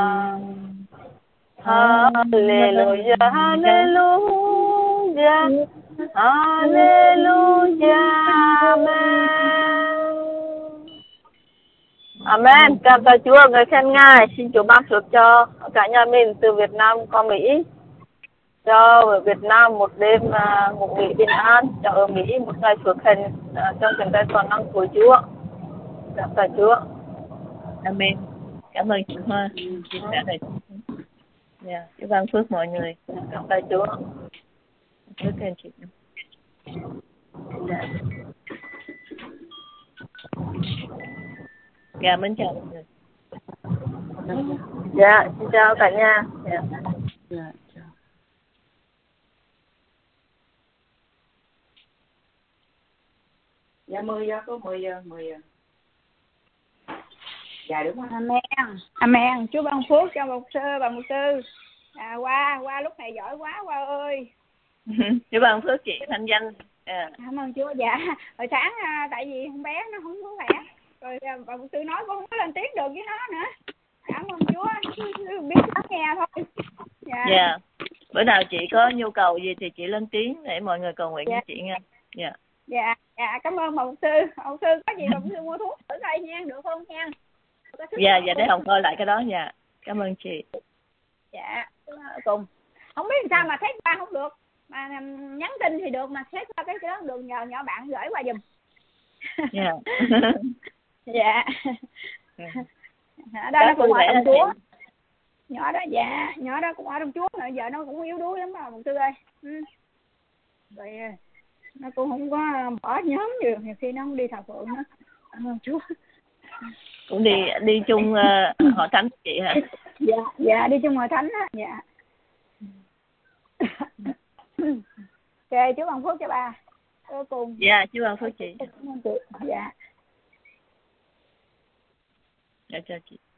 Hallelujah. Hallelujah. Hallelujah. Amen. Amen. Cảm tạ Chúa, người khen Ngài. Xin Chúa ban phước cho cả nhà mình từ Việt Nam qua Mỹ. Cho ở Việt Nam một đêm uh, ngủ nghỉ bình an. Cho ở Mỹ một ngày phước hạnh uh, trong tình tay toàn năng của Chúa. Cảm tạ Chúa. Amen. Cảm ơn chị Hoa. Chị đã này. Dạ, Chúa ban phước mọi người. Cảm tạ Chúa. Phước khen chị. Dạ. Dạ, mến chào mọi người. Dạ, xin chào cả nhà. Dạ. Dạ, chào. Dạ mười giờ, có mười giờ, mười giờ. Dạ đúng không? Amen. Amen. Chúa ban phước cho mục sư, bà mục sư. À, qua, qua lúc này giỏi quá, qua ơi. Chúa ban phước chị Thanh Danh. À. Cảm ơn Chúa. Dạ. Hồi sáng à, tại vì con bé nó không có khỏe. Rồi à, bà mục sư nói con không có lên tiếng được với nó nữa. Cảm ơn Chúa. Biết lắng nghe thôi. Dạ. Dạ. Bữa nào chị có nhu cầu gì thì chị lên tiếng để mọi người cầu nguyện dạ. với chị nha. Dạ. Dạ. Dạ. Cảm ơn bà mục sư. Bà mục sư có gì bà mục sư mua thuốc ở đây nha, được không nha? Dạ. Dạ để Hồng coi lại cái đó nha. Cảm ơn chị. Dạ. Cùng. Không biết làm sao mà xét qua không được. Mà nhắn tin thì được mà xét qua cái đó được, nhờ nhỏ bạn gửi qua giùm. Dạ. Dạ. Ở đây nó cũng ở trong Chúa. Nhỏ đó dạ, nhỏ đó cũng ở trong Chúa rồi, giờ nó cũng yếu đuối lắm mà mục sư ơi. Ừ. Rồi nó cũng không có bỏ nhóm nhiều, nhiều khi nó không đi thờ phượng nữa. Cảm ơn Chúa. Cũng đi đi chung uh, hội thánh chị hả? Dạ, dạ đi chung hội thánh á, dạ. Ok, Chúa ban phước cho bà. Cuối cùng. Dạ, Chúa ban phước chị. Dạ. Dạ chào chị.